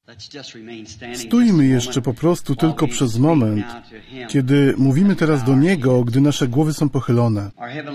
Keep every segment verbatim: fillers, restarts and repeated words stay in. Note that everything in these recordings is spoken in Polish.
Stójmy jeszcze po prostu tylko przez moment, kiedy mówimy teraz do Niego, gdy nasze głowy są pochylone.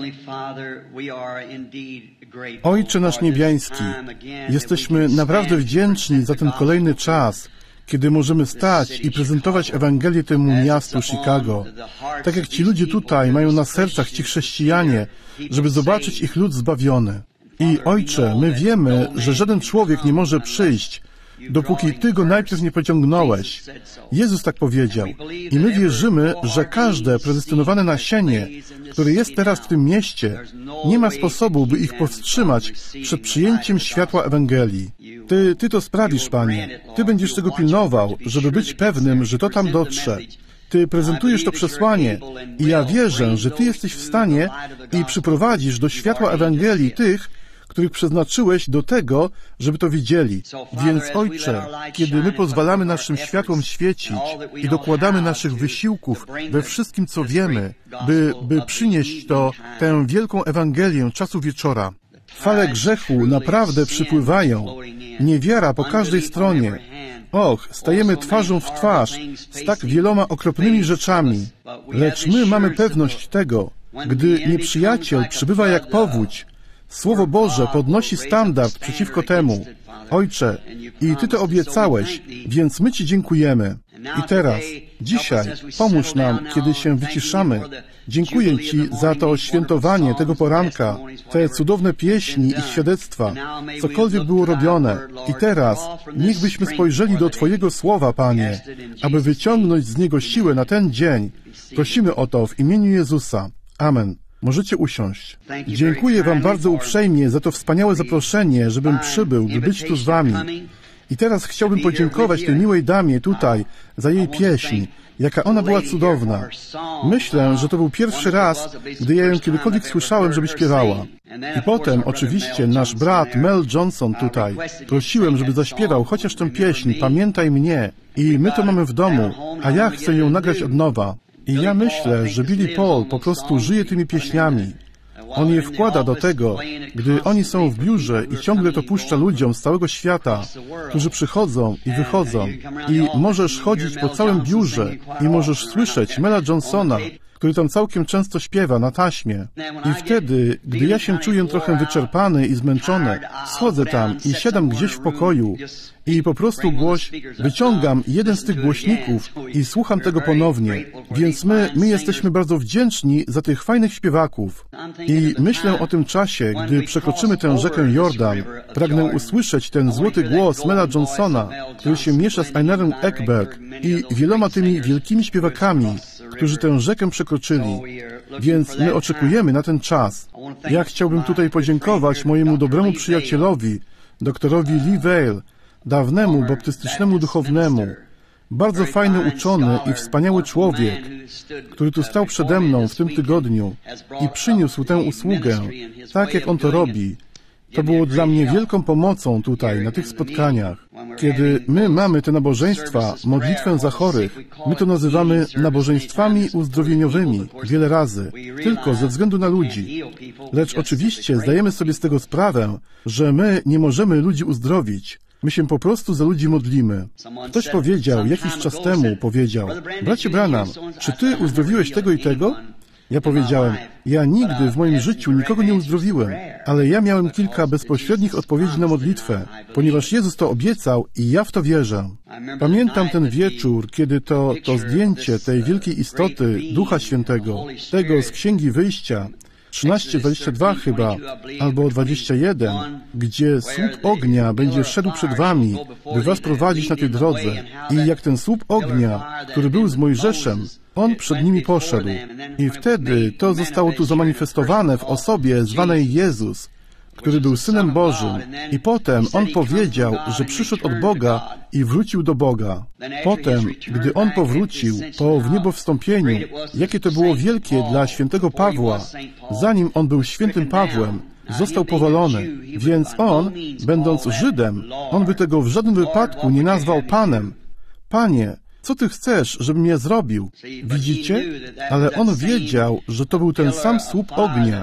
Ojcze nasz niebiański, jesteśmy naprawdę wdzięczni za ten kolejny czas, kiedy możemy stać i prezentować Ewangelię temu miastu Chicago. Tak jak ci ludzie tutaj mają na sercach, ci chrześcijanie, żeby zobaczyć ich lud zbawiony. I Ojcze, my wiemy, że żaden człowiek nie może przyjść, dopóki Ty go najpierw nie pociągnąłeś. Jezus tak powiedział. I my wierzymy, że każde predestynowane nasienie, które jest teraz w tym mieście, nie ma sposobu, by ich powstrzymać przed przyjęciem światła Ewangelii. Ty, Ty to sprawisz, Panie. Ty będziesz tego pilnował, żeby być pewnym, że to tam dotrze. Ty prezentujesz to przesłanie i ja wierzę, że Ty jesteś w stanie i przyprowadzisz do światła Ewangelii tych, których przeznaczyłeś do tego, żeby to widzieli. Więc, Ojcze, kiedy my pozwalamy naszym światłom świecić i dokładamy naszych wysiłków we wszystkim, co wiemy, by, by przynieść to, tę wielką Ewangelię czasu wieczora, fale grzechu naprawdę przypływają, niewiara po każdej stronie. Och, stajemy twarzą w twarz z tak wieloma okropnymi rzeczami, lecz my mamy pewność tego, gdy nieprzyjaciel przybywa jak powódź, Słowo Boże podnosi standard przeciwko temu. Ojcze, i Ty to obiecałeś, więc my Ci dziękujemy. I teraz, dzisiaj, pomóż nam, kiedy się wyciszamy. Dziękuję Ci za to świętowanie tego poranka, te cudowne pieśni i świadectwa, cokolwiek było robione. I teraz, niech byśmy spojrzeli do Twojego Słowa, Panie, aby wyciągnąć z niego siłę na ten dzień. Prosimy o to w imieniu Jezusa. Amen. Możecie usiąść. Dziękuję Wam bardzo uprzejmie za to wspaniałe zaproszenie, żebym przybył, by być tu z Wami. I teraz chciałbym podziękować tej miłej damie tutaj za jej pieśń, jaka ona była cudowna. Myślę, że to był pierwszy raz, gdy ja ją kiedykolwiek słyszałem, żeby śpiewała. I potem, oczywiście, nasz brat Mel Johnson tutaj. Prosiłem, żeby zaśpiewał chociaż tę pieśń Pamiętaj mnie. I my to mamy w domu, a ja chcę ją nagrać od nowa. I ja myślę, że Billy Paul po prostu żyje tymi pieśniami. On je wkłada do tego, gdy oni są w biurze i ciągle to puszcza ludziom z całego świata, którzy przychodzą i wychodzą. I możesz chodzić po całym biurze i możesz słyszeć Mela Johnsona, który tam całkiem często śpiewa na taśmie. I wtedy, gdy ja się czuję trochę wyczerpany i zmęczony, schodzę tam i siadam gdzieś w pokoju i po prostu głoś, wyciągam jeden z tych głośników i słucham tego ponownie. Więc my, my jesteśmy bardzo wdzięczni za tych fajnych śpiewaków. I myślę o tym czasie, gdy przekroczymy tę rzekę Jordan. Pragnę usłyszeć ten złoty głos Mela Johnsona, który się miesza z Einerem Ekberg i wieloma tymi wielkimi śpiewakami, którzy tę rzekę przekroczyli. Więc my oczekujemy na ten czas. Ja chciałbym tutaj podziękować mojemu dobremu przyjacielowi, doktorowi Lee Vail, dawnemu baptystycznemu duchownemu, bardzo fajny uczony i wspaniały człowiek, który tu stał przede mną w tym tygodniu i przyniósł tę usługę, tak jak on to robi. To było dla mnie wielką pomocą tutaj, na tych spotkaniach. Kiedy my mamy te nabożeństwa, modlitwę za chorych, my to nazywamy nabożeństwami uzdrowieniowymi wiele razy, tylko ze względu na ludzi. Lecz oczywiście zdajemy sobie z tego sprawę, że my nie możemy ludzi uzdrowić. My się po prostu za ludzi modlimy. Ktoś powiedział, jakiś czas temu powiedział, bracie Branham, czy ty uzdrowiłeś tego i tego? Ja powiedziałem, ja nigdy w moim życiu nikogo nie uzdrowiłem, ale ja miałem kilka bezpośrednich odpowiedzi na modlitwę, ponieważ Jezus to obiecał i ja w to wierzę. Pamiętam ten wieczór, kiedy to, to zdjęcie tej wielkiej istoty Ducha Świętego, tego z Księgi Wyjścia, trzynaście dwadzieścia dwa chyba, albo dwadzieścia jeden, gdzie słup ognia będzie szedł przed wami, by was prowadzić na tej drodze. I jak ten słup ognia, który był z Mojżeszem, on przed nimi poszedł. I wtedy to zostało tu zamanifestowane w osobie zwanej Jezus, który był Synem Bożym. I potem On powiedział, że przyszedł od Boga i wrócił do Boga. Potem, gdy On powrócił po wniebowstąpieniu, jakie to było wielkie dla świętego Pawła, zanim on był świętym Pawłem, został powalony. Więc on, będąc Żydem, on by tego w żadnym wypadku nie nazwał Panem. Panie, co Ty chcesz, żebym ja zrobił? Widzicie? Ale on wiedział, że to był ten sam słup ognia,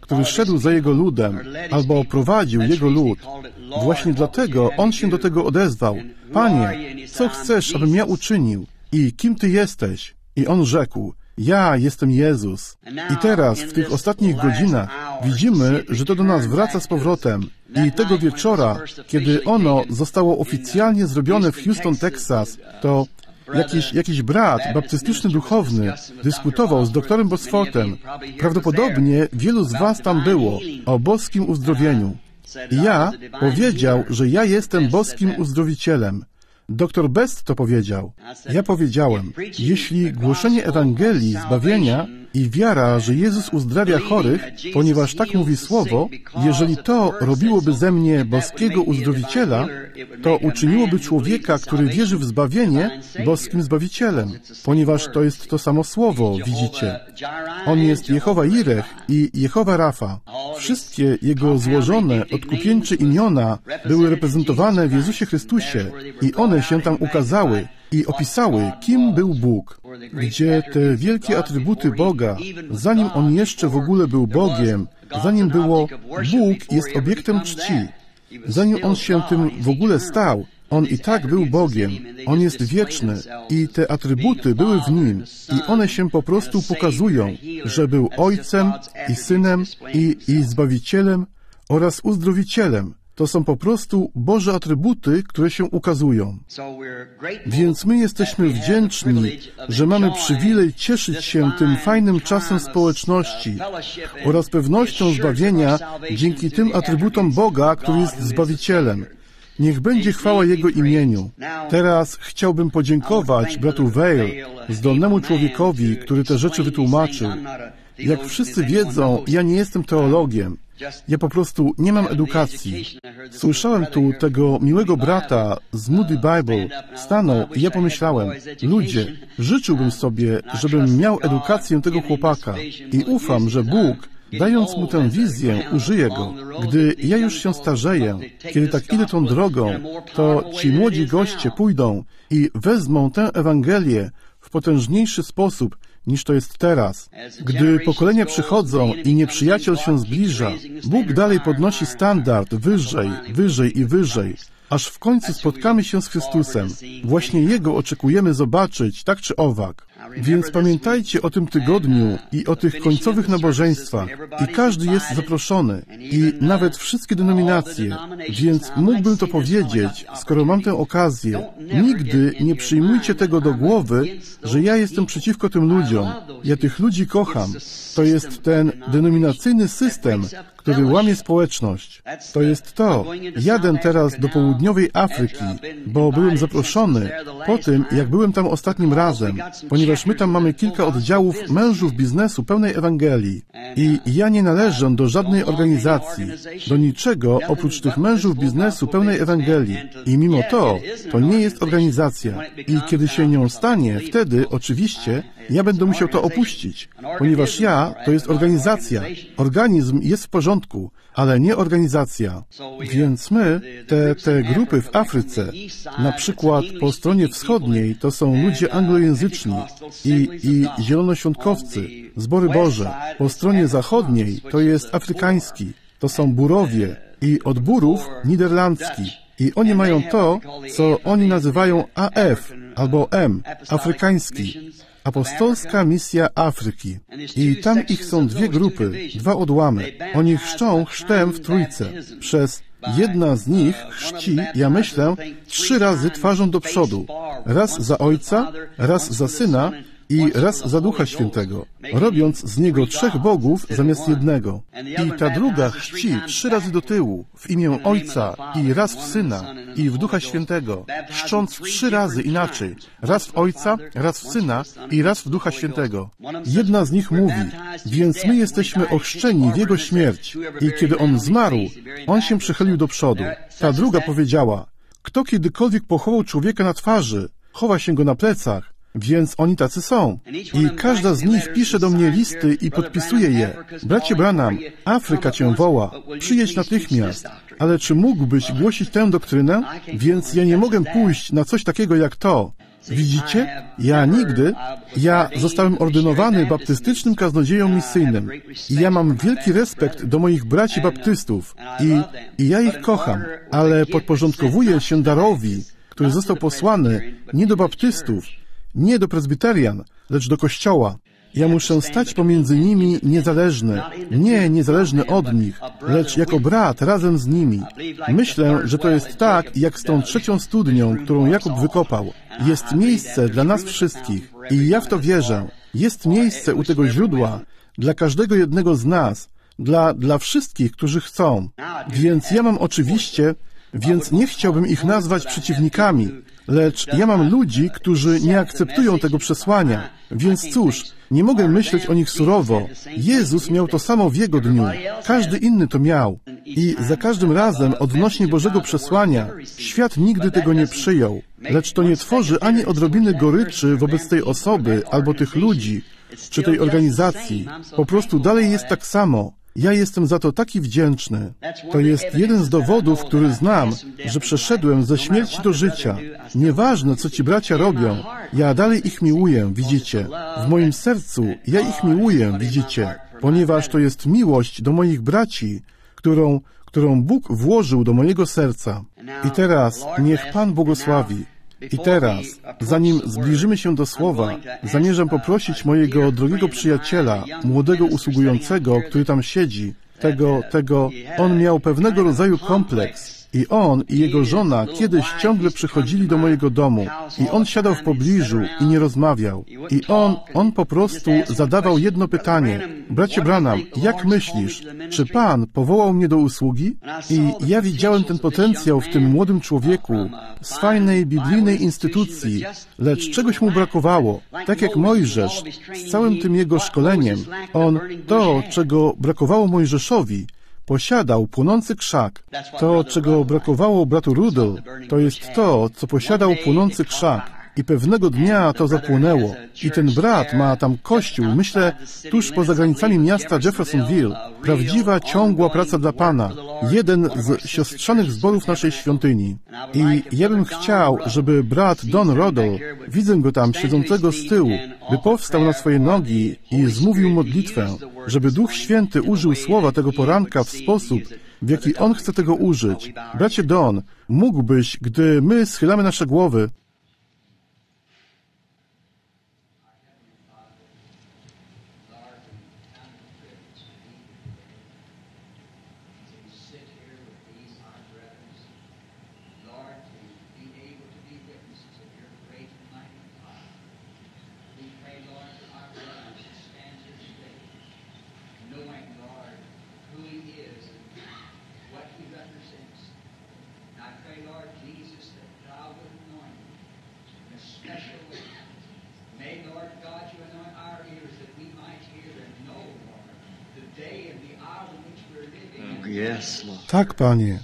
który szedł za Jego ludem, albo prowadził Jego lud. Właśnie dlatego On się do tego odezwał. Panie, co chcesz, abym ja uczynił? I kim Ty jesteś? I On rzekł, ja jestem Jezus. I teraz, w tych ostatnich godzinach, widzimy, że to do nas wraca z powrotem. I tego wieczora, kiedy ono zostało oficjalnie zrobione w Houston, Texas, to Jakiś, jakiś brat baptystyczny duchowny dyskutował z doktorem Bosfortem. Prawdopodobnie wielu z was tam było o boskim uzdrowieniu. I ja powiedział, że ja jestem boskim uzdrowicielem. Doktor Best to powiedział. Ja powiedziałem, jeśli głoszenie Ewangelii, zbawienia i wiara, że Jezus uzdrawia chorych, ponieważ tak mówi Słowo, jeżeli to robiłoby ze mnie boskiego uzdrowiciela, to uczyniłoby człowieka, który wierzy w zbawienie, boskim Zbawicielem, ponieważ to jest to samo Słowo, widzicie. On jest Jehowa Jireh i Jehowa Rafa. Wszystkie Jego złożone, odkupieńcze imiona były reprezentowane w Jezusie Chrystusie i one się tam ukazały i opisały, kim był Bóg, gdzie te wielkie atrybuty Boga, zanim On jeszcze w ogóle był Bogiem, zanim było Bóg jest obiektem czci, zanim On się tym w ogóle stał, On i tak był Bogiem, On jest wieczny i te atrybuty były w Nim i one się po prostu pokazują, że był Ojcem i Synem i, i Zbawicielem oraz Uzdrowicielem. To są po prostu Boże atrybuty, które się ukazują. Więc my jesteśmy wdzięczni, że mamy przywilej cieszyć się tym fajnym czasem społeczności oraz pewnością zbawienia dzięki tym atrybutom Boga, który jest Zbawicielem. Niech będzie chwała Jego imieniu. Teraz chciałbym podziękować bratu Vail, zdolnemu człowiekowi, który te rzeczy wytłumaczył. Jak wszyscy wiedzą, ja nie jestem teologiem. Ja po prostu nie mam edukacji. Słyszałem tu tego miłego brata z Moody Bible, stanął i ja pomyślałem, ludzie, życzyłbym sobie, żebym miał edukację tego chłopaka i ufam, że Bóg, dając mu tę wizję, użyje go. Gdy ja już się starzeję, kiedy tak idę tą drogą, to ci młodzi goście pójdą i wezmą tę Ewangelię w potężniejszy sposób, niż to jest teraz. Gdy pokolenia przychodzą i nieprzyjaciel się zbliża, Bóg dalej podnosi standard wyżej, wyżej i wyżej, aż w końcu spotkamy się z Chrystusem. Właśnie Jego oczekujemy zobaczyć, tak czy owak. Więc pamiętajcie o tym tygodniu i o tych końcowych nabożeństwach. I każdy jest zaproszony. I nawet wszystkie denominacje. Więc mógłbym to powiedzieć, skoro mam tę okazję. Nigdy nie przyjmujcie tego do głowy, że ja jestem przeciwko tym ludziom. Ja tych ludzi kocham. To jest ten denominacyjny system, który łamie społeczność. To jest to. Jadę teraz do południowej Afryki, bo byłem zaproszony po tym, jak byłem tam ostatnim razem, ponieważ my tam mamy kilka oddziałów mężów biznesu pełnej Ewangelii. I ja nie należę do żadnej organizacji, do niczego oprócz tych mężów biznesu pełnej Ewangelii. I mimo to, to nie jest organizacja. I kiedy się nią stanie, wtedy oczywiście ja będę musiał to opuścić, ponieważ ja to jest organizacja. Organizm jest w porządku, ale nie organizacja. Więc my, te, te grupy w Afryce, na przykład po stronie wschodniej, to są ludzie anglojęzyczni i, i zielonoświątkowcy, zbory Boże. Po stronie zachodniej to jest afrykański, to są Burowie i od Burów niderlandzki. I oni mają to, co oni nazywają A F albo M, afrykański. Apostolska Misja Afryki. I tam ich są dwie grupy, dwa odłamy. Oni chrzczą chrztem w trójce. Przez jedna z nich chrzci, ja myślę, trzy razy twarzą do przodu. Raz za Ojca, raz za Syna i raz za Ducha Świętego, robiąc z niego trzech bogów zamiast jednego. I ta druga chrzci trzy razy do tyłu, w imię Ojca i raz w Syna i w Ducha Świętego, chrzcząc trzy razy inaczej, raz w Ojca, raz w Syna i raz w Ducha Świętego. Jedna z nich mówi, więc my jesteśmy ochrzczeni w Jego śmierć i kiedy On zmarł, On się przychylił do przodu. Ta druga powiedziała, kto kiedykolwiek pochował człowieka na twarzy, chowa się go na plecach. Więc oni tacy są. I każda z nich pisze do mnie listy i podpisuje je. Bracie Branham, Afryka cię woła. Przyjedź natychmiast. Ale czy mógłbyś głosić tę doktrynę? Więc ja nie mogę pójść na coś takiego jak to. Widzicie? Ja nigdy, ja zostałem ordynowany baptystycznym kaznodzieją misyjnym i ja mam wielki respekt do moich braci baptystów i, i ja ich kocham, ale podporządkowuję się darowi, który został posłany nie do baptystów, nie do prezbiterian, lecz do Kościoła. Ja muszę stać pomiędzy nimi niezależny, nie niezależny od nich, lecz jako brat razem z nimi. Myślę, że to jest tak, jak z tą trzecią studnią, którą Jakub wykopał. Jest miejsce dla nas wszystkich i ja w to wierzę. Jest miejsce u tego źródła dla każdego jednego z nas, dla, dla wszystkich, którzy chcą. Więc ja mam oczywiście, więc nie chciałbym ich nazwać przeciwnikami, lecz ja mam ludzi, którzy nie akceptują tego przesłania. Więc cóż, nie mogę myśleć o nich surowo. Jezus miał to samo w Jego dniu. Każdy inny to miał. I za każdym razem odnośnie Bożego przesłania świat nigdy tego nie przyjął. Lecz to nie tworzy ani odrobiny goryczy wobec tej osoby albo tych ludzi, czy tej organizacji. Po prostu dalej jest tak samo. Ja jestem za to taki wdzięczny. To jest jeden z dowodów, który znam, że przeszedłem ze śmierci do życia. Nieważne, co ci bracia robią, ja dalej ich miłuję, widzicie. W moim sercu ja ich miłuję, widzicie, ponieważ to jest miłość do moich braci, którą, którą Bóg włożył do mojego serca. I teraz niech Pan błogosławi. I teraz, zanim zbliżymy się do słowa, zamierzam poprosić mojego drogiego przyjaciela, młodego usługującego, który tam siedzi, tego, tego, on miał pewnego rodzaju kompleks. I on i jego żona kiedyś ciągle przychodzili do mojego domu i on siadał w pobliżu i nie rozmawiał. I on, on po prostu zadawał jedno pytanie. Bracie Branham, jak myślisz, czy Pan powołał mnie do usługi? I ja widziałem ten potencjał w tym młodym człowieku z fajnej biblijnej instytucji, lecz czegoś mu brakowało. Tak jak Mojżesz z całym tym jego szkoleniem, on to, czego brakowało Mojżeszowi, posiadał płonący krzak. To, czego brakowało bratu Rudel, to jest to, co posiadał płonący krzak. I pewnego dnia to zapłonęło. I ten brat ma tam kościół, myślę, tuż poza granicami miasta Jeffersonville. Prawdziwa, ciągła praca dla Pana. Jeden z siostrzanych zborów naszej świątyni. I ja bym chciał, żeby brat Don Rodel, widzę go tam siedzącego z tyłu, by powstał na swoje nogi i zmówił modlitwę, żeby Duch Święty użył słowa tego poranka w sposób, w jaki On chce tego użyć. Bracie Don, mógłbyś, gdy my schylamy nasze głowy, tak, Panie.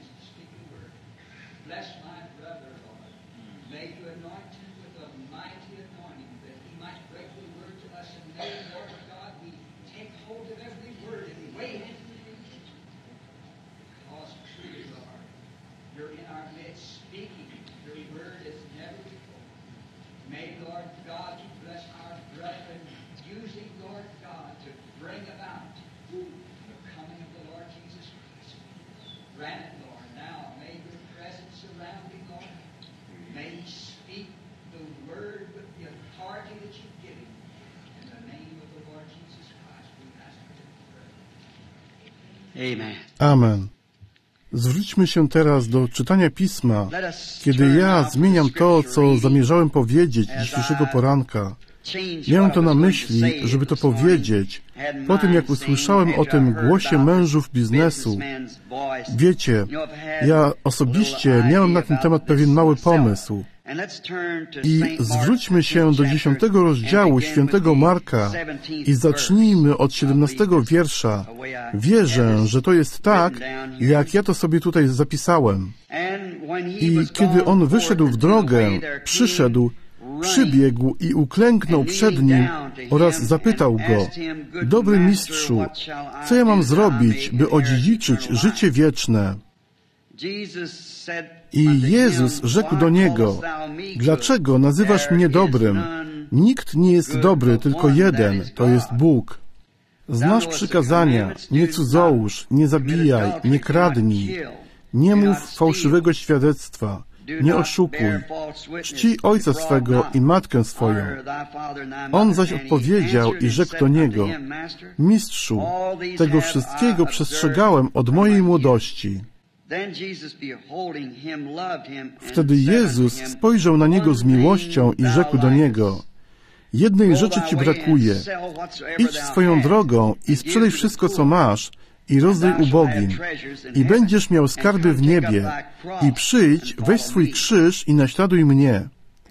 Amen. Zwróćmy się teraz do czytania Pisma, kiedy ja zmieniam to, co zamierzałem powiedzieć dzisiejszego poranka. Miałem to na myśli, żeby to powiedzieć, po tym jak usłyszałem o tym głosie mężów biznesu. Wiecie, ja osobiście miałem na ten temat pewien mały pomysł. I zwróćmy się do dziesiątego rozdziału świętego Marka i zacznijmy od siedemnastego wiersza. Wierzę, że to jest tak, jak ja to sobie tutaj zapisałem. I kiedy on wyszedł w drogę, przyszedł, przybiegł i uklęknął przed nim oraz zapytał go: Dobry mistrzu, co ja mam zrobić, by odziedziczyć życie wieczne? I Jezus rzekł do niego: dlaczego nazywasz mnie dobrym? Nikt nie jest dobry, tylko jeden, to jest Bóg. Znasz przykazania: nie cudzołóż, nie zabijaj, nie kradnij, nie mów fałszywego świadectwa, nie oszukuj, czcij ojca swego i matkę swoją. On zaś odpowiedział i rzekł do niego: Mistrzu, tego wszystkiego przestrzegałem od mojej młodości. Wtedy Jezus spojrzał na niego z miłością i rzekł do niego: jednej rzeczy ci brakuje. Idź swoją drogą i sprzedaj wszystko, co masz, i rozdaj ubogim, i będziesz miał skarby w niebie. I przyjdź, weź swój krzyż i naśladuj mnie.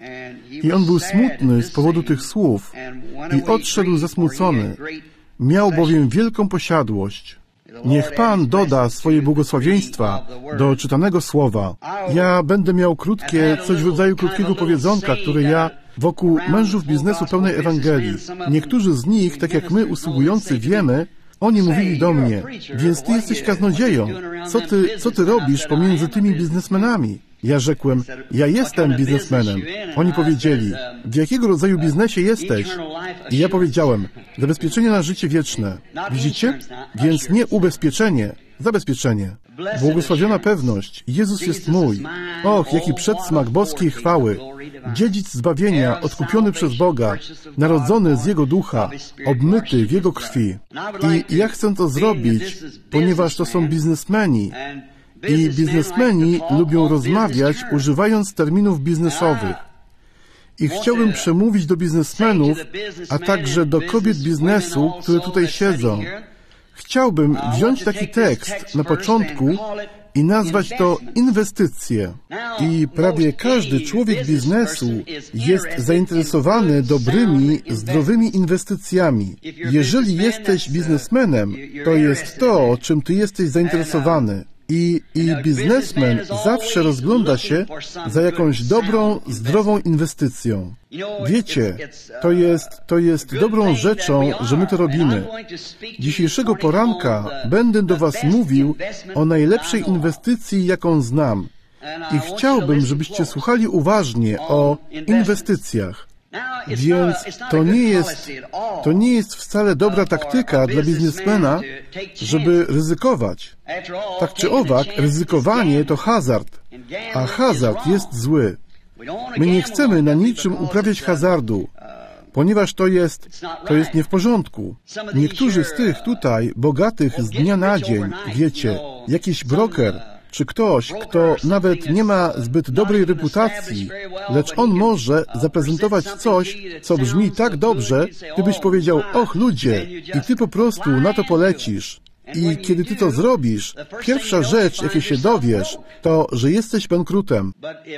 I on był smutny z powodu tych słów i odszedł zasmucony. Miał bowiem wielką posiadłość. Niech Pan doda swoje błogosławieństwa do czytanego słowa. Ja będę miał krótkie, coś w rodzaju krótkiego powiedzonka, które ja wokół mężów biznesu pełnej Ewangelii. Niektórzy z nich, tak jak my usługujący, wiemy, oni mówili do mnie: więc ty jesteś kaznodzieją. Co ty, co ty robisz pomiędzy tymi biznesmenami? Ja rzekłem: ja jestem biznesmenem. Oni powiedzieli: w jakiego rodzaju biznesie jesteś? I ja powiedziałem: zabezpieczenie na życie wieczne. Widzicie? Więc nie ubezpieczenie, zabezpieczenie. Błogosławiona pewność. Jezus jest mój. Och, jaki przedsmak boskiej chwały. Dziedzic zbawienia, odkupiony przez Boga, narodzony z Jego ducha, obmyty w Jego krwi. I ja chcę to zrobić, ponieważ to są biznesmeni. I biznesmeni lubią rozmawiać, używając terminów biznesowych. I chciałbym przemówić do biznesmenów, a także do kobiet biznesu, które tutaj siedzą. Chciałbym wziąć taki tekst na początku i nazwać to inwestycje. I prawie każdy człowiek biznesu jest zainteresowany dobrymi, zdrowymi inwestycjami. Jeżeli jesteś biznesmenem, to jest to, czym ty jesteś zainteresowany. I, I biznesmen zawsze rozgląda się za jakąś dobrą, zdrową inwestycją. Wiecie, to jest, to jest dobrą rzeczą, że my to robimy. Dzisiejszego poranka będę do was mówił o najlepszej inwestycji, jaką znam. I chciałbym, żebyście słuchali uważnie o inwestycjach. Więc to nie jest, to nie jest wcale dobra taktyka dla biznesmena, żeby ryzykować. Tak czy owak, ryzykowanie to hazard, a hazard jest zły. My nie chcemy na niczym uprawiać hazardu, ponieważ to jest, to jest nie w porządku. Niektórzy z tych tutaj, bogatych z dnia na dzień, wiecie, jakiś broker, czy ktoś, kto nawet nie ma zbyt dobrej reputacji, lecz on może zaprezentować coś, co brzmi tak dobrze, ty byś powiedział: och ludzie, i ty po prostu na to polecisz. I kiedy ty to zrobisz, pierwsza rzecz, jakiej się dowiesz, to, że jesteś bankrutem.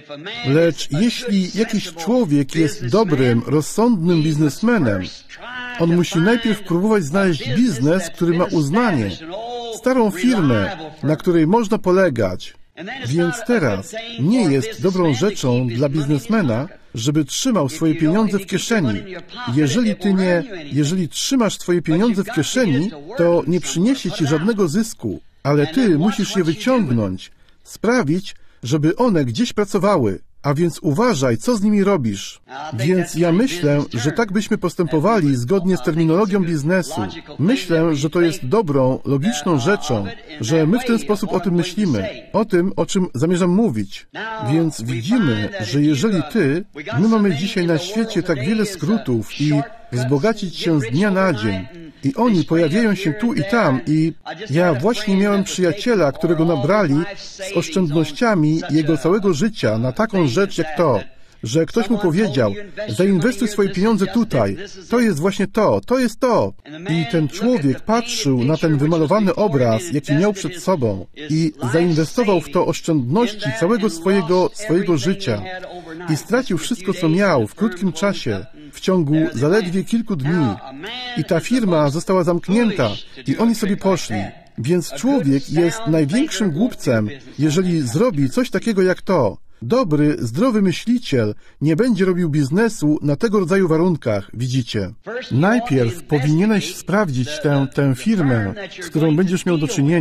Lecz jeśli jakiś człowiek jest dobrym, rozsądnym biznesmenem, on musi najpierw próbować znaleźć biznes, który ma uznanie, starą firmę, na której można polegać. Więc teraz nie jest dobrą rzeczą dla biznesmena, żeby trzymał swoje pieniądze w kieszeni. Jeżeli ty nie, jeżeli trzymasz swoje pieniądze w kieszeni, to nie przyniesie ci żadnego zysku, ale ty musisz je wyciągnąć, sprawić, żeby one gdzieś pracowały. A więc uważaj, co z nimi robisz. Więc ja myślę, że tak byśmy postępowali zgodnie z terminologią biznesu. Myślę, że to jest dobrą, logiczną rzeczą, że my w ten sposób o tym myślimy, o tym, o czym zamierzam mówić. Więc widzimy, że jeżeli ty, my mamy dzisiaj na świecie tak wiele skrótów i wzbogacić się z dnia na dzień, i oni pojawiają się tu i tam, i ja właśnie miałem przyjaciela, którego nabrali z oszczędnościami jego całego życia na taką rzecz jak to, że ktoś mu powiedział: zainwestuj swoje pieniądze tutaj, to jest właśnie to, to jest to. I ten człowiek patrzył na ten wymalowany obraz, jaki miał przed sobą, i zainwestował w to oszczędności całego swojego, swojego życia i stracił wszystko, co miał w krótkim czasie, w ciągu zaledwie kilku dni. I ta firma została zamknięta i oni sobie poszli. Więc człowiek jest największym głupcem, jeżeli zrobi coś takiego jak to. Dobry, zdrowy myśliciel nie będzie robił biznesu na tego rodzaju warunkach, widzicie. Najpierw powinieneś sprawdzić tę, tę firmę, z którą będziesz miał do czynienia.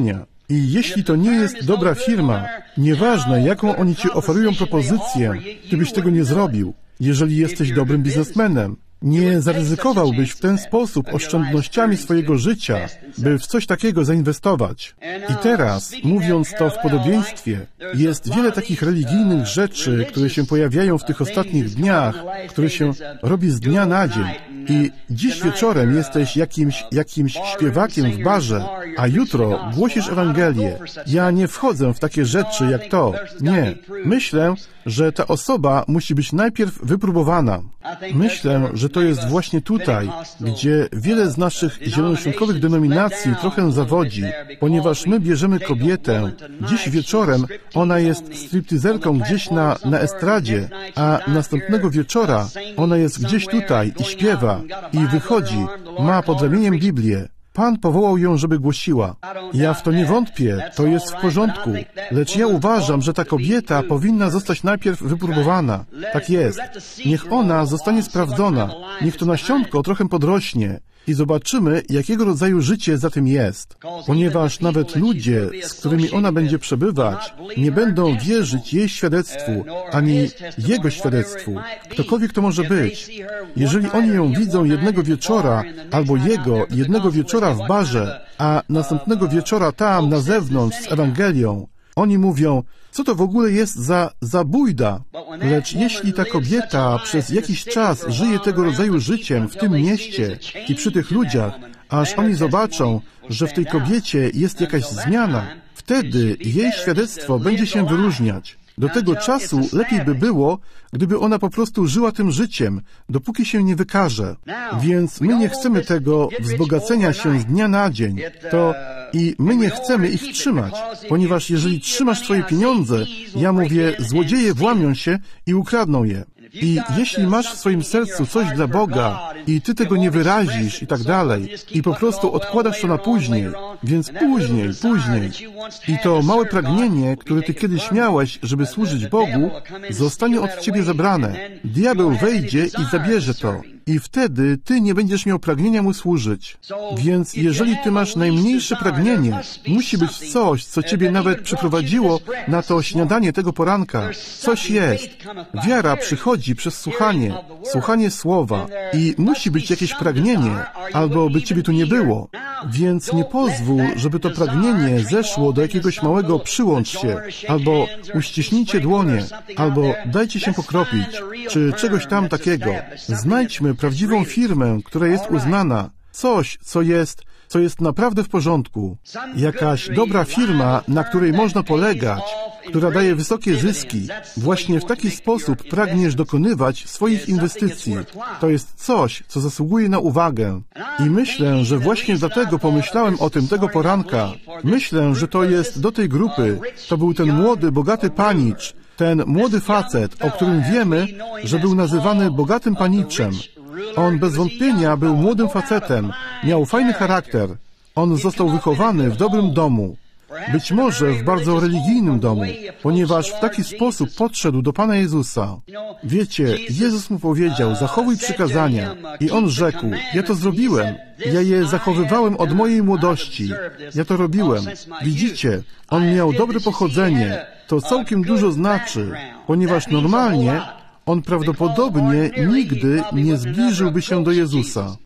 I jeśli to nie jest dobra firma, nieważne jaką oni ci oferują propozycję, ty byś tego nie zrobił. Jeżeli jesteś dobrym biznesmenem, nie zaryzykowałbyś w ten sposób oszczędnościami swojego życia, by w coś takiego zainwestować. I teraz, mówiąc to w podobieństwie, jest wiele takich religijnych rzeczy, które się pojawiają w tych ostatnich dniach, które się robi z dnia na dzień. I dziś wieczorem jesteś jakimś, jakimś śpiewakiem w barze, a jutro głosisz Ewangelię. Ja nie wchodzę w takie rzeczy jak to. Nie. Myślę, że ta osoba musi być najpierw wypróbowana. Myślę, że to jest właśnie tutaj, gdzie wiele z naszych zielonoświątkowych denominacji trochę zawodzi, ponieważ my bierzemy kobietę. Dziś wieczorem ona jest stripteaserką gdzieś na, na estradzie, a następnego wieczora ona jest gdzieś tutaj i śpiewa, i wychodzi, ma pod ramieniem Biblię. Pan powołał ją, żeby głosiła. Ja w to nie wątpię, to jest w porządku. Lecz ja uważam, że ta kobieta powinna zostać najpierw wypróbowana. Tak jest. Niech ona zostanie sprawdzona. Niech to nasionko trochę podrośnie. I zobaczymy, jakiego rodzaju życie za tym jest. Ponieważ nawet ludzie, z którymi ona będzie przebywać, nie będą wierzyć jej świadectwu, ani jego świadectwu. Ktokolwiek to może być. Jeżeli oni ją widzą jednego wieczora, albo jego jednego wieczora w barze, a następnego wieczora tam, na zewnątrz, z Ewangelią, oni mówią, co to w ogóle jest za, za bójda. Lecz jeśli ta kobieta przez jakiś czas żyje tego rodzaju życiem w tym mieście i przy tych ludziach, aż oni zobaczą, że w tej kobiecie jest jakaś zmiana, wtedy jej świadectwo będzie się wyróżniać. Do tego czasu lepiej by było, gdyby ona po prostu żyła tym życiem, dopóki się nie wykaże. Więc my nie chcemy tego wzbogacenia się z dnia na dzień. To i my nie chcemy ich trzymać, ponieważ jeżeli trzymasz swoje pieniądze, ja mówię, złodzieje włamią się i ukradną je. I jeśli masz w swoim sercu coś dla Boga i ty tego nie wyrazisz i tak dalej, i po prostu odkładasz to na później, więc później, później, i to małe pragnienie, które ty kiedyś miałeś, żeby służyć Bogu, zostanie od ciebie zabrane. Diabeł wejdzie i zabierze to. I wtedy ty nie będziesz miał pragnienia mu służyć. Więc jeżeli ty masz najmniejsze pragnienie, musi być coś, co ciebie nawet przyprowadziło na to śniadanie tego poranka. Coś jest. Wiara przychodzi przez słuchanie, słuchanie słowa i musi być jakieś pragnienie, albo by ciebie tu nie było. Więc nie pozwól, żeby to pragnienie zeszło do jakiegoś małego przyłącz się, albo uściśnijcie dłonie, albo dajcie się pokropić, czy czegoś tam takiego. Znajdźmy prawdziwą firmę, która jest uznana, coś, co jest, co jest naprawdę w porządku. Jakaś dobra firma, na której można polegać, która daje wysokie zyski. Właśnie w taki sposób pragniesz dokonywać swoich inwestycji. To jest coś, co zasługuje na uwagę. I myślę, że właśnie dlatego pomyślałem o tym tego poranka. Myślę, że to jest do tej grupy. To był ten młody, bogaty panicz, ten młody facet, o którym wiemy, że był nazywany bogatym paniczem. On bez wątpienia był młodym facetem, miał fajny charakter. On został wychowany w dobrym domu. Być może w bardzo religijnym domu, ponieważ w taki sposób podszedł do Pana Jezusa. Wiecie, Jezus mu powiedział, zachowuj przykazania. I on rzekł, ja to zrobiłem. Ja je zachowywałem od mojej młodości. Ja to robiłem. Widzicie, on miał dobre pochodzenie. To całkiem dużo znaczy, ponieważ normalnie on prawdopodobnie nigdy nie zbliżyłby się do Jezusa.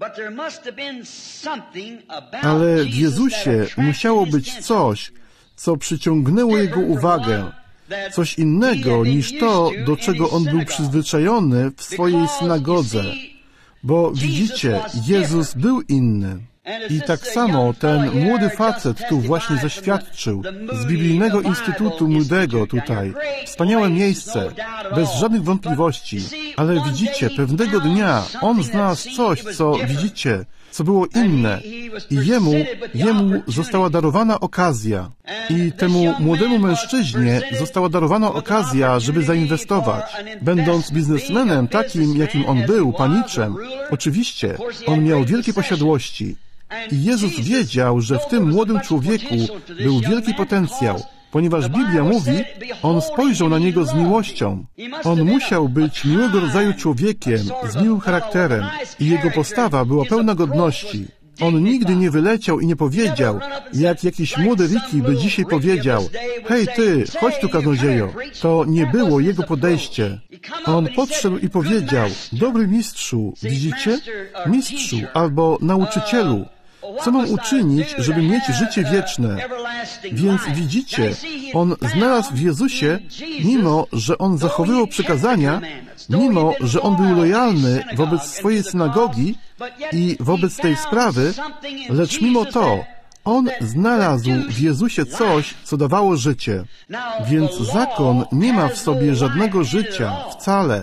Ale w Jezusie musiało być coś, co przyciągnęło jego uwagę. Coś innego niż to, do czego on był przyzwyczajony w swojej synagodze. Bo widzicie, Jezus był inny. I tak samo ten młody facet tu właśnie zaświadczył z Biblijnego Instytutu Młodego tutaj. Wspaniałe miejsce, bez żadnych wątpliwości. Ale widzicie, pewnego dnia on znalazł coś, co widzicie, co było inne. I jemu, jemu została darowana okazja. I temu młodemu mężczyźnie została darowana okazja, żeby zainwestować. Będąc biznesmenem takim, jakim on był, paniczem, oczywiście, on miał wielkie posiadłości. I Jezus wiedział, że w tym młodym człowieku był wielki potencjał, ponieważ Biblia mówi, on spojrzał na niego z miłością. On musiał być miłego rodzaju człowiekiem, z miłym charakterem i jego postawa była pełna godności. On nigdy nie wyleciał i nie powiedział, jak jakiś młody Ricky by dzisiaj powiedział: hej ty, chodź tu, kaznodziejo. To nie było jego podejście. On podszedł i powiedział: dobry mistrzu, widzicie? Mistrzu albo nauczycielu, co mam uczynić, żeby mieć życie wieczne? Więc widzicie, on znalazł w Jezusie, mimo że on zachowywał przykazania, mimo że on był lojalny wobec swojej synagogi i wobec tej sprawy, lecz mimo to on znalazł w Jezusie coś, co dawało życie. Więc zakon nie ma w sobie żadnego życia, wcale.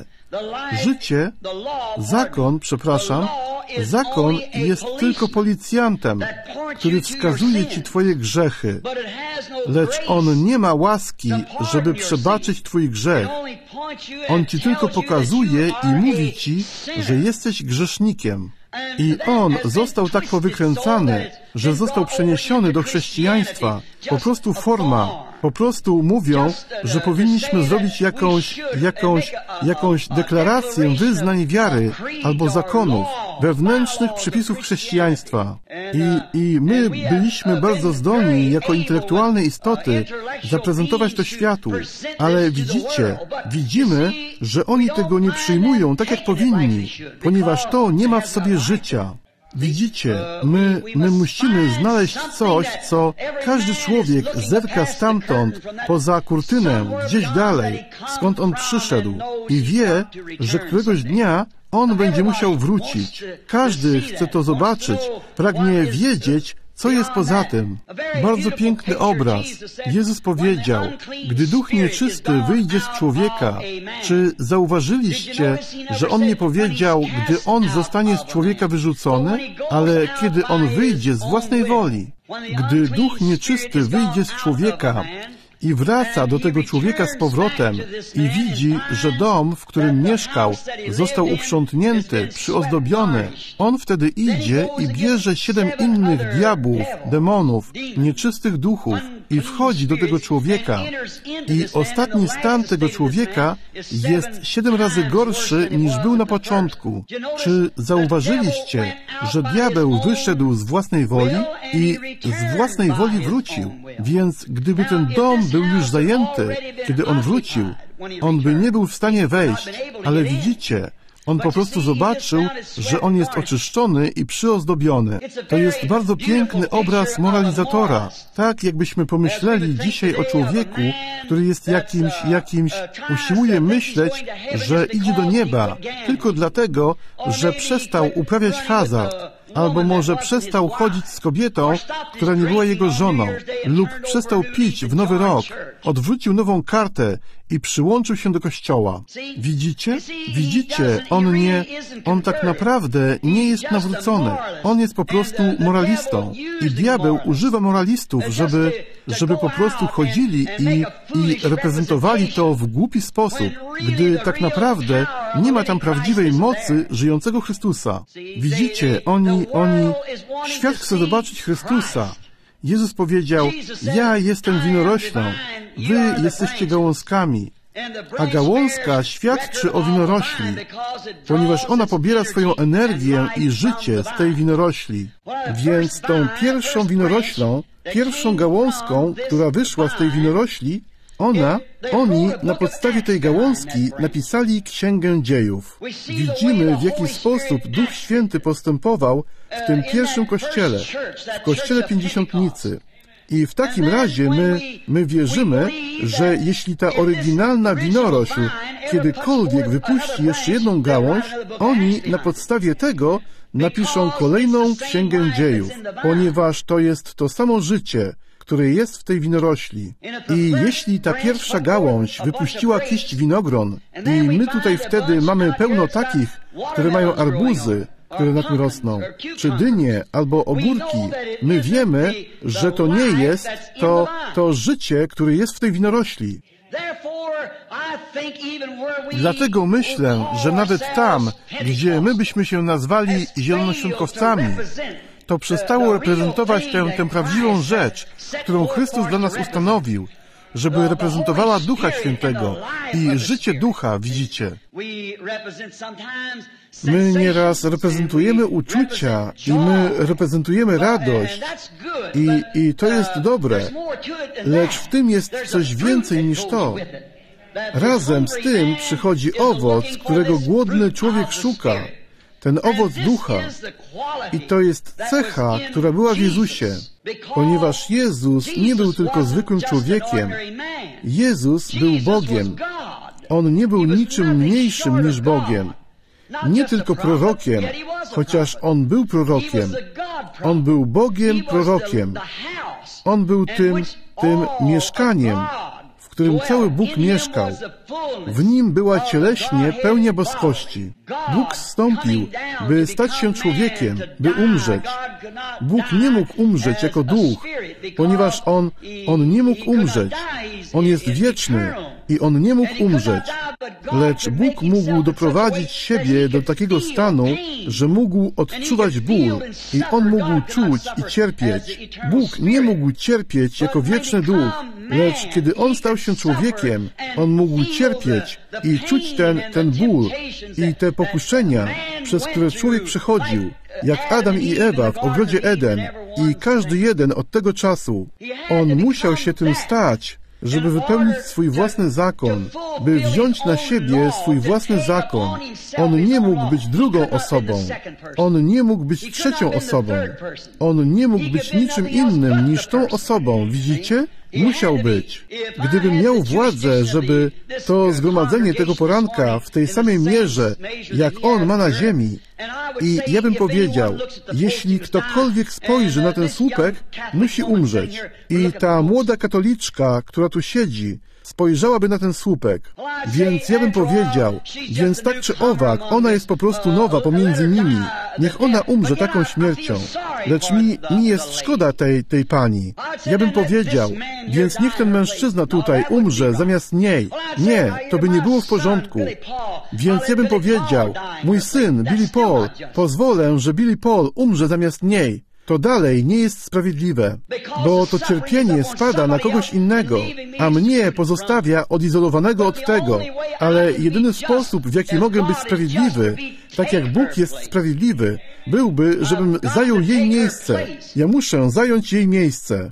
Życie, zakon, przepraszam, zakon jest tylko policjantem, który wskazuje ci twoje grzechy, lecz on nie ma łaski, żeby przebaczyć twój grzech. On ci tylko pokazuje i mówi ci, że jesteś grzesznikiem. I on został tak powykręcany, że został przeniesiony do chrześcijaństwa. Po prostu forma. Po prostu mówią, że powinniśmy zrobić jakąś, jakąś, jakąś deklarację wyznań wiary albo zakonów, wewnętrznych przepisów chrześcijaństwa. I, i my byliśmy bardzo zdolni jako intelektualne istoty zaprezentować to światu. Ale widzicie, widzimy, że oni tego nie przyjmują tak, jak powinni, ponieważ to nie ma w sobie życia. Widzicie, my, my musimy znaleźć coś, co każdy człowiek zerka stamtąd, poza kurtynę, gdzieś dalej, skąd on przyszedł i wie, że któregoś dnia on będzie musiał wrócić. Każdy chce to zobaczyć, pragnie wiedzieć, co jest poza tym. Bardzo piękny obraz. Jezus powiedział: gdy duch nieczysty wyjdzie z człowieka, czy zauważyliście, że on nie powiedział, gdy on zostanie z człowieka wyrzucony, ale kiedy on wyjdzie z własnej woli? Gdy duch nieczysty wyjdzie z człowieka i wraca do tego człowieka z powrotem i widzi, że dom, w którym mieszkał, został uprzątnięty, przyozdobiony, on wtedy idzie i bierze siedem innych diabłów, demonów, nieczystych duchów i wchodzi do tego człowieka. I ostatni stan tego człowieka jest siedem razy gorszy, niż był na początku. Czy zauważyliście, że diabeł wyszedł z własnej woli i z własnej woli wrócił? Więc gdyby ten dom był już zajęty, kiedy on wrócił, on by nie był w stanie wejść, ale widzicie, on po prostu zobaczył, że on jest oczyszczony i przyozdobiony. To jest bardzo piękny obraz moralizatora. Tak, jakbyśmy pomyśleli dzisiaj o człowieku, który jest jakimś, jakimś, usiłuje myśleć, że idzie do nieba, tylko dlatego, że przestał uprawiać hazard. Albo może przestał chodzić z kobietą, która nie była jego żoną, lub przestał pić w Nowy Rok, odwrócił nową kartę i przyłączył się do kościoła. Widzicie? Widzicie? On nie, on tak naprawdę nie jest nawrócony. On jest po prostu moralistą. I diabeł używa moralistów, żeby, żeby po prostu chodzili i, i reprezentowali to w głupi sposób, gdy tak naprawdę nie ma tam prawdziwej mocy żyjącego Chrystusa. Widzicie? Oni, oni, świat chce zobaczyć Chrystusa. Jezus powiedział: ja jestem winoroślą, wy jesteście gałązkami. A gałązka świadczy o winorośli, ponieważ ona pobiera swoją energię i życie z tej winorośli. Więc tą pierwszą winoroślą, pierwszą gałązką, która wyszła z tej winorośli, ona, oni na podstawie tej gałązki napisali Księgę Dziejów. Widzimy, w jaki sposób Duch Święty postępował w tym pierwszym kościele, w kościele Pięćdziesiątnicy. I w takim razie my, my wierzymy, że jeśli ta oryginalna winorośl kiedykolwiek wypuści jeszcze jedną gałąź, oni na podstawie tego napiszą kolejną Księgę Dziejów, ponieważ to jest to samo życie, które jest w tej winorośli. I jeśli ta pierwsza gałąź wypuściła kiść winogron i my tutaj wtedy mamy pełno takich, które mają arbuzy, które na tym rosną, czy dynie albo ogórki, my wiemy, że to nie jest to, to życie, które jest w tej winorośli. Dlatego myślę, że nawet tam, gdzie my byśmy się nazwali zielonoświątkowcami, to przestało reprezentować tę, tę prawdziwą rzecz, którą Chrystus dla nas ustanowił, żeby reprezentowała Ducha Świętego i życie Ducha, widzicie. My nieraz reprezentujemy uczucia i my reprezentujemy radość i, i to jest dobre, lecz w tym jest coś więcej niż to. Razem z tym przychodzi owoc, którego głodny człowiek szuka. Ten owoc Ducha. I to jest cecha, która była w Jezusie, ponieważ Jezus nie był tylko zwykłym człowiekiem. Jezus był Bogiem. On nie był niczym mniejszym niż Bogiem. Nie tylko prorokiem, chociaż On był prorokiem. On był Bogiem prorokiem. On był tym, tym mieszkaniem, w którym cały Bóg mieszkał. W Nim była cieleśnie pełnia boskości. Bóg zstąpił, by stać się człowiekiem, by umrzeć. Bóg nie mógł umrzeć jako duch, ponieważ On, On nie mógł umrzeć. On jest wieczny i On nie mógł umrzeć. Lecz Bóg mógł doprowadzić siebie do takiego stanu, że mógł odczuwać ból i On mógł czuć i cierpieć. Bóg nie mógł cierpieć jako wieczny duch, lecz kiedy On stał się człowiekiem, On mógł cierpieć i czuć ten, ten ból i te pokuszenia, przez które człowiek przechodził, jak Adam i Ewa w ogrodzie Eden i każdy jeden od tego czasu. On musiał się tym stać, żeby wypełnić swój własny zakon, by wziąć na siebie swój własny zakon. On nie mógł być drugą osobą. On nie mógł być trzecią osobą. On nie mógł być niczym innym niż tą osobą. Widzicie? Musiał być. Gdybym miał władzę, żeby to zgromadzenie tego poranka w tej samej mierze, jak On ma na ziemi, i ja bym powiedział, jeśli ktokolwiek spojrzy na ten słupek, musi umrzeć. I ta młoda katoliczka, która tu siedzi, spojrzałaby na ten słupek. Więc ja bym powiedział, więc tak czy owak, ona jest po prostu nowa pomiędzy nimi. Niech ona umrze taką śmiercią. Lecz mi, mi jest szkoda tej, tej pani. Ja bym powiedział, więc niech ten mężczyzna tutaj umrze zamiast niej. Nie, to by nie było w porządku. Więc ja bym powiedział, mój syn, Billy Paul, pozwolę, że Billy Paul umrze zamiast niej. To dalej nie jest sprawiedliwe, bo to cierpienie spada na kogoś innego, a mnie pozostawia odizolowanego od tego. Ale jedyny sposób, w jaki mogę być sprawiedliwy, tak jak Bóg jest sprawiedliwy, byłby, żebym zajął jej miejsce. Ja muszę zająć jej miejsce.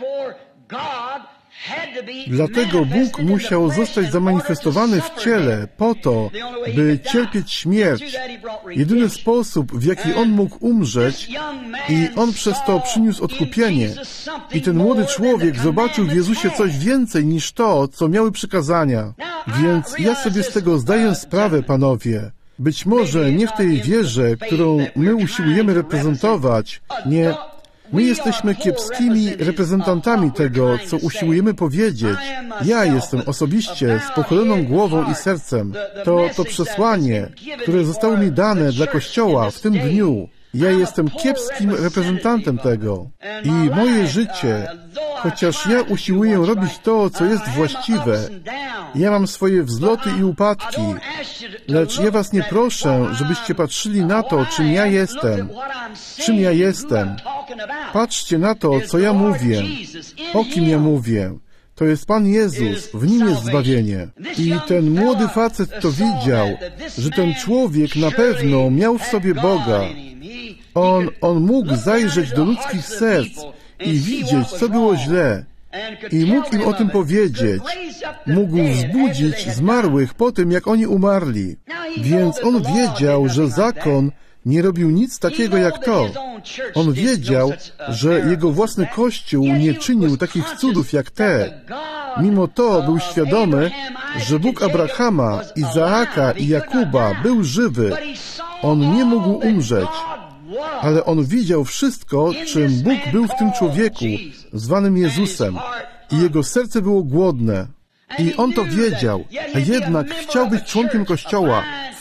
Dlatego Bóg musiał zostać zamanifestowany w ciele po to, by cierpieć śmierć. Jedyny sposób, w jaki On mógł umrzeć, i On przez to przyniósł odkupienie. I ten młody człowiek zobaczył w Jezusie coś więcej niż to, co miały przykazania. Więc ja sobie z tego zdaję sprawę, panowie. Być może nie w tej wierze, którą my usiłujemy reprezentować, nie... My jesteśmy kiepskimi reprezentantami tego, co usiłujemy powiedzieć. Ja jestem osobiście z pochyloną głową i sercem. To to przesłanie, które zostało mi dane dla Kościoła w tym dniu. Ja jestem kiepskim reprezentantem tego. I moje życie, chociaż ja usiłuję robić to, co jest właściwe, ja mam swoje wzloty i upadki, lecz ja was nie proszę, żebyście patrzyli na to, czym ja jestem. Czym ja jestem. Patrzcie na to, co ja mówię. O kim ja mówię. To jest Pan Jezus, w Nim jest zbawienie. I ten młody facet to widział, że ten człowiek na pewno miał w sobie Boga. On, on mógł zajrzeć do ludzkich serc i widzieć, co było źle. I mógł im o tym powiedzieć. Mógł wzbudzić zmarłych po tym, jak oni umarli. Więc on wiedział, że zakon nie robił nic takiego jak to. On wiedział, że jego własny Kościół nie czynił takich cudów jak te. Mimo to był świadomy, że Bóg Abrahama, Izaaka i Jakuba był żywy. On nie mógł umrzeć. Ale on widział wszystko, czym Bóg był w tym człowieku, zwanym Jezusem. I jego serce było głodne. I on to wiedział, a jednak chciał być członkiem Kościoła,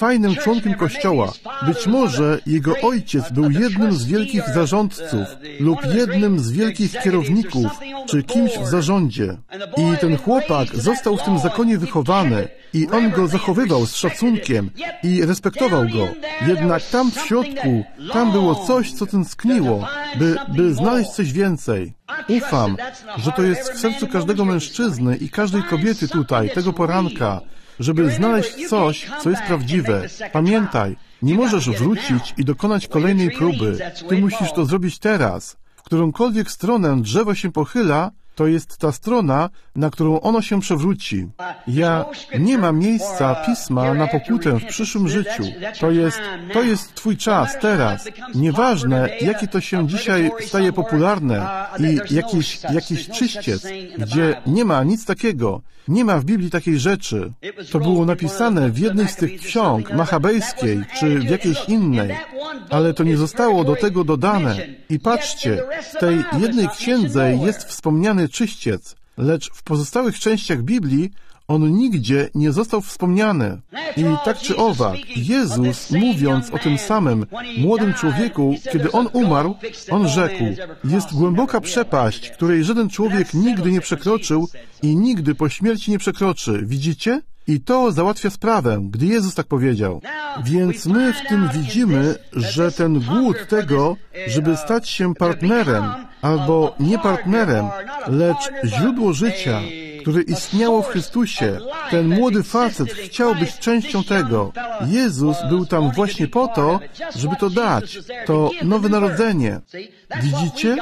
fajnym członkiem Kościoła. Być może jego ojciec był jednym z wielkich zarządców lub jednym z wielkich kierowników, czy kimś w zarządzie. I ten chłopak został w tym zakonie wychowany i on go zachowywał z szacunkiem i respektował go. Jednak tam w środku, tam było coś, co tęskniło, by, by znaleźć coś więcej. Ufam, że to jest w sercu każdego mężczyzny i każdej kobiety tutaj, tego poranka, żeby znaleźć coś, co jest prawdziwe. Pamiętaj, nie możesz wrócić i dokonać kolejnej próby. Ty musisz to zrobić teraz. W którąkolwiek stronę drzewo się pochyla, to jest ta strona, na którą ono się przewróci. Ja nie mam miejsca Pisma na pokutę w przyszłym życiu. To jest, to jest Twój czas, teraz. Nieważne, jakie to się dzisiaj staje popularne i jakiś, jakiś czyściec, gdzie nie ma nic takiego. Nie ma w Biblii takiej rzeczy. To było napisane w jednej z tych ksiąg machabejskiej, czy w jakiejś innej, ale to nie zostało do tego dodane. I patrzcie, w tej jednej księdze jest wspomniany czyściec, lecz w pozostałych częściach Biblii on nigdzie nie został wspomniany. I tak czy owak, Jezus, mówiąc o tym samym młodym człowieku, kiedy on umarł, on rzekł, jest głęboka przepaść, której żaden człowiek nigdy nie przekroczył i nigdy po śmierci nie przekroczy. Widzicie? I to załatwia sprawę, gdy Jezus tak powiedział. Więc my w tym widzimy, że ten głód tego, żeby stać się partnerem, albo nie partnerem, lecz źródło życia, które istniało w Chrystusie, ten młody facet chciał być częścią tego. Jezus był tam właśnie po to, żeby to dać. To nowe narodzenie. Widzicie?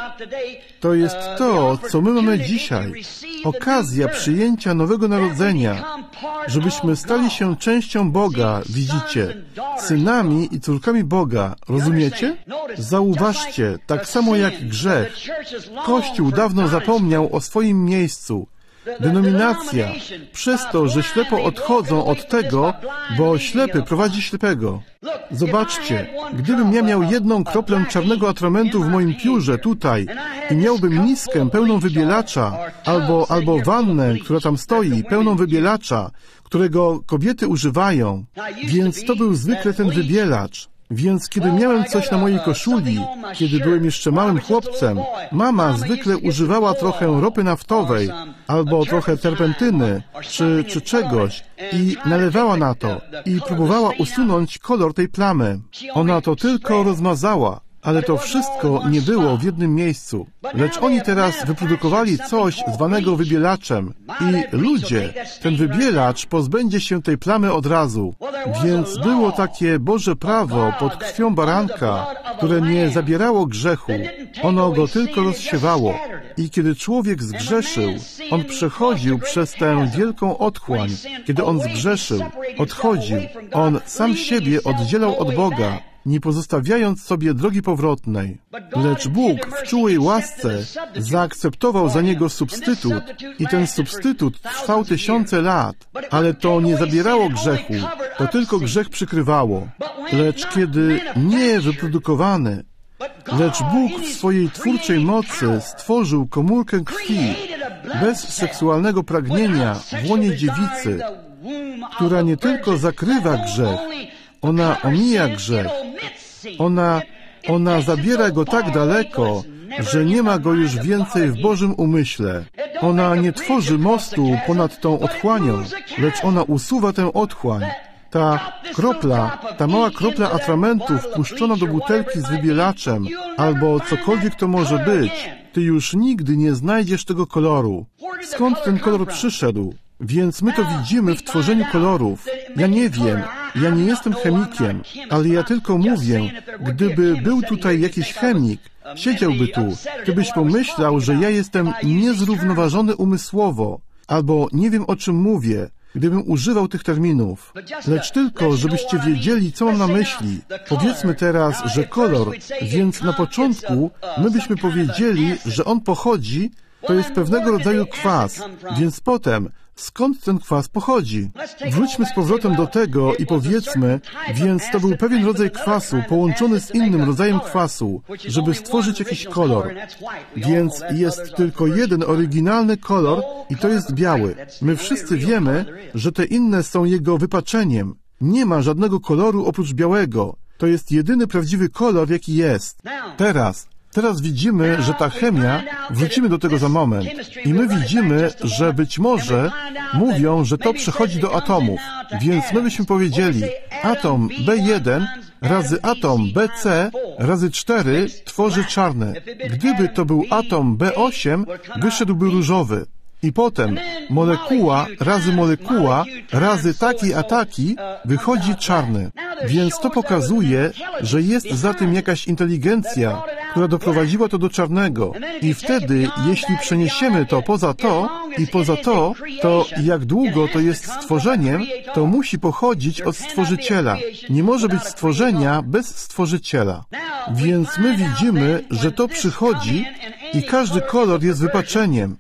To jest to, co my mamy dzisiaj. Okazja przyjęcia nowego narodzenia, żebyśmy stali się częścią Boga, widzicie? Synami i córkami Boga. Rozumiecie? Zauważcie, tak samo jak grzech. Kościół dawno zapomniał o swoim miejscu. Denominacja, przez to, że ślepo odchodzą od tego, bo ślepy prowadzi ślepego. Zobaczcie, gdybym ja miał jedną kroplę czarnego atramentu w moim piórze tutaj i miałbym miskę pełną wybielacza, albo, albo wannę, która tam stoi, pełną wybielacza, którego kobiety używają, więc to był zwykle ten wybielacz. Więc kiedy miałem coś na mojej koszuli, kiedy byłem jeszcze małym chłopcem, mama zwykle używała trochę ropy naftowej, albo trochę terpentyny, czy, czy czegoś i nalewała na to i próbowała usunąć kolor tej plamy. Ona to tylko rozmazała, ale to wszystko nie było w jednym miejscu. Lecz oni teraz wyprodukowali coś zwanego wybielaczem i ludzie, ten wybielacz pozbędzie się tej plamy od razu. Więc było takie Boże prawo pod krwią baranka, które nie zabierało grzechu. Ono go tylko rozsiewało. I kiedy człowiek zgrzeszył, on przechodził przez tę wielką otchłań. Kiedy on zgrzeszył, odchodził. On sam siebie oddzielał od Boga, nie pozostawiając sobie drogi powrotnej. Lecz Bóg w czułej łasce zaakceptował za niego substytut i ten substytut trwał tysiące lat, ale to nie zabierało grzechu, to tylko grzech przykrywało. Lecz kiedy nie wyprodukowany, lecz Bóg w swojej twórczej mocy stworzył komórkę krwi bez seksualnego pragnienia w łonie dziewicy, która nie tylko zakrywa grzech, ona omija grzech. Ona, ona zabiera go tak daleko, że nie ma go już więcej w Bożym umyśle. Ona nie tworzy mostu ponad tą otchłanią, lecz ona usuwa tę otchłań. Ta kropla, ta mała kropla atramentu wpuszczona do butelki z wybielaczem, albo cokolwiek to może być, ty już nigdy nie znajdziesz tego koloru. Skąd ten kolor przyszedł? Więc my to widzimy w tworzeniu kolorów. Ja nie wiem, ja nie jestem chemikiem, ale ja tylko mówię, gdyby był tutaj jakiś chemik, siedziałby tu, gdybyś pomyślał, że ja jestem niezrównoważony umysłowo, albo nie wiem, o czym mówię, gdybym używał tych terminów. Lecz tylko, żebyście wiedzieli, co mam na myśli. Powiedzmy teraz, że kolor, więc na początku my byśmy powiedzieli, że on pochodzi, to jest pewnego rodzaju kwas, więc potem, skąd ten kwas pochodzi? Wróćmy z powrotem do tego i powiedzmy, więc to był pewien rodzaj kwasu połączony z innym rodzajem kwasu, żeby stworzyć jakiś kolor. Więc jest tylko jeden oryginalny kolor i to jest biały. My wszyscy wiemy, że te inne są jego wypaczeniem. Nie ma żadnego koloru oprócz białego. To jest jedyny prawdziwy kolor, jaki jest. Teraz, teraz widzimy, że ta chemia, wrócimy do tego za moment, i my widzimy, że być może mówią, że to przechodzi do atomów. Więc my byśmy powiedzieli, atom B jeden razy atom B C razy cztery tworzy czarne. Gdyby to był atom B osiem, wyszedłby różowy. I potem molekuła razy molekuła razy taki a taki wychodzi czarny. Więc to pokazuje, że jest za tym jakaś inteligencja, która doprowadziła to do czarnego. I wtedy, jeśli przeniesiemy to poza to i poza to, to jak długo to jest stworzeniem, to musi pochodzić od Stworzyciela. Nie może być stworzenia bez Stworzyciela. Więc my widzimy, że to przychodzi i każdy kolor jest wypaczeniem.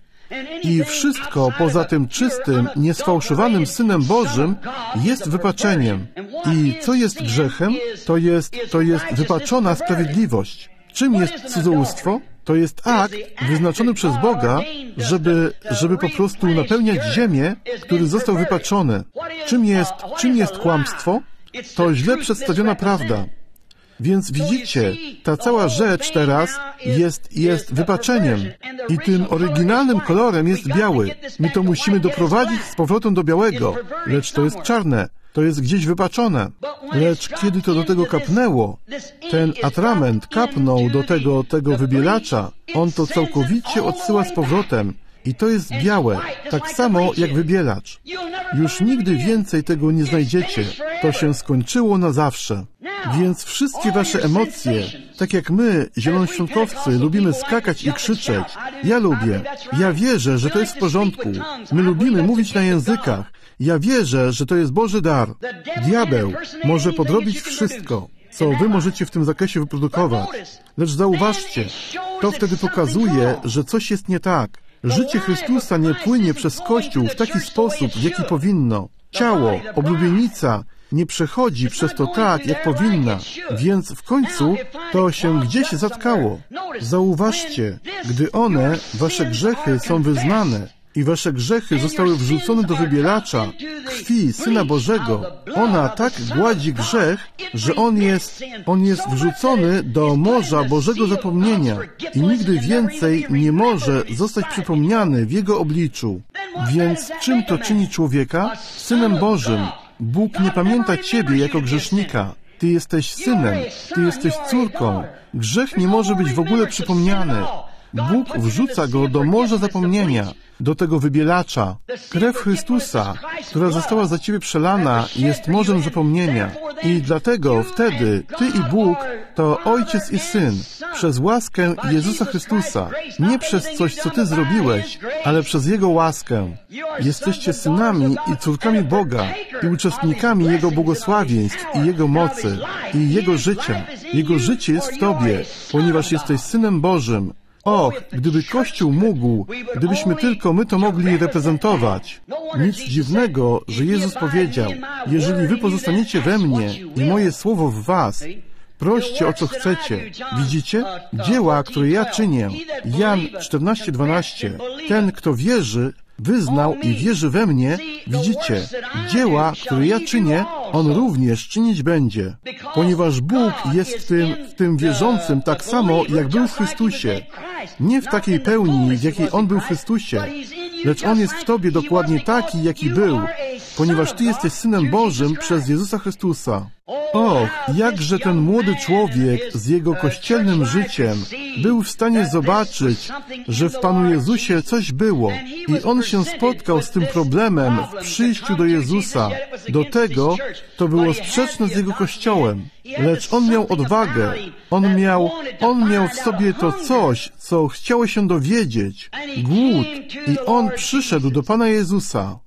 I wszystko poza tym czystym, niesfałszowanym Synem Bożym jest wypaczeniem. I co jest grzechem? To jest, to jest wypaczona sprawiedliwość. Czym jest cudzołóstwo? To jest akt wyznaczony przez Boga, żeby, żeby po prostu napełniać ziemię, który został wypaczony. Czym jest, czym jest kłamstwo? To źle przedstawiona prawda. Więc widzicie, ta cała rzecz teraz jest, jest wypaczeniem. I tym oryginalnym kolorem jest biały. My to musimy doprowadzić z powrotem do białego, lecz to jest czarne. To jest gdzieś wypaczone. Lecz kiedy to do tego kapnęło, ten atrament kapnął do tego, tego wybielacza, on to całkowicie odsyła z powrotem. I to jest białe, tak samo jak wybielacz. Już nigdy więcej tego nie znajdziecie. To się skończyło na zawsze. Więc wszystkie wasze emocje, tak jak my, zielonoświątkowcy, lubimy skakać i krzyczeć. Ja lubię. Ja wierzę, że to jest w porządku. My lubimy mówić na językach. Ja wierzę, że to jest Boży dar. Diabeł może podrobić wszystko, co wy możecie w tym zakresie wyprodukować. Lecz zauważcie, to wtedy pokazuje, że coś jest nie tak. Życie Chrystusa nie płynie przez Kościół w taki sposób, w jaki powinno. Ciało, oblubienica nie przechodzi przez to tak, jak powinna, więc w końcu to się gdzieś zatkało. Zauważcie, gdy one, wasze grzechy, są wyznane i wasze grzechy zostały wrzucone do wybielacza krwi Syna Bożego, ona tak gładzi grzech, że on jest, on jest wrzucony do morza Bożego zapomnienia i nigdy więcej nie może zostać przypomniany w Jego obliczu. Więc czym to czyni człowieka? Synem Bożym. Bóg nie pamięta ciebie jako grzesznika. Ty jesteś synem, ty jesteś córką. Grzech nie może być w ogóle przypomniany. Bóg wrzuca go do morza zapomnienia, do tego wybielacza. Krew Chrystusa, która została za ciebie przelana, jest morzem zapomnienia. I dlatego wtedy ty i Bóg to Ojciec i Syn, przez łaskę Jezusa Chrystusa, nie przez coś, co ty zrobiłeś, ale przez Jego łaskę. Jesteście synami i córkami Boga i uczestnikami Jego błogosławieństw i Jego mocy i Jego życia. Jego życie jest w tobie, ponieważ jesteś Synem Bożym. Och, gdyby Kościół mógł, gdybyśmy tylko my to mogli reprezentować. Nic dziwnego, że Jezus powiedział, jeżeli wy pozostaniecie we mnie i moje słowo w was, proście o co chcecie. Widzicie? Dzieła, które ja czynię. Jan czternaście dwanaście. Ten, kto wierzy, wyznał i wierzy we mnie, widzicie, dzieła, które ja czynię, on również czynić będzie. Ponieważ Bóg jest w tym, w tym wierzącym tak samo, jak był w Chrystusie. Nie w takiej pełni, w jakiej On był w Chrystusie, lecz On jest w tobie dokładnie taki, jaki był, ponieważ ty jesteś Synem Bożym przez Jezusa Chrystusa. Och, jakże ten młody człowiek z jego kościelnym życiem był w stanie zobaczyć, że w Panu Jezusie coś było i on się spotkał z tym problemem w przyjściu do Jezusa. Do tego to było sprzeczne z jego Kościołem, lecz on miał odwagę, on miał, on miał w sobie to coś, co chciało się dowiedzieć, głód, i on przyszedł do Pana Jezusa.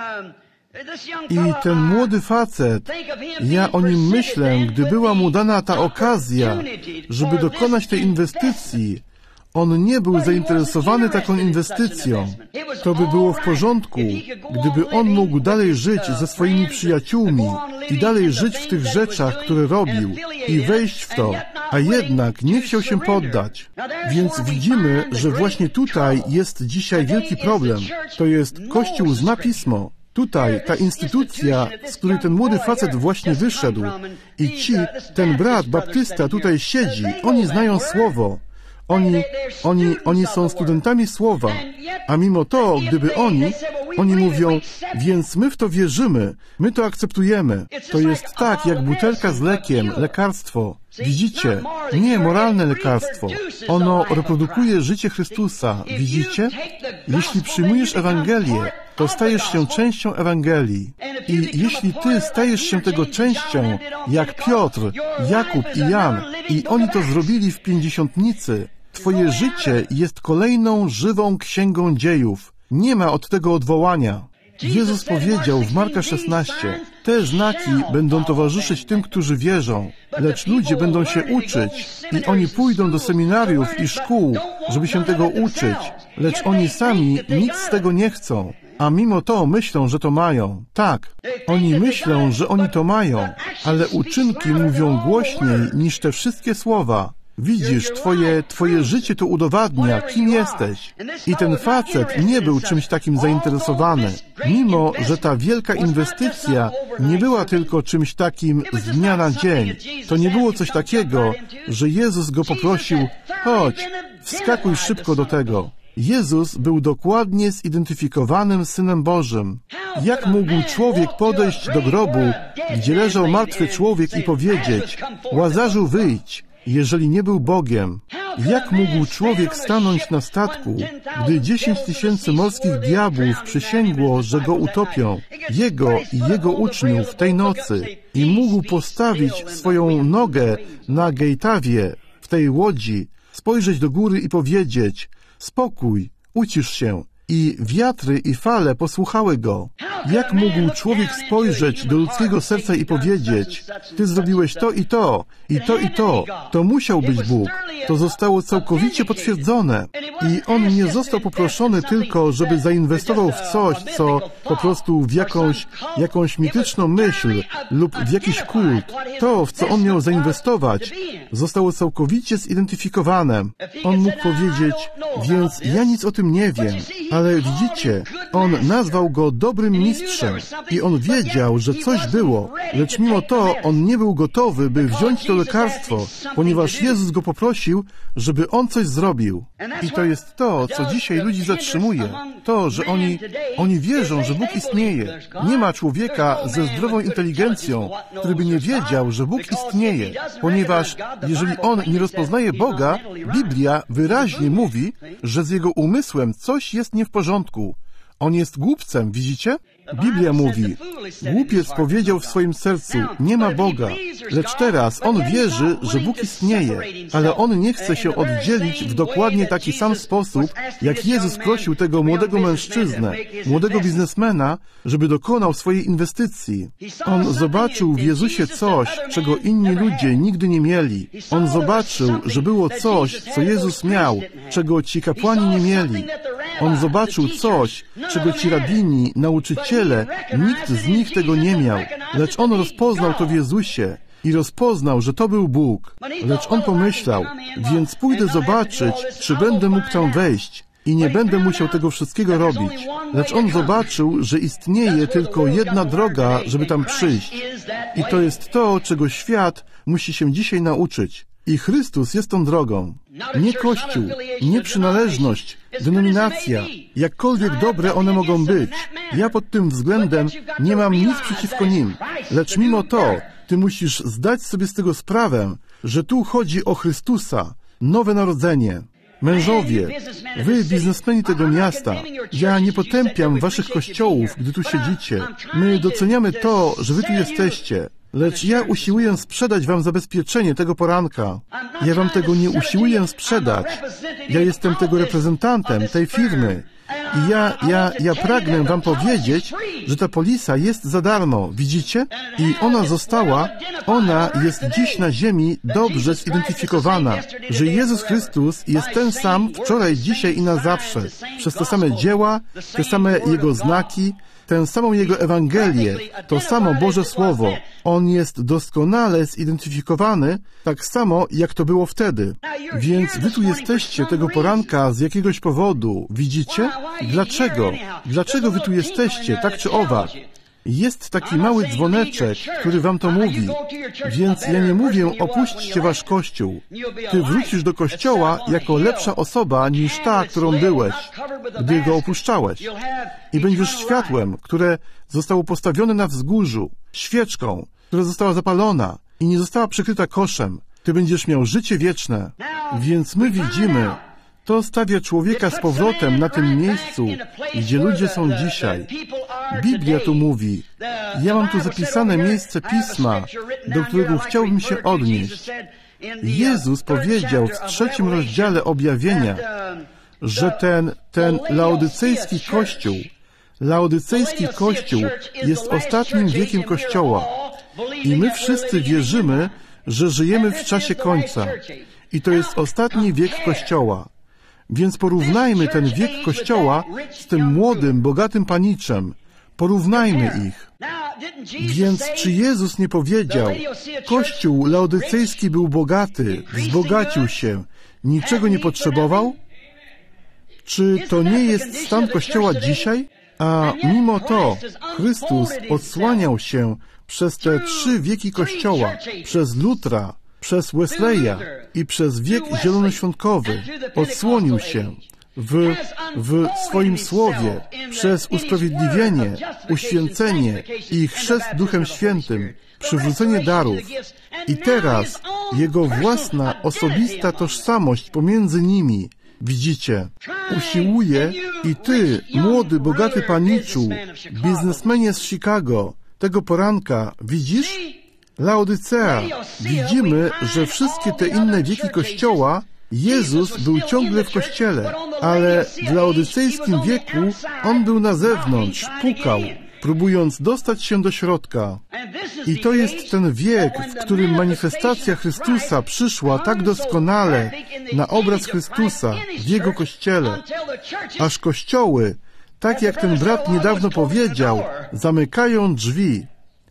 I ten młody facet, ja o nim myślę, gdy była mu dana ta okazja, żeby dokonać tej inwestycji, on nie był zainteresowany taką inwestycją. To by było w porządku, gdyby on mógł dalej żyć ze swoimi przyjaciółmi i dalej żyć w tych rzeczach, które robił i wejść w to, a jednak nie chciał się poddać. Więc widzimy, że właśnie tutaj jest dzisiaj wielki problem. To jest Kościół zna Pismo. Tutaj ta instytucja, z której ten młody facet właśnie wyszedł i ci, ten brat baptysta tutaj siedzi, oni znają Słowo. Oni, oni, oni są studentami Słowa, a mimo to, gdyby oni, oni mówią, więc my w to wierzymy, my to akceptujemy. To jest tak, jak butelka z lekiem, lekarstwo. Widzicie? Nie moralne lekarstwo. Ono reprodukuje życie Chrystusa. Widzicie? Jeśli przyjmujesz Ewangelię, to stajesz się częścią Ewangelii. I jeśli ty stajesz się tego częścią, jak Piotr, Jakub i Jan, i oni to zrobili w pięćdziesiątnicy, twoje życie jest kolejną żywą księgą dziejów. Nie ma od tego odwołania. Jezus powiedział w Marka szesnaście, te znaki będą towarzyszyć tym, którzy wierzą, lecz ludzie będą się uczyć i oni pójdą do seminariów i szkół, żeby się tego uczyć, lecz oni sami nic z tego nie chcą. A mimo to myślą, że to mają. Tak, oni myślą, że oni to mają, ale uczynki mówią głośniej niż te wszystkie słowa. Widzisz, twoje, twoje życie to udowadnia, kim jesteś. I ten facet nie był czymś takim zainteresowany, mimo że ta wielka inwestycja nie była tylko czymś takim z dnia na dzień. To nie było coś takiego, że Jezus go poprosił, chodź, wskakuj szybko do tego. Jezus był dokładnie zidentyfikowanym Synem Bożym. Jak mógł człowiek podejść do grobu, gdzie leżał martwy człowiek i powiedzieć, Łazarzu, wyjdź, jeżeli nie był Bogiem? Jak mógł człowiek stanąć na statku, gdy dziesięć tysięcy morskich diabłów przysięgło, że go utopią, jego i jego uczniów tej nocy, i mógł postawić swoją nogę na gejtawie w tej łodzi, spojrzeć do góry i powiedzieć, spokój, ucisz się. I wiatry i fale posłuchały go. Jak mógł człowiek spojrzeć do ludzkiego serca i powiedzieć, ty zrobiłeś to i to, i to i to, to musiał być Bóg. To zostało całkowicie potwierdzone. I on nie został poproszony tylko, żeby zainwestował w coś, co po prostu w jakąś, jakąś mityczną myśl lub w jakiś kult. To, w co on miał zainwestować, zostało całkowicie zidentyfikowane. On mógł powiedzieć, więc ja nic o tym nie wiem. Ale widzicie, on nazwał go dobrym mistrzem i on wiedział, że coś było, lecz mimo to on nie był gotowy, by wziąć to lekarstwo, ponieważ Jezus go poprosił, żeby on coś zrobił. I to jest to, co dzisiaj ludzi zatrzymuje. To, że oni, oni wierzą, że Bóg istnieje. Nie ma człowieka ze zdrową inteligencją, który by nie wiedział, że Bóg istnieje, ponieważ jeżeli on nie rozpoznaje Boga, Biblia wyraźnie mówi, że z jego umysłem coś jest nie w porządku. On jest głupcem, widzicie? Biblia mówi, głupiec powiedział w swoim sercu, nie ma Boga, lecz teraz on wierzy, że Bóg istnieje, ale on nie chce się oddzielić w dokładnie taki sam sposób, jak Jezus prosił tego młodego mężczyznę, młodego biznesmena, żeby dokonał swojej inwestycji. On zobaczył w Jezusie coś, czego inni ludzie nigdy nie mieli. On zobaczył, że było coś, co Jezus miał, czego ci kapłani nie mieli. On zobaczył coś, czego ci rabini, nauczyciele, nikt z nich tego nie miał, lecz on rozpoznał to w Jezusie i rozpoznał, że to był Bóg. Lecz on pomyślał, więc pójdę zobaczyć, czy będę mógł tam wejść i nie będę musiał tego wszystkiego robić. Lecz on zobaczył, że istnieje tylko jedna droga, żeby tam przyjść. I to jest to, czego świat musi się dzisiaj nauczyć. I Chrystus jest tą drogą. Nie Kościół, nie przynależność, denominacja, jakkolwiek dobre one mogą być. Ja pod tym względem nie mam nic przeciwko nim. Lecz mimo to, ty musisz zdać sobie z tego sprawę, że tu chodzi o Chrystusa, nowe narodzenie. Mężowie, wy biznesmeni tego miasta, ja nie potępiam waszych kościołów, gdy tu siedzicie. My doceniamy to, że wy tu jesteście. Lecz ja usiłuję sprzedać wam zabezpieczenie tego poranka. Ja wam tego nie usiłuję sprzedać. Ja jestem tego reprezentantem, tej firmy. I ja, ja, ja pragnę wam powiedzieć, że ta polisa jest za darmo, widzicie? I ona została, ona jest dziś na ziemi dobrze zidentyfikowana, że Jezus Chrystus jest ten sam wczoraj, dzisiaj i na zawsze. Przez te same dzieła, te same Jego znaki, tę samą Jego Ewangelię, to samo Boże Słowo. On jest doskonale zidentyfikowany, tak samo jak to było wtedy. Więc wy tu jesteście tego poranka z jakiegoś powodu, widzicie? Dlaczego? Dlaczego wy tu jesteście, tak czy owak? Jest taki mały dzwoneczek, który wam to mówi. Więc ja nie mówię, opuśćcie wasz kościół. Ty wrócisz do kościoła jako lepsza osoba niż ta, którą byłeś, gdy go opuszczałeś. I będziesz światłem, które zostało postawione na wzgórzu, świeczką, która została zapalona i nie została przykryta koszem. Ty będziesz miał życie wieczne. Więc my widzimy, to stawia człowieka z powrotem na tym miejscu, gdzie ludzie są dzisiaj. Biblia tu mówi, ja mam tu zapisane miejsce Pisma, do którego chciałbym się odnieść. Jezus powiedział w trzecim rozdziale Objawienia, że ten, ten laodycejski kościół, laodycejski kościół jest ostatnim wiekiem Kościoła. I my wszyscy wierzymy, że żyjemy w czasie końca. I to jest ostatni wiek Kościoła. Więc porównajmy ten wiek Kościoła z tym młodym, bogatym paniczem. Porównajmy ich. Więc czy Jezus nie powiedział, Kościół laodycejski był bogaty, wzbogacił się, niczego nie potrzebował? Czy to nie jest stan Kościoła dzisiaj? A mimo to Chrystus odsłaniał się przez te trzy wieki Kościoła, przez Lutra, przez Wesleya i przez wiek zielonoświątkowy. Odsłonił się w, w swoim słowie przez usprawiedliwienie, uświęcenie i chrzest Duchem Świętym, przywrócenie darów. I teraz Jego własna, osobista tożsamość pomiędzy nimi, widzicie, usiłuje i ty, młody, bogaty paniczu, biznesmenie z Chicago, tego poranka, widzisz? Laodycea, widzimy, że wszystkie te inne wieki Kościoła, Jezus był ciągle w Kościele, ale w laodycejskim wieku On był na zewnątrz, pukał, próbując dostać się do środka. I to jest ten wiek, w którym manifestacja Chrystusa przyszła tak doskonale na obraz Chrystusa w Jego Kościele, aż kościoły, tak jak ten brat niedawno powiedział, zamykają drzwi.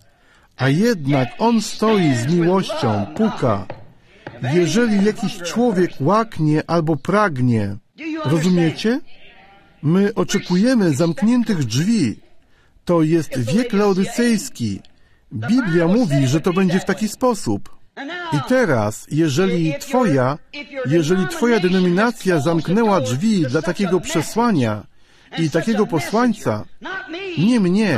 A jednak On stoi z miłością, puka. Jeżeli jakiś człowiek łaknie albo pragnie, rozumiecie? My oczekujemy zamkniętych drzwi. To jest wiek laodycejski. Biblia mówi, że to będzie w taki sposób. I teraz, jeżeli Twoja, jeżeli Twoja denominacja zamknęła drzwi dla takiego przesłania i takiego posłańca, nie mnie,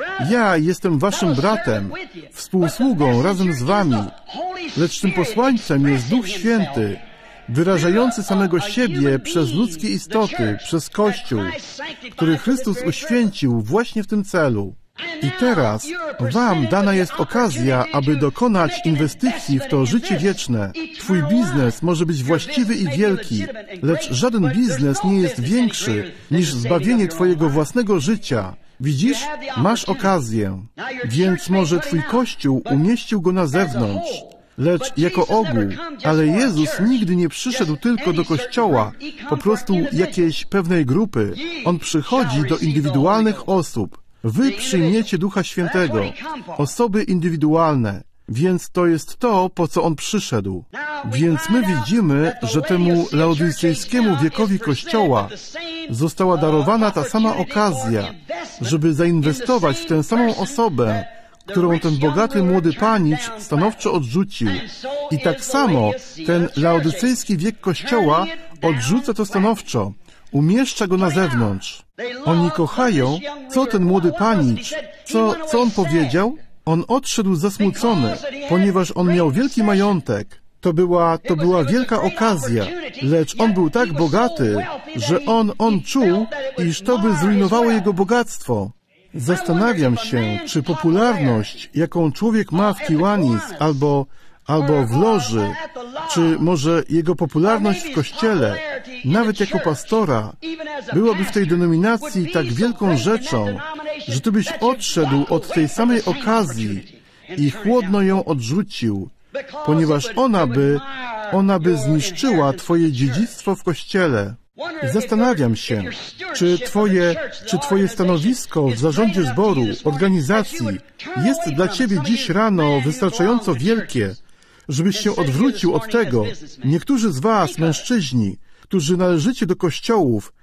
ja jestem Waszym bratem, współsługą razem z Wami, lecz tym posłańcem jest Duch Święty, wyrażający samego siebie przez ludzkie istoty, przez Kościół, który Chrystus uświęcił właśnie w tym celu. I teraz Wam dana jest okazja, aby dokonać inwestycji w to życie wieczne. Twój biznes może być właściwy i wielki, lecz żaden biznes nie jest większy niż zbawienie Twojego własnego życia. Widzisz? Masz okazję. Więc może Twój Kościół umieścił go na zewnątrz, lecz jako ogół. Ale Jezus nigdy nie przyszedł tylko do Kościoła, po prostu jakiejś pewnej grupy. On przychodzi do indywidualnych osób. Wy przyjmiecie Ducha Świętego, osoby indywidualne, więc to jest to, po co On przyszedł. Więc my widzimy, że temu laodycejskiemu wiekowi Kościoła została darowana ta sama okazja, żeby zainwestować w tę samą osobę, którą ten bogaty młody panicz stanowczo odrzucił. I tak samo ten laodycejski wiek Kościoła odrzuca to stanowczo, umieszcza go na zewnątrz. Oni kochają, co ten młody panicz, co, co on powiedział? On odszedł zasmucony, ponieważ on miał wielki majątek. To była, to była wielka okazja, lecz on był tak bogaty, że on, on czuł, iż to by zrujnowało jego bogactwo. Zastanawiam się, czy popularność, jaką człowiek ma w Kiwanis albo, albo w loży, czy może jego popularność w Kościele, nawet jako pastora, byłaby w tej denominacji tak wielką rzeczą, że Ty byś odszedł od tej samej okazji i chłodno ją odrzucił, ponieważ ona by, ona by zniszczyła Twoje dziedzictwo w Kościele. Zastanawiam się, czy Twoje, czy Twoje stanowisko w zarządzie zboru, organizacji jest dla Ciebie dziś rano wystarczająco wielkie, żebyś się odwrócił od tego. Niektórzy z Was, mężczyźni, którzy należycie do kościołów,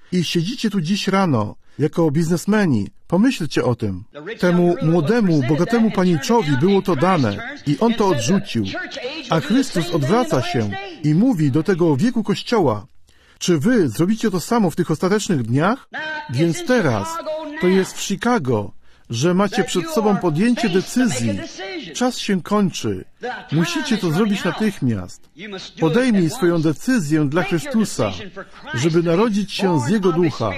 i siedzicie tu dziś rano jako biznesmeni. Pomyślcie o tym. Temu młodemu, bogatemu paniczowi było to dane i on to odrzucił. A Chrystus odwraca się i mówi do tego wieku Kościoła: czy wy zrobicie to samo w tych ostatecznych dniach? Więc teraz to jest w Chicago, że macie przed sobą podjęcie decyzji. Czas się kończy. Musicie to zrobić natychmiast. Podejmij swoją decyzję dla Chrystusa, żeby narodzić się z Jego ducha.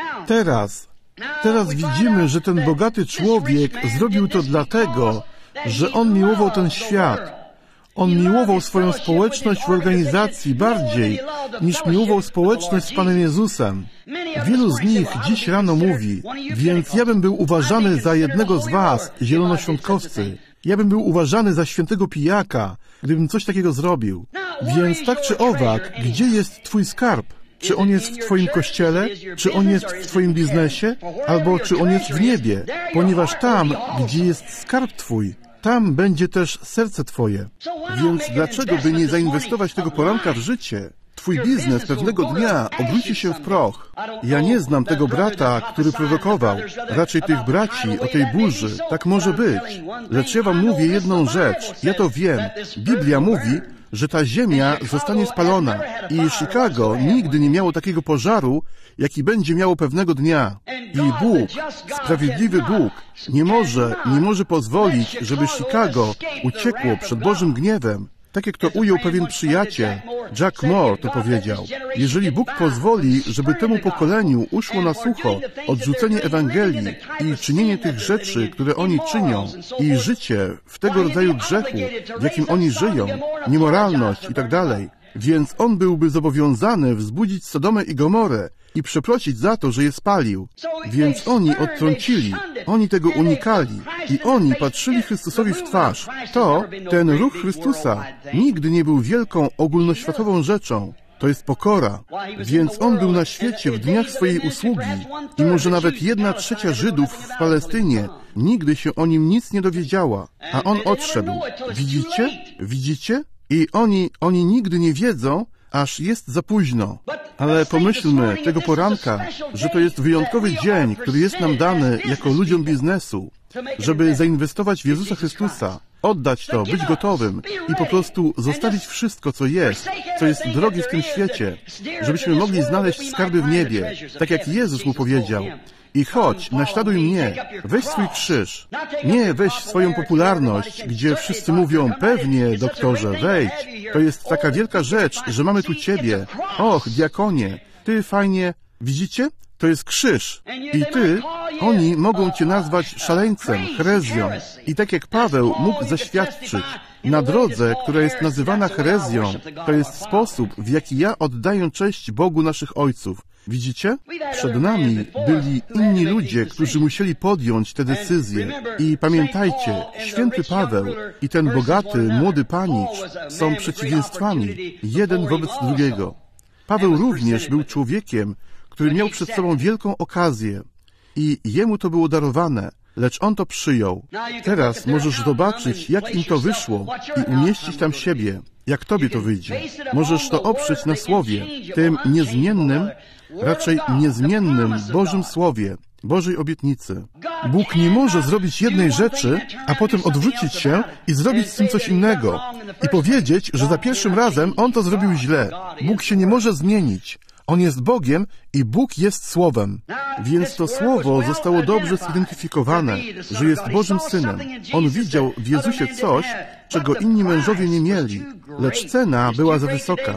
Teraz, teraz widzimy, że ten bogaty człowiek zrobił to dlatego, że on miłował ten świat. On miłował swoją społeczność w organizacji bardziej, niż miłował społeczność z Panem Jezusem. Wielu z nich dziś rano mówi: więc ja bym był uważany za jednego z was, zielonoświątkowcy. Ja bym był uważany za świętego pijaka, gdybym coś takiego zrobił. Więc tak czy owak, gdzie jest twój skarb? Czy on jest w twoim kościele? Czy on jest w twoim biznesie? Albo czy on jest w niebie? Ponieważ tam, gdzie jest skarb twój, tam będzie też serce twoje. Więc dlaczego by nie zainwestować tego poranka w życie? Twój biznes pewnego dnia obróci się w proch. Ja nie znam tego brata, który prorokował, raczej tych braci o tej burzy. Tak może być. Lecz ja wam mówię jedną rzecz. Ja to wiem. Biblia mówi, że ta ziemia zostanie spalona i Chicago nigdy nie miało takiego pożaru, jaki będzie miało pewnego dnia. I Bóg, sprawiedliwy Bóg, nie może, nie może pozwolić, żeby Chicago uciekło przed Bożym gniewem. Tak jak to ujął pewien przyjaciel, Jack Moore to powiedział: jeżeli Bóg pozwoli, żeby temu pokoleniu uszło na sucho odrzucenie Ewangelii i czynienie tych rzeczy, które oni czynią, i życie w tego rodzaju grzechu, w jakim oni żyją, niemoralność i tak dalej, więc on byłby zobowiązany wzbudzić Sodomę i Gomorę i przeprosić za to, że je spalił. Więc oni odtrącili, oni tego unikali i oni patrzyli Chrystusowi w twarz. To, ten ruch Chrystusa nigdy nie był wielką, ogólnoświatową rzeczą. To jest pokora. Więc on był na świecie w dniach swojej usługi i może nawet jedna trzecia Żydów w Palestynie nigdy się o nim nic nie dowiedziała, a on odszedł. Widzicie? Widzicie? I oni, oni nigdy nie wiedzą, aż jest za późno. Ale pomyślmy tego poranka, że to jest wyjątkowy dzień, który jest nam dany jako ludziom biznesu, żeby zainwestować w Jezusa Chrystusa, oddać to, być gotowym i po prostu zostawić wszystko, co jest, co jest drogie w tym świecie, żebyśmy mogli znaleźć skarby w niebie, tak jak Jezus mu powiedział. I chodź, naśladuj mnie, weź swój krzyż. Nie weź swoją popularność, gdzie wszyscy mówią: pewnie, doktorze, wejdź. To jest taka wielka rzecz, że mamy tu ciebie. Och, diakonie, ty fajnie. Widzicie? To jest krzyż. I ty, oni mogą cię nazwać szaleńcem, herezją. I tak jak Paweł mógł zaświadczyć, na drodze, która jest nazywana herezją, to jest sposób, w jaki ja oddaję cześć Bogu naszych ojców. Widzicie? Przed nami byli inni ludzie, którzy musieli podjąć te decyzje. I pamiętajcie, święty Paweł i ten bogaty, młody panicz są przeciwieństwami, jeden wobec drugiego. Paweł również był człowiekiem, który miał przed sobą wielką okazję i jemu to było darowane, lecz on to przyjął. Teraz możesz zobaczyć, jak im to wyszło i umieścić tam siebie, jak tobie to wyjdzie. Możesz to oprzeć na Słowie, tym niezmiennym, raczej niezmiennym Bożym Słowie, Bożej obietnicy. Bóg nie może zrobić jednej rzeczy, a potem odwrócić się i zrobić z tym coś innego i powiedzieć, że za pierwszym razem On to zrobił źle. Bóg się nie może zmienić. On jest Bogiem i Bóg jest Słowem. Więc to Słowo zostało dobrze zidentyfikowane, że jest Bożym Synem. On widział w Jezusie coś, czego inni mężowie nie mieli, lecz cena była za wysoka.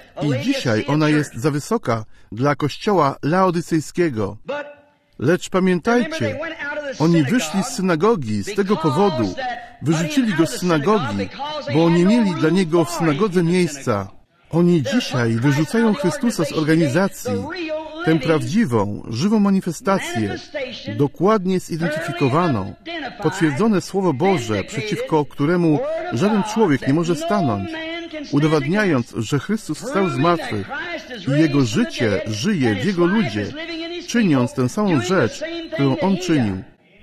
I dzisiaj ona jest za wysoka dla kościoła laodycejskiego. Lecz pamiętajcie, oni wyszli z synagogi z tego powodu, wyrzucili go z synagogi, bo nie mieli dla niego w synagodze miejsca. Oni dzisiaj wyrzucają Chrystusa z organizacji, tę prawdziwą, żywą manifestację, dokładnie zidentyfikowaną, potwierdzone Słowo Boże, przeciwko któremu żaden człowiek nie może stanąć, udowadniając, że Chrystus wstał z martwych i Jego życie żyje w Jego ludzie, czyniąc tę samą rzecz, którą On czynił.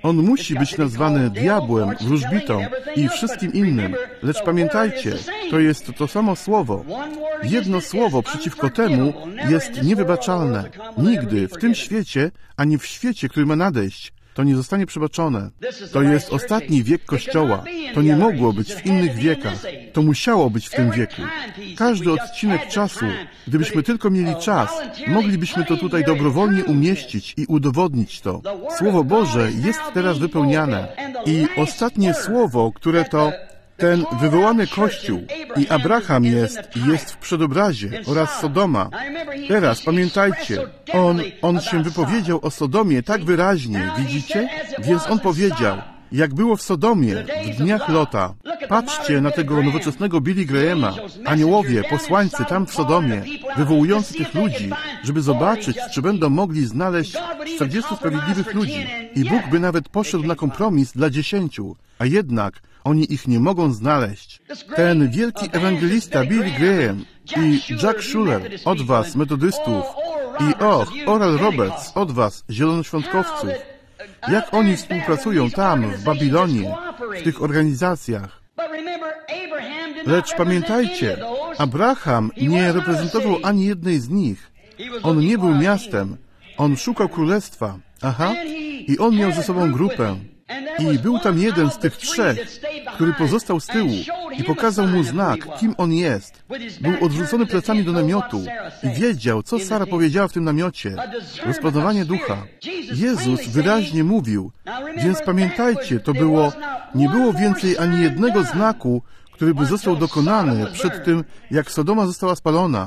On musi być nazwany diabłem, wróżbitą i wszystkim innym. Lecz pamiętajcie, to jest to samo słowo. Jedno słowo przeciwko temu jest niewybaczalne. Nigdy w tym świecie, ani w świecie, który ma nadejść, to nie zostanie przebaczone. To jest ostatni wiek Kościoła. To nie mogło być w innych wiekach. To musiało być w tym wieku. Każdy odcinek czasu, gdybyśmy tylko mieli czas, moglibyśmy to tutaj dobrowolnie umieścić i udowodnić to. Słowo Boże jest teraz wypełniane. I ostatnie słowo, które to ten wywołany Kościół i Abraham jest, jest w przedobrazie oraz Sodoma. Teraz pamiętajcie, on, on się wypowiedział o Sodomie tak wyraźnie, widzicie? Więc on powiedział, jak było w Sodomie w dniach Lota. Patrzcie na tego nowoczesnego Billy Grahama, aniołowie, posłańcy tam w Sodomie, wywołujący tych ludzi, żeby zobaczyć, czy będą mogli znaleźć czterdziestu sprawiedliwych ludzi. I Bóg by nawet poszedł na kompromis dla dziesięciu, a jednak oni ich nie mogą znaleźć. Ten wielki ewangelista Billy Graham i Jack Shuler od was, metodystów, i och, Oral Roberts od was, zielonoświątkowców. Jak oni współpracują tam, w Babilonie, w tych organizacjach. Lecz pamiętajcie, Abraham nie reprezentował ani jednej z nich. On nie był miastem. On szukał królestwa. Aha. I on miał ze sobą grupę. I był tam jeden z tych trzech, który pozostał z tyłu i pokazał mu znak, kim on jest. Był odwrócony plecami do namiotu i wiedział, co Sara powiedziała w tym namiocie. Rozpoznawanie ducha. Jezus wyraźnie mówił, więc pamiętajcie, to było, nie było więcej ani jednego znaku, który by został dokonany przed tym, jak Sodoma została spalona.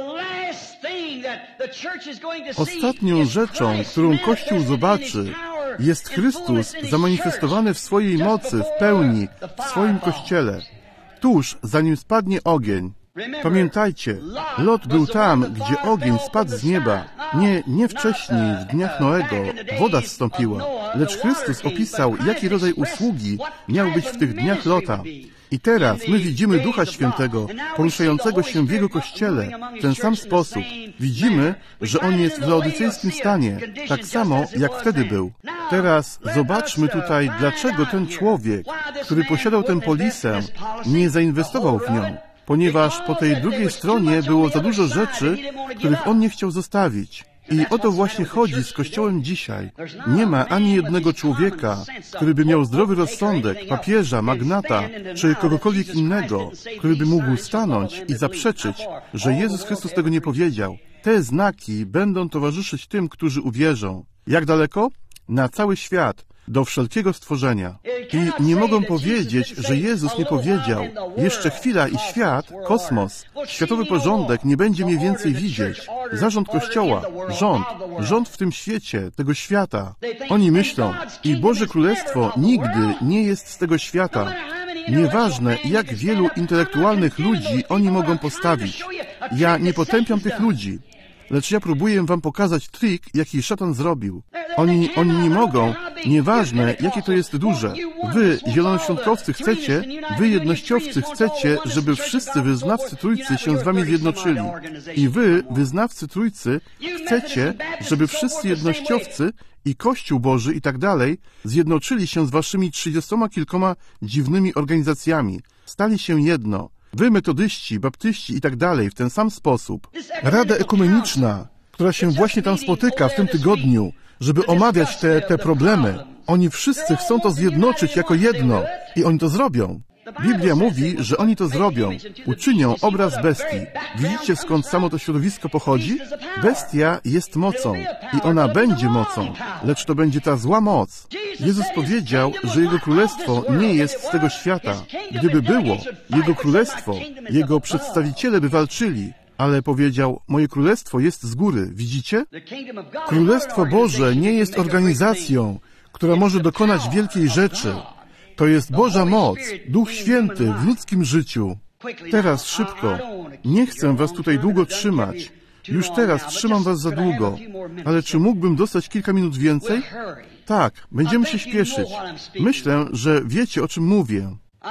Ostatnią rzeczą, którą Kościół zobaczy, jest Chrystus zamanifestowany w swojej mocy, w pełni, w swoim Kościele, tuż zanim spadnie ogień. Pamiętajcie, Lot był tam, gdzie ogień spadł z nieba. Nie, nie wcześniej, w dniach Noego, woda zstąpiła, lecz Chrystus opisał, jaki rodzaj usługi miał być w tych dniach Lota. I teraz my widzimy Ducha Świętego poruszającego się w Jego Kościele w ten sam sposób. Widzimy, że On jest w laodycejskim stanie, tak samo jak wtedy był. Teraz zobaczmy tutaj, dlaczego ten człowiek, który posiadał tę polisę, nie zainwestował w nią. Ponieważ po tej drugiej stronie było za dużo rzeczy, których on nie chciał zostawić. I o to właśnie chodzi z Kościołem dzisiaj. Nie ma ani jednego człowieka, który by miał zdrowy rozsądek, papieża, magnata, czy kogokolwiek innego, który by mógł stanąć i zaprzeczyć, że Jezus Chrystus tego nie powiedział. Te znaki będą towarzyszyć tym, którzy uwierzą. Jak daleko? Na cały świat. Do wszelkiego stworzenia. I nie mogą powiedzieć, że Jezus nie powiedział, jeszcze chwila i świat, kosmos, światowy porządek nie będzie mnie więcej widzieć. Zarząd Kościoła, rząd, rząd w tym świecie, tego świata. Oni myślą, i Boże Królestwo nigdy nie jest z tego świata. Nieważne, jak wielu intelektualnych ludzi oni mogą postawić. Ja nie potępiam tych ludzi. Lecz ja próbuję wam pokazać trik, jaki szatan zrobił. Oni, oni nie mogą, nieważne, jakie to jest duże. Wy, zielonoświątkowcy, chcecie, wy, jednościowcy, chcecie, żeby wszyscy wyznawcy Trójcy się z wami zjednoczyli. I wy, wyznawcy Trójcy, chcecie, żeby wszyscy jednościowcy i Kościół Boży i tak dalej zjednoczyli się z waszymi trzydziestoma kilkoma dziwnymi organizacjami. Stali się jedno. Wy, metodyści, baptyści i tak dalej, w ten sam sposób. Rada Ekumeniczna, która się właśnie tam spotyka w tym tygodniu, żeby omawiać te, te problemy. Oni wszyscy chcą to zjednoczyć jako jedno i oni to zrobią. Biblia mówi, że oni to zrobią. Uczynią obraz bestii. Widzicie, skąd samo to środowisko pochodzi? Bestia jest mocą i ona będzie mocą, lecz to będzie ta zła moc. Jezus powiedział, że Jego Królestwo nie jest z tego świata. Gdyby było, Jego Królestwo, Jego przedstawiciele by walczyli, ale powiedział, moje Królestwo jest z góry. Widzicie? Królestwo Boże nie jest organizacją, która może dokonać wielkiej rzeczy. To jest Boża moc, Duch Święty w ludzkim życiu. Teraz szybko. Nie chcę was tutaj długo trzymać. Już teraz trzymam was za długo. Ale czy mógłbym dostać kilka minut więcej? Tak, będziemy się śpieszyć. Myślę, że wiecie, o czym mówię.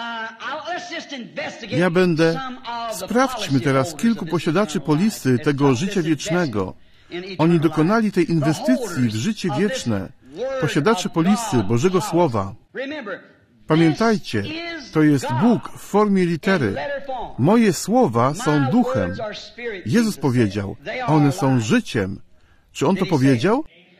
Ja będę... Sprawdźmy teraz kilku posiadaczy polisy tego życia wiecznego. Oni dokonali tej inwestycji w życie wieczne posiadacze polisy Bożego Słowa. Pamiętajcie, to jest Bóg w formie litery. Moje słowa są duchem. Jezus powiedział, one są życiem. Czy On to powiedział?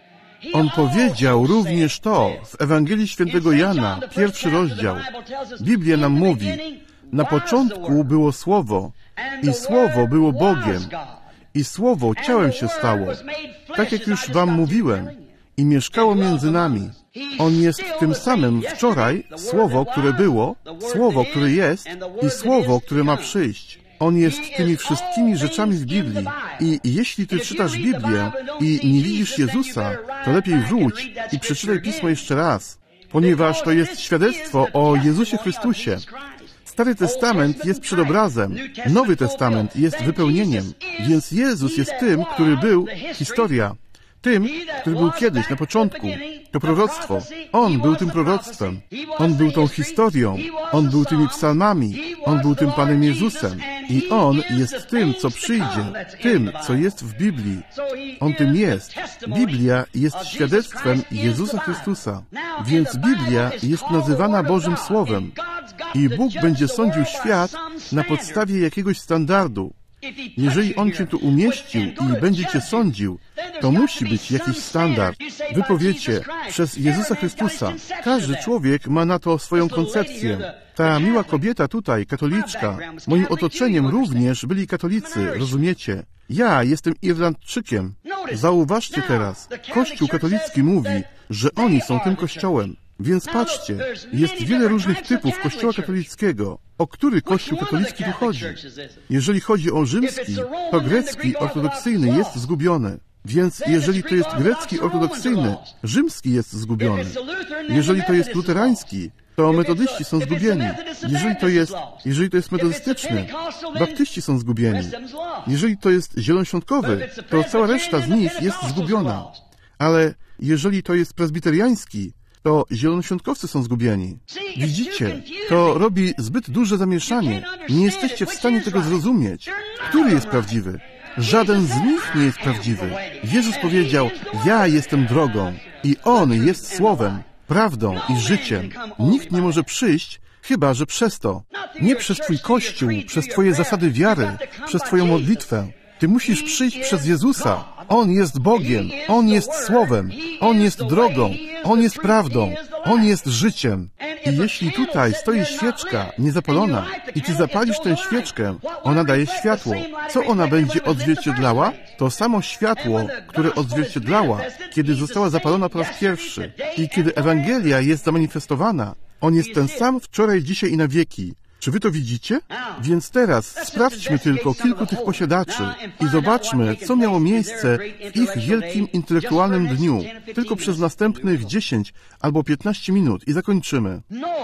On powiedział również to w Ewangelii Świętego Jana, pierwszy rozdział. Biblia nam mówi, na początku było Słowo i Słowo było Bogiem i Słowo ciałem się stało, tak jak już wam mówiłem, i mieszkało między nami. On jest tym samym wczoraj, Słowo, które było, Słowo, które jest i Słowo, które ma przyjść. On jest tymi wszystkimi rzeczami w Biblii. I jeśli ty czytasz Biblię i nie widzisz Jezusa, to lepiej wróć i przeczytaj Pismo jeszcze raz, ponieważ to jest świadectwo o Jezusie Chrystusie. Stary Testament jest przedobrazem, Nowy Testament jest wypełnieniem, więc Jezus jest tym, który był, historia, tym, który był kiedyś, na początku. To proroctwo. On był tym proroctwem. On był tą historią. On był tymi psalmami. On był tym Panem Jezusem. I On jest tym, co przyjdzie. Tym, co jest w Biblii. On tym jest. Biblia jest świadectwem Jezusa Chrystusa. Więc Biblia jest nazywana Bożym Słowem. I Bóg będzie sądził świat na podstawie jakiegoś standardu. Jeżeli On cię tu umieścił i będzie cię sądził, to musi być jakiś standard. Wy powiecie, przez Jezusa Chrystusa. Każdy człowiek ma na to swoją koncepcję. Ta miła kobieta tutaj, katoliczka, moim otoczeniem również byli katolicy, rozumiecie? Ja jestem Irlandczykiem. Zauważcie teraz, Kościół katolicki mówi, że oni są tym kościołem. Więc patrzcie, jest wiele różnych typów Kościoła katolickiego. O który Kościół katolicki tu chodzi? Jeżeli chodzi o rzymski, to grecki ortodoksyjny jest zgubiony. Więc jeżeli to jest grecki ortodoksyjny, rzymski jest zgubiony. Jeżeli to jest luterański, to metodyści są zgubieni. Jeżeli to jest, jeżeli to jest metodystyczny, baptyści są zgubieni. Jeżeli to jest zielonoświątkowy, to cała reszta z nich jest zgubiona. Ale jeżeli to jest prezbiteriański, to zielonoświątkowcy są zgubieni. Widzicie, to robi zbyt duże zamieszanie. Nie jesteście w stanie tego zrozumieć. Który jest prawdziwy? Żaden z nich nie jest prawdziwy. Jezus powiedział, ja jestem drogą i On jest słowem, prawdą i życiem. Nikt nie może przyjść, chyba że przez to. Nie przez Twój Kościół, przez Twoje zasady wiary, przez Twoją modlitwę. Ty musisz przyjść przez Jezusa. On jest Bogiem, On jest Słowem, On jest drogą, On jest prawdą, On jest życiem. I jeśli tutaj stoi świeczka niezapalona i Ty zapalisz tę świeczkę, ona daje światło. Co ona będzie odzwierciedlała? To samo światło, które odzwierciedlała, kiedy została zapalona po raz pierwszy. I kiedy Ewangelia jest zamanifestowana, On jest ten sam wczoraj, dzisiaj i na wieki. Czy wy to widzicie? Więc teraz sprawdźmy tylko kilku tych posiadaczy i zobaczmy, co miało miejsce w ich wielkim intelektualnym dniu. Tylko przez następnych dziesięć albo piętnaście minut i zakończymy.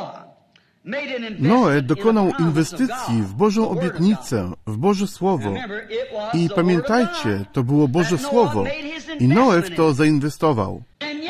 Noe dokonał inwestycji w Bożą obietnicę, w Boże Słowo. I pamiętajcie, to było Boże Słowo. I Noe w to zainwestował.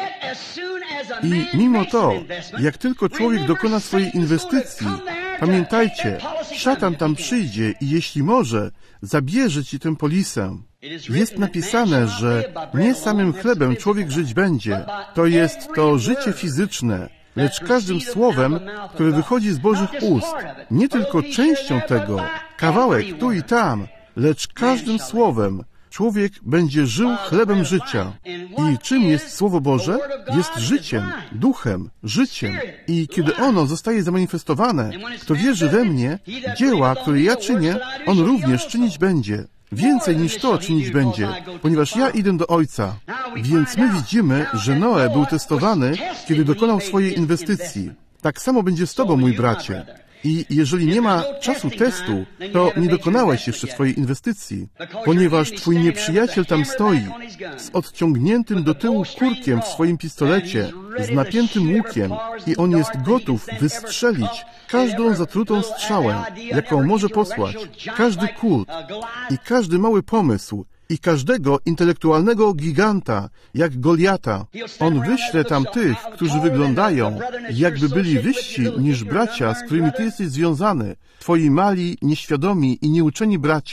I mimo to, jak tylko człowiek dokona swojej inwestycji, pamiętajcie, szatan tam przyjdzie i jeśli może, zabierze ci tę polisę. Jest napisane, że nie samym chlebem człowiek żyć będzie. To jest to życie fizyczne, lecz każdym słowem, które wychodzi z Bożych ust. Nie tylko częścią tego, kawałek tu i tam, lecz każdym słowem. Człowiek będzie żył chlebem życia. I czym jest Słowo Boże? Jest życiem, duchem, życiem. I kiedy ono zostaje zamanifestowane, kto wierzy we mnie, dzieła, które ja czynię, on również czynić będzie. Więcej niż to czynić będzie, ponieważ ja idę do Ojca. Więc my widzimy, że Noe był testowany, kiedy dokonał swojej inwestycji. Tak samo będzie z tobą, mój bracie. I jeżeli nie ma czasu testu, to nie dokonałeś jeszcze swojej inwestycji, ponieważ twój nieprzyjaciel tam stoi z odciągniętym do tyłu kurkiem w swoim pistolecie, z napiętym łukiem i on jest gotów wystrzelić każdą zatrutą strzałę, jaką może posłać, każdy kult i każdy mały pomysł, i każdego intelektualnego giganta, jak Goliata. On wyśle tam tych, którzy wyglądają, jakby byli wyżsi niż bracia, z którymi ty jesteś związany, twoi mali, nieświadomi i nieuczeni bracia.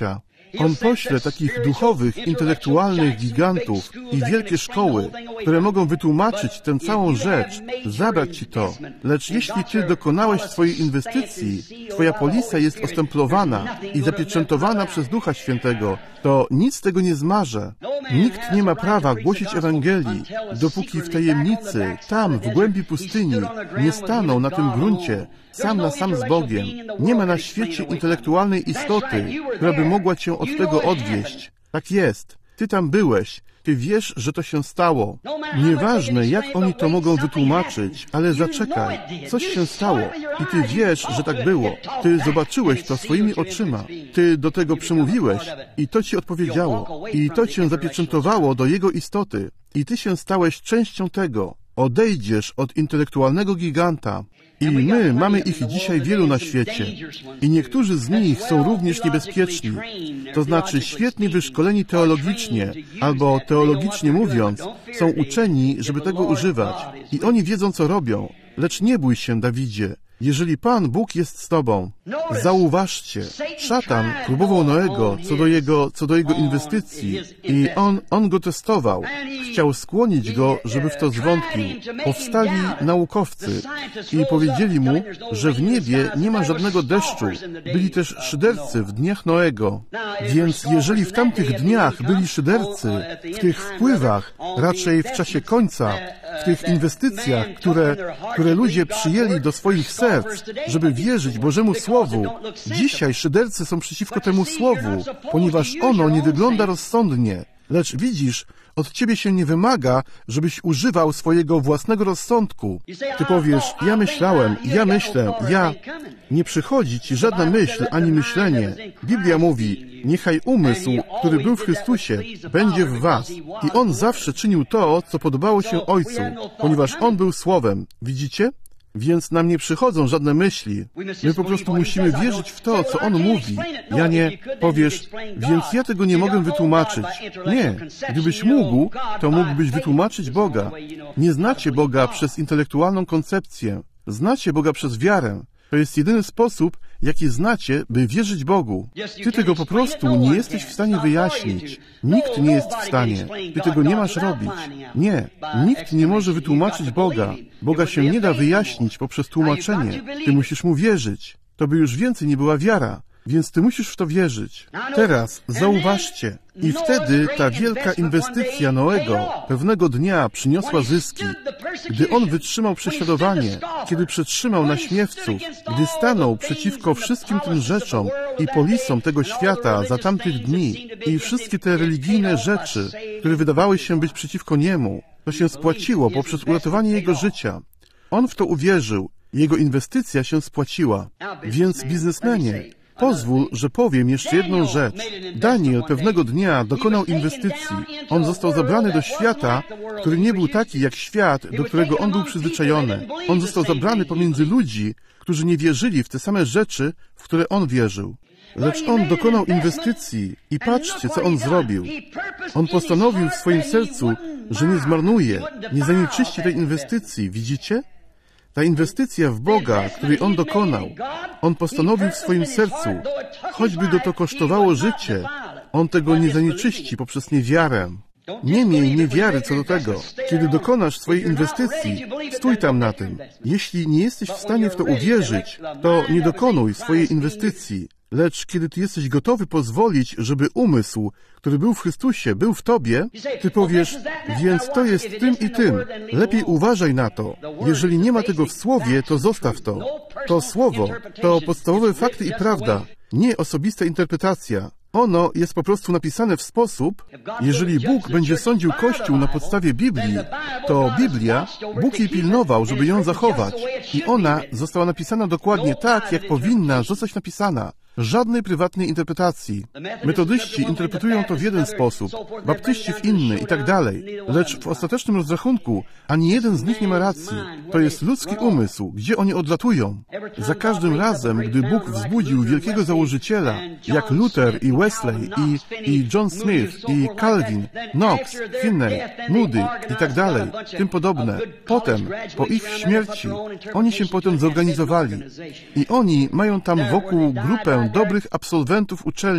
On pośle takich duchowych, intelektualnych gigantów i wielkie szkoły, które mogą wytłumaczyć tę całą rzecz, zabrać ci to. Lecz jeśli ty dokonałeś swojej inwestycji, twoja polisa jest ostemplowana i zapieczętowana przez Ducha Świętego, to nic z tego nie zmarze. Nikt nie ma prawa głosić Ewangelii, dopóki w tajemnicy, tam, w głębi pustyni, nie staną na tym gruncie, sam na sam z Bogiem. Nie ma na świecie intelektualnej istoty, która by mogła cię od tego odwieść. Tak jest. Ty tam byłeś. Ty wiesz, że to się stało. Nieważne, jak oni to mogą wytłumaczyć, ale zaczekaj. Coś się stało i ty wiesz, że tak było. Ty zobaczyłeś to swoimi oczyma. Ty do tego przemówiłeś i to ci odpowiedziało. I to cię zapieczętowało do jego istoty. I ty się stałeś częścią tego. Odejdziesz od intelektualnego giganta. I my mamy ich dzisiaj wielu na świecie. I niektórzy z nich są również niebezpieczni. To znaczy świetnie wyszkoleni teologicznie, albo teologicznie mówiąc, są uczeni, żeby tego używać. I oni wiedzą, co robią. Lecz nie bój się, Dawidzie. Jeżeli Pan Bóg jest z tobą, zauważcie, szatan próbował Noego co do jego, co do jego inwestycji i on, on go testował. Chciał skłonić go, żeby w to zwątpił. Powstali naukowcy i powiedzieli mu, że w niebie nie ma żadnego deszczu. Byli też szydercy w dniach Noego. Więc jeżeli w tamtych dniach byli szydercy, w tych wpływach, raczej w czasie końca, w tych inwestycjach, które, które ludzie przyjęli do swoich serc, żeby wierzyć Bożemu Słowu, dzisiaj szydercy są przeciwko temu Słowu, ponieważ ono nie wygląda rozsądnie. Lecz widzisz, od ciebie się nie wymaga, żebyś używał swojego własnego rozsądku. Ty powiesz, ja myślałem, ja myślę, ja... Nie przychodzi ci żadna myśl ani myślenie. Biblia mówi, niechaj umysł, który był w Chrystusie, będzie w was. I On zawsze czynił to, co podobało się Ojcu, ponieważ On był Słowem. Widzicie? Więc nam nie przychodzą żadne myśli. My po prostu musimy wierzyć w to, co On mówi. Ja nie, powiesz, więc ja tego nie mogę wytłumaczyć. Nie, gdybyś mógł, to mógłbyś wytłumaczyć Boga. Nie znacie Boga przez intelektualną koncepcję. Znacie Boga przez wiarę. To jest jedyny sposób, jaki znacie, by wierzyć Bogu. Ty tego po prostu nie jesteś w stanie wyjaśnić. Nikt nie jest w stanie. Ty tego nie masz robić. Nie, nikt nie może wytłumaczyć Boga. Boga się nie da wyjaśnić poprzez tłumaczenie. Ty musisz Mu wierzyć. To by już więcej nie była wiara. Więc ty musisz w to wierzyć. Teraz zauważcie. I wtedy ta wielka inwestycja Noego pewnego dnia przyniosła zyski. Gdy on wytrzymał prześladowanie, kiedy przetrzymał naśmiewców, gdy stanął przeciwko wszystkim tym rzeczom i polisom tego świata za tamtych dni i wszystkie te religijne rzeczy, które wydawały się być przeciwko niemu, to się spłaciło poprzez uratowanie jego życia. On w to uwierzył. Jego inwestycja się spłaciła. Więc biznesmenie, pozwól, że powiem jeszcze jedną rzecz. Daniel pewnego dnia dokonał inwestycji. On został zabrany do świata, który nie był taki jak świat, do którego on był przyzwyczajony. On został zabrany pomiędzy ludzi, którzy nie wierzyli w te same rzeczy, w które on wierzył. Lecz on dokonał inwestycji i patrzcie, co on zrobił. On postanowił w swoim sercu, że nie zmarnuje, nie zanieczyści tej inwestycji. Widzicie? Ta inwestycja w Boga, której on dokonał, on postanowił w swoim sercu, choćby go to kosztowało życie, on tego nie zanieczyści poprzez niewiarę. Nie miej niewiary co do tego. Kiedy dokonasz swojej inwestycji, stój tam na tym. Jeśli nie jesteś w stanie w to uwierzyć, to nie dokonuj swojej inwestycji. Lecz kiedy ty jesteś gotowy pozwolić, żeby umysł, który był w Chrystusie, był w tobie, ty powiesz, więc to jest tym i tym. Lepiej uważaj na to. Jeżeli nie ma tego w Słowie, to zostaw to. To Słowo, to podstawowe fakty i prawda, nie osobista interpretacja. Ono jest po prostu napisane w sposób, jeżeli Bóg będzie sądził Kościół na podstawie Biblii, to Biblia, Bóg jej pilnował, żeby ją zachować i ona została napisana dokładnie tak, jak powinna zostać napisana. Żadnej prywatnej interpretacji. Metodyści interpretują to w jeden sposób, baptyści w inny i tak dalej. Lecz w ostatecznym rozrachunku ani jeden z nich nie ma racji. To jest ludzki umysł, gdzie oni odlatują. Za każdym razem, gdy Bóg wzbudził wielkiego założyciela, jak Luther i Wesley i, i John Smith i Calvin, Knox, Finney, Moody i tak dalej, tym podobne. Potem, po ich śmierci, oni się potem zorganizowali i oni mają tam wokół grupę dobrych absolwentów uczelni,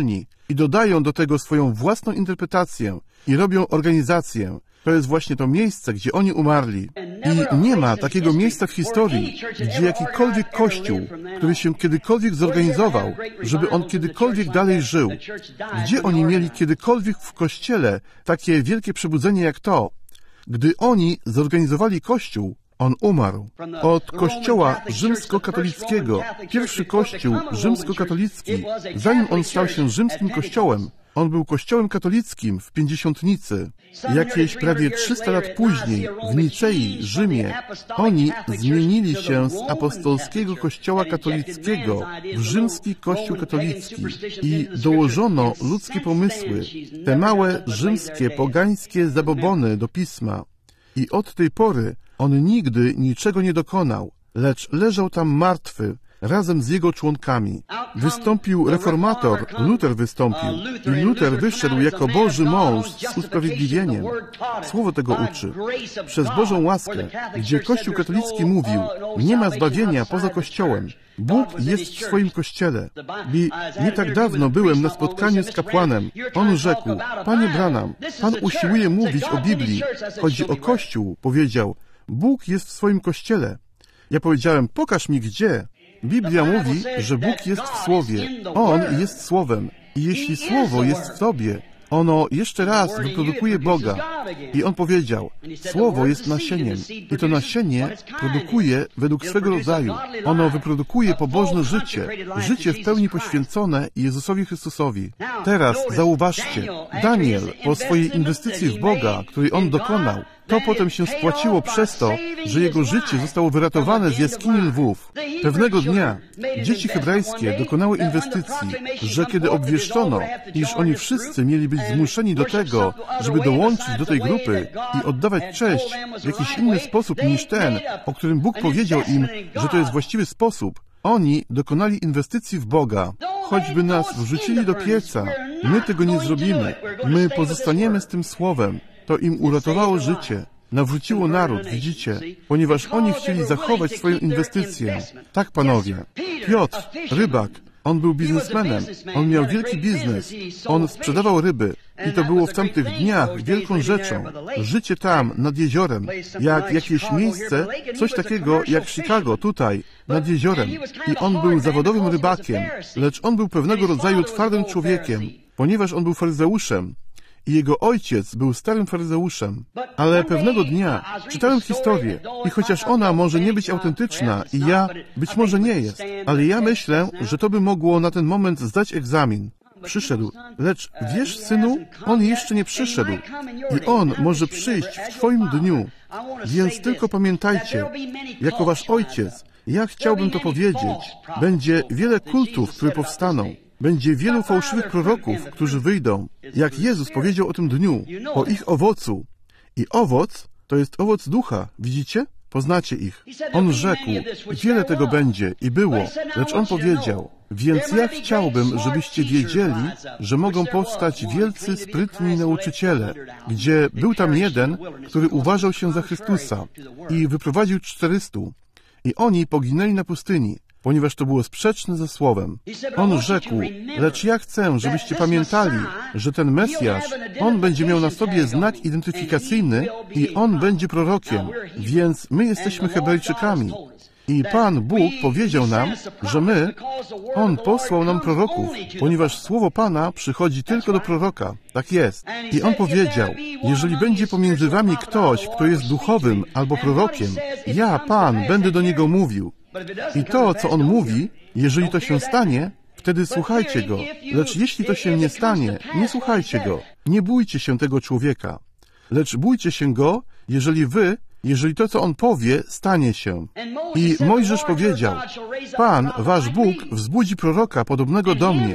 i dodają do tego swoją własną interpretację i robią organizację. To jest właśnie to miejsce, gdzie oni umarli. I nie ma takiego miejsca w historii, gdzie jakikolwiek kościół, który się kiedykolwiek zorganizował, żeby on kiedykolwiek dalej żył. Gdzie oni mieli kiedykolwiek w kościele takie wielkie przebudzenie jak to? Gdy oni zorganizowali kościół, on umarł. Od kościoła rzymskokatolickiego, pierwszy kościół rzymskokatolicki, zanim on stał się rzymskim kościołem, on był kościołem katolickim w Pięćdziesiątnicy. Jakieś prawie trzysta lat później, w Nicei, Rzymie, oni zmienili się z apostolskiego kościoła katolickiego w rzymski kościół katolicki i dołożono ludzkie pomysły, te małe rzymskie, pogańskie zabobony do pisma. I od tej pory on nigdy niczego nie dokonał, lecz leżał tam martwy, razem z jego członkami. Wystąpił reformator, Luter wystąpił i Luter wyszedł jako Boży mąż z usprawiedliwieniem. Słowo tego uczy. Przez Bożą łaskę, gdzie Kościół katolicki mówił, nie ma zbawienia poza Kościołem. Bóg jest w swoim Kościele. I nie tak dawno byłem na spotkaniu z kapłanem. On rzekł, Panie Branham, Pan usiłuje mówić o Biblii. Chodzi o Kościół, powiedział. Bóg jest w swoim Kościele. Ja powiedziałem, pokaż mi gdzie. Biblia mówi, że Bóg jest w Słowie. On jest Słowem. I jeśli Słowo jest w Tobie, ono jeszcze raz wyprodukuje Boga. I on powiedział, Słowo jest nasieniem i to nasienie produkuje według swego rodzaju. Ono wyprodukuje pobożne życie, życie w pełni poświęcone Jezusowi Chrystusowi. Teraz zauważcie, Daniel po swojej inwestycji w Boga, której on dokonał, to potem się spłaciło przez to, że jego życie zostało wyratowane z jaskini lwów. Pewnego dnia dzieci hebrajskie dokonały inwestycji, że kiedy obwieszczono, iż oni wszyscy mieli być zmuszeni do tego, żeby dołączyć do tej grupy i oddawać cześć w jakiś inny sposób niż ten, o którym Bóg powiedział im, że to jest właściwy sposób, oni dokonali inwestycji w Boga. Choćby nas wrzucili do pieca, my tego nie zrobimy. My pozostaniemy z tym słowem. To im uratowało życie. Nawróciło naród, widzicie, ponieważ oni chcieli zachować swoją inwestycję. Tak, panowie. Piotr, rybak, on był biznesmenem. On miał wielki biznes. On sprzedawał ryby. I to było w tamtych dniach wielką rzeczą. Życie tam, nad jeziorem, jak jakieś miejsce, coś takiego jak Chicago, tutaj, nad jeziorem. I on był zawodowym rybakiem, lecz on był pewnego rodzaju twardym człowiekiem, ponieważ on był faryzeuszem. I jego ojciec był starym faryzeuszem. Ale pewnego dnia czytałem historię i chociaż ona może nie być autentyczna i ja, być może nie jest, ale ja myślę, że to by mogło na ten moment zdać egzamin. Przyszedł, lecz wiesz, synu, on jeszcze nie przyszedł i on może przyjść w twoim dniu. Więc tylko pamiętajcie, jako wasz ojciec, ja chciałbym to powiedzieć, będzie wiele kultów, które powstaną. Będzie wielu fałszywych proroków, którzy wyjdą, jak Jezus powiedział o tym dniu, o ich owocu. I owoc to jest owoc ducha, widzicie? Poznacie ich. On rzekł, wiele tego będzie i było, lecz on powiedział, więc ja chciałbym, żebyście wiedzieli, że mogą powstać wielcy, sprytni nauczyciele, gdzie był tam jeden, który uważał się za Chrystusa i wyprowadził czterystu. I oni poginęli na pustyni, ponieważ to było sprzeczne ze Słowem. On rzekł, lecz ja chcę, żebyście pamiętali, że ten Mesjasz, on będzie miał na sobie znak identyfikacyjny i on będzie prorokiem, więc my jesteśmy Hebrajczykami. I Pan Bóg powiedział nam, że my, On posłał nam proroków, ponieważ słowo Pana przychodzi tylko do proroka. Tak jest. I On powiedział, jeżeli będzie pomiędzy wami ktoś, kto jest duchowym albo prorokiem, ja, Pan, będę do niego mówił. I to, co on mówi, jeżeli to się stanie, wtedy słuchajcie go. Lecz jeśli to się nie stanie, nie słuchajcie go. Nie bójcie się tego człowieka. Lecz bójcie się go, jeżeli wy, jeżeli to, co on powie, stanie się. I Mojżesz powiedział, Pan, wasz Bóg, wzbudzi proroka podobnego do mnie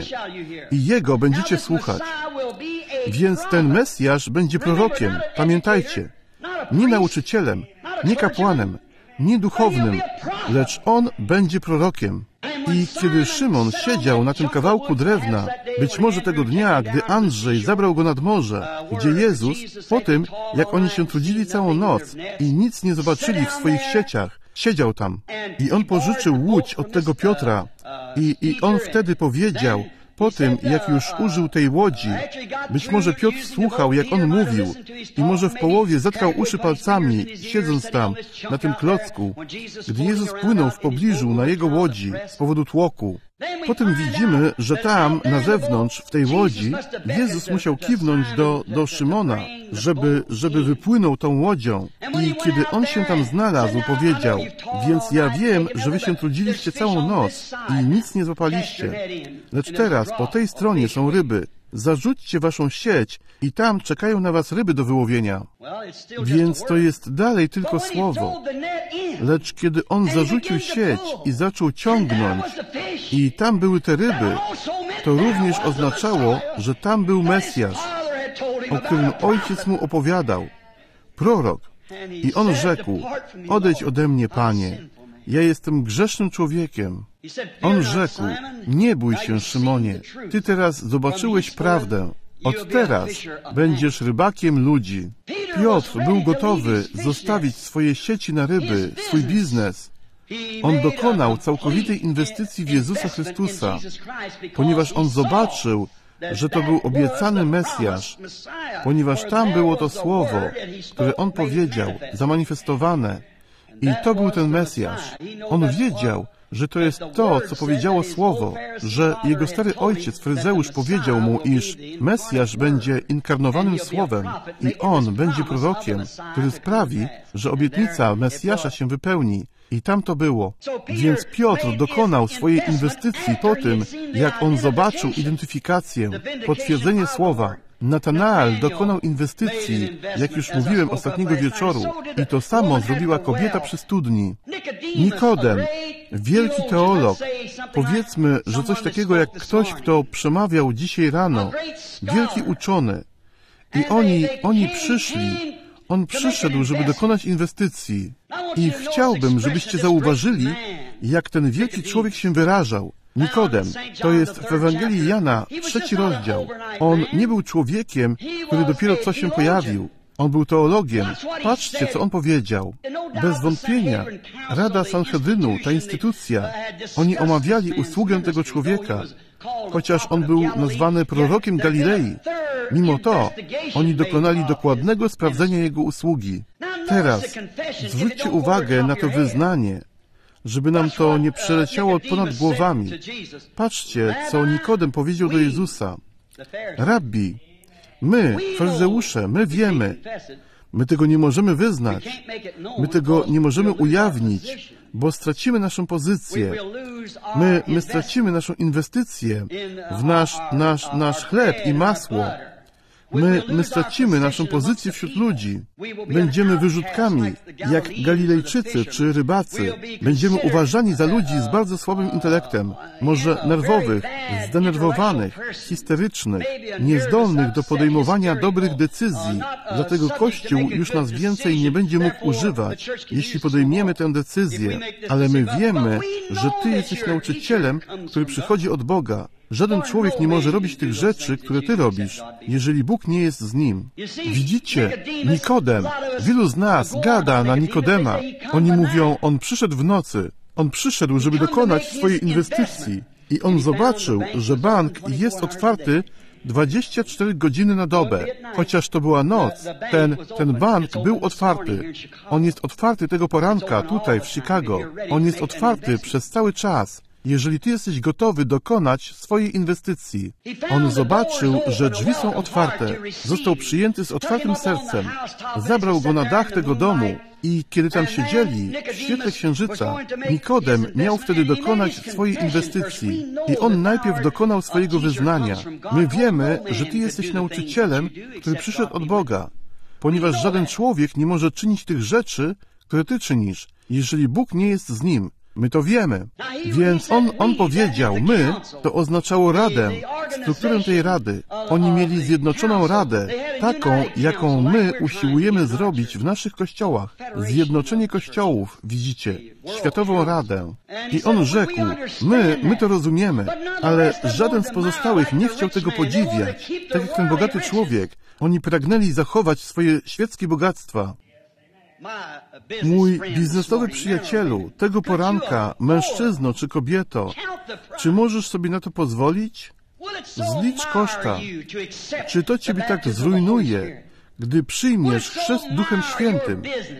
i jego będziecie słuchać. Więc ten Mesjasz będzie prorokiem, pamiętajcie, nie nauczycielem, nie kapłanem, nie duchownym, lecz on będzie prorokiem. I kiedy Szymon siedział na tym kawałku drewna, być może tego dnia, gdy Andrzej zabrał go nad morze, gdzie Jezus, po tym, jak oni się trudzili całą noc i nic nie zobaczyli w swoich sieciach, siedział tam. I on pożyczył łódź od tego Piotra i, i on wtedy powiedział, Po tym, jak już użył tej łodzi, być może Piotr słuchał, jak on mówił, i może w połowie zatkał uszy palcami, siedząc tam, na tym klocku, gdy Jezus płynął w pobliżu na jego łodzi z powodu tłoku. Potem widzimy, że tam, na zewnątrz, w tej łodzi, Jezus musiał kiwnąć do, do Szymona, żeby, żeby wypłynął tą łodzią. I kiedy on się tam znalazł, powiedział: więc ja wiem, że wy się trudziliście całą noc i nic nie złapaliście. Lecz teraz po tej stronie są ryby. Zarzućcie waszą sieć i tam czekają na was ryby do wyłowienia. Więc to jest dalej tylko słowo. Lecz kiedy on zarzucił sieć i zaczął ciągnąć i tam były te ryby, to również oznaczało, że tam był Mesjasz, o którym ojciec mu opowiadał, prorok. I on rzekł: odejdź ode mnie, Panie, ja jestem grzesznym człowiekiem. On rzekł: nie bój się, Szymonie, ty teraz zobaczyłeś prawdę. Od teraz będziesz rybakiem ludzi. Piotr był gotowy zostawić swoje sieci na ryby, swój biznes. On dokonał całkowitej inwestycji w Jezusa Chrystusa, ponieważ on zobaczył, że to był obiecany Mesjasz, ponieważ tam było to słowo, które on powiedział, zamanifestowane. I to był ten Mesjasz. On wiedział, że to jest to, co powiedziało Słowo, że jego stary ojciec, Fryzeusz, powiedział mu, iż Mesjasz będzie inkarnowanym Słowem i on będzie prorokiem, który sprawi, że obietnica Mesjasza się wypełni. I tam to było. Więc Piotr dokonał swojej inwestycji po tym, jak on zobaczył identyfikację, potwierdzenie Słowa. Natanael dokonał inwestycji, jak już mówiłem ostatniego wieczoru, i to samo zrobiła kobieta przy studni. Nikodem, wielki teolog, powiedzmy, że coś takiego jak ktoś, kto przemawiał dzisiaj rano, wielki uczony. I oni, oni przyszli, on przyszedł, żeby dokonać inwestycji. I chciałbym, żebyście zauważyli, jak ten wielki człowiek się wyrażał. Nikodem, to jest w Ewangelii Jana, trzeci rozdział. On nie był człowiekiem, który dopiero co się pojawił. On był teologiem. Patrzcie, co on powiedział. Bez wątpienia, Rada Sanhedrynu, ta instytucja, oni omawiali usługę tego człowieka, chociaż on był nazwany prorokiem Galilei. Mimo to, oni dokonali dokładnego sprawdzenia jego usługi. Teraz, zwróćcie uwagę na to wyznanie, żeby nam to nie przeleciało ponad głowami. Patrzcie, co Nikodem powiedział do Jezusa. Rabbi, my, faryzeusze, my wiemy, my tego nie możemy wyznać, my tego nie możemy ujawnić, bo stracimy naszą pozycję. My, my stracimy naszą inwestycję w nasz, nasz, nasz chleb i masło. My, my stracimy naszą pozycję wśród ludzi. Będziemy wyrzutkami, jak Galilejczycy czy rybacy. Będziemy uważani za ludzi z bardzo słabym intelektem, może nerwowych, zdenerwowanych, histerycznych, niezdolnych do podejmowania dobrych decyzji. Dlatego Kościół już nas więcej nie będzie mógł używać, jeśli podejmiemy tę decyzję. Ale my wiemy, że Ty jesteś nauczycielem, który przychodzi od Boga. Żaden człowiek nie może robić tych rzeczy, które Ty robisz, jeżeli Bóg nie jest z nim. Widzicie, Nikodem, wielu z nas gada na Nikodema. Oni mówią, on przyszedł w nocy. On przyszedł, żeby dokonać swojej inwestycji. I on zobaczył, że bank jest otwarty dwadzieścia cztery godziny na dobę. Chociaż to była noc, ten, ten bank był otwarty. On jest otwarty tego poranka tutaj w Chicago. On jest otwarty przez cały czas. Jeżeli Ty jesteś gotowy dokonać swojej inwestycji. On zobaczył, że drzwi są otwarte. Został przyjęty z otwartym sercem. Zabrał go na dach tego domu i kiedy tam siedzieli, w świetle księżyca, Nikodem miał wtedy dokonać swojej inwestycji. I on najpierw dokonał swojego wyznania. My wiemy, że Ty jesteś nauczycielem, który przyszedł od Boga, ponieważ żaden człowiek nie może czynić tych rzeczy, które Ty czynisz, jeżeli Bóg nie jest z nim. My to wiemy. Więc on, on powiedział, my, to oznaczało radę, strukturę tej rady. Oni mieli zjednoczoną radę, taką, jaką my usiłujemy zrobić w naszych kościołach. Zjednoczenie kościołów, widzicie, światową radę. I on rzekł, my, my to rozumiemy, ale żaden z pozostałych nie chciał tego podziwiać. Tak jak ten bogaty człowiek, oni pragnęli zachować swoje świeckie bogactwa. Mój biznesowy przyjacielu, tego poranka, mężczyzno czy kobieto, czy możesz sobie na to pozwolić? Zlicz koszta. Czy to Ciebie tak zrujnuje, gdy przyjmiesz chrzest Duchem Świętym?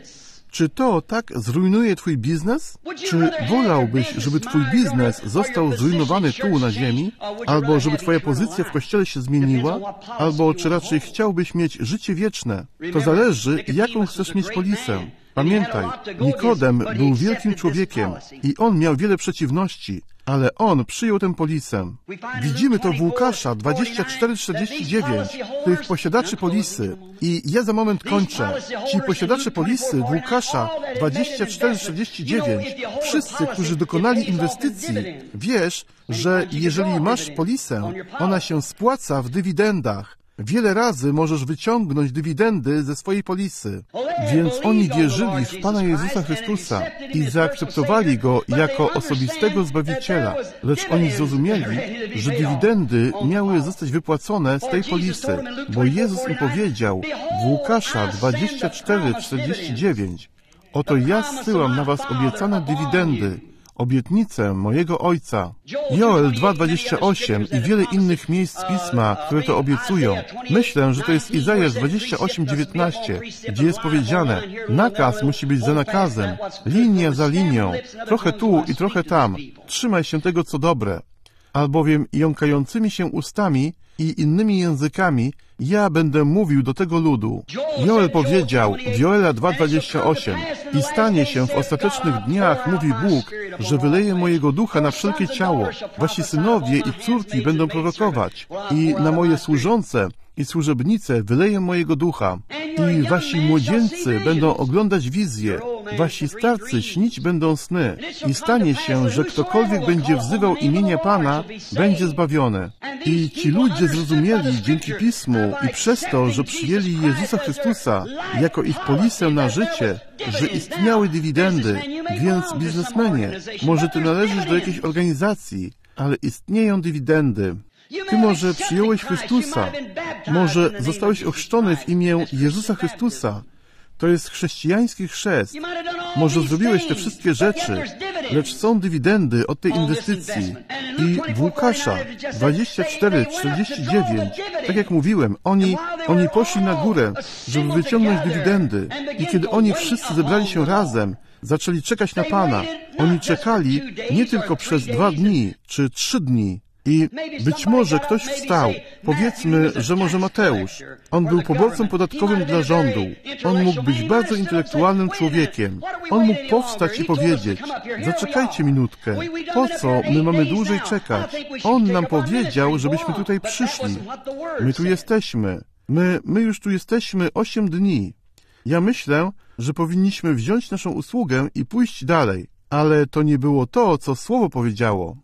Czy to tak zrujnuje Twój biznes? Czy wolałbyś, żeby Twój biznes został zrujnowany tu na ziemi? Albo żeby Twoja pozycja w Kościele się zmieniła? Albo czy raczej chciałbyś mieć życie wieczne? To zależy, jaką chcesz mieć polisę. Pamiętaj, Nikodem był wielkim człowiekiem i on miał wiele przeciwności, ale on przyjął tę polisę. Widzimy to w Łukasza dwadzieścia cztery czterdzieści dziewięć, tych posiadaczy polisy. I ja za moment kończę. Ci posiadacze polisy w Łukasza dwadzieścia cztery czterdzieści dziewięć, wszyscy, którzy dokonali inwestycji, wiesz, że jeżeli masz polisę, ona się spłaca w dywidendach. Wiele razy możesz wyciągnąć dywidendy ze swojej polisy. Więc oni wierzyli w Pana Jezusa Chrystusa i zaakceptowali Go jako osobistego Zbawiciela. Lecz oni zrozumieli, że dywidendy miały zostać wypłacone z tej polisy, bo Jezus im powiedział w Łukasza dwadzieścia cztery czterdzieści dziewięć: oto ja zsyłam na was obiecane dywidendy, obietnicę mojego Ojca. Joel dwa dwadzieścia osiem i wiele innych miejsc z Pisma, które to obiecują. Myślę, że to jest Izajasz dwadzieścia osiem dziewiętnaście, gdzie jest powiedziane: nakaz musi być za nakazem, linia za linią, trochę tu i trochę tam. Trzymaj się tego, co dobre. Albowiem jąkającymi się ustami i innymi językami ja będę mówił do tego ludu. Joel powiedział w Joela dwa dwadzieścia osiem: i stanie się w ostatecznych dniach, mówi Bóg, że wyleję mojego ducha na wszelkie ciało. Wasi synowie i córki będą prorokować i na moje służące i służebnice wyleję mojego ducha. I wasi młodzieńcy będą oglądać wizje, wasi starcy śnić będą sny. I stanie się, że ktokolwiek będzie wzywał imienia Pana, będzie zbawiony. I ci ludzie zrozumieli dzięki Pismu i przez to, że przyjęli Jezusa Chrystusa jako ich polisę na życie, że istniały dywidendy. Więc biznesmenie, może ty należysz do jakiejś organizacji, ale istnieją dywidendy. Ty może przyjąłeś Chrystusa, może zostałeś ochrzczony w imię Jezusa Chrystusa. To jest chrześcijański chrzest. Może zrobiłeś te wszystkie rzeczy, lecz są dywidendy od tej inwestycji. I w Łukasza dwadzieścia cztery czterdzieści dziewięć, tak jak mówiłem, oni, oni poszli na górę, żeby wyciągnąć dywidendy. I kiedy oni wszyscy zebrali się razem, zaczęli czekać na Pana. Oni czekali nie tylko przez dwa dni, czy trzy dni. I być może ktoś wstał, powiedzmy, że może Mateusz. On był poborcą podatkowym dla rządu. On mógł być bardzo intelektualnym człowiekiem. On mógł powstać i powiedzieć: zaczekajcie minutkę, po co my mamy dłużej czekać? On nam powiedział, żebyśmy tutaj przyszli. My tu jesteśmy. My, my już tu jesteśmy osiem dni. Ja myślę, że powinniśmy wziąć naszą usługę i pójść dalej. Ale to nie było to, co Słowo powiedziało.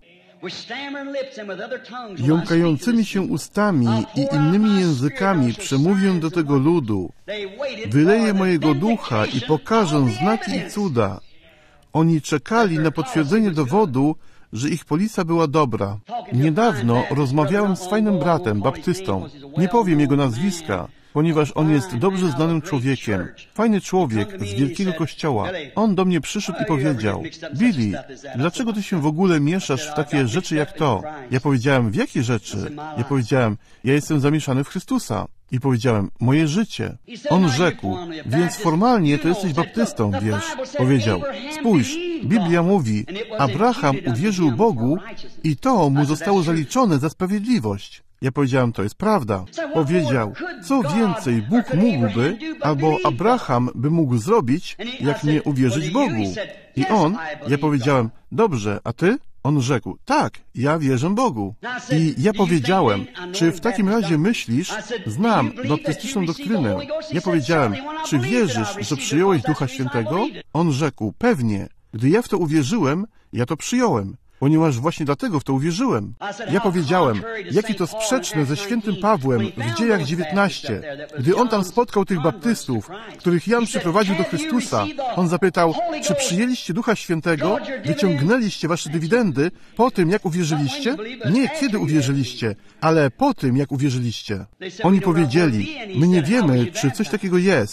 Jąkającymi się ustami i innymi językami przemówię do tego ludu. Wyleję mojego ducha i pokażę znaki i cuda. Oni czekali na potwierdzenie dowodu, że ich polisa była dobra. Niedawno rozmawiałem z fajnym bratem, baptystą. Nie powiem jego nazwiska, ponieważ on jest dobrze znanym człowiekiem. Fajny człowiek z wielkiego kościoła. On do mnie przyszedł i powiedział: Billy, dlaczego ty się w ogóle mieszasz w takie rzeczy jak to? Ja powiedziałem: w jakie rzeczy? Ja powiedziałem: ja jestem zamieszany w Chrystusa. I powiedziałem: moje życie. On rzekł: więc formalnie to jesteś baptystą, wiesz. Powiedział: spójrz, Biblia mówi, Abraham uwierzył Bogu i to mu zostało zaliczone za sprawiedliwość. Ja powiedziałem: to jest prawda. Powiedział: co więcej Bóg mógłby, albo Abraham by mógł zrobić, jak nie uwierzyć Bogu? I on, ja powiedziałem: dobrze, a ty? On rzekł: tak, ja wierzę Bogu. I ja powiedziałem: czy w takim razie myślisz, znam baptystyczną doktrynę. Ja powiedziałem: czy wierzysz, że przyjąłeś Ducha Świętego? On rzekł: pewnie. Gdy ja w to uwierzyłem, ja to przyjąłem. Ponieważ właśnie dlatego w to uwierzyłem. Ja powiedziałem: jakie to sprzeczne ze świętym Pawłem w Dziejach dziewiętnaście. Gdy on tam spotkał tych baptystów, których Jan przyprowadził do Chrystusa, on zapytał: czy przyjęliście Ducha Świętego? Wyciągnęliście wasze dywidendy po tym, jak uwierzyliście? Nie kiedy uwierzyliście, ale po tym, jak uwierzyliście. Oni powiedzieli: my nie wiemy, czy coś takiego jest.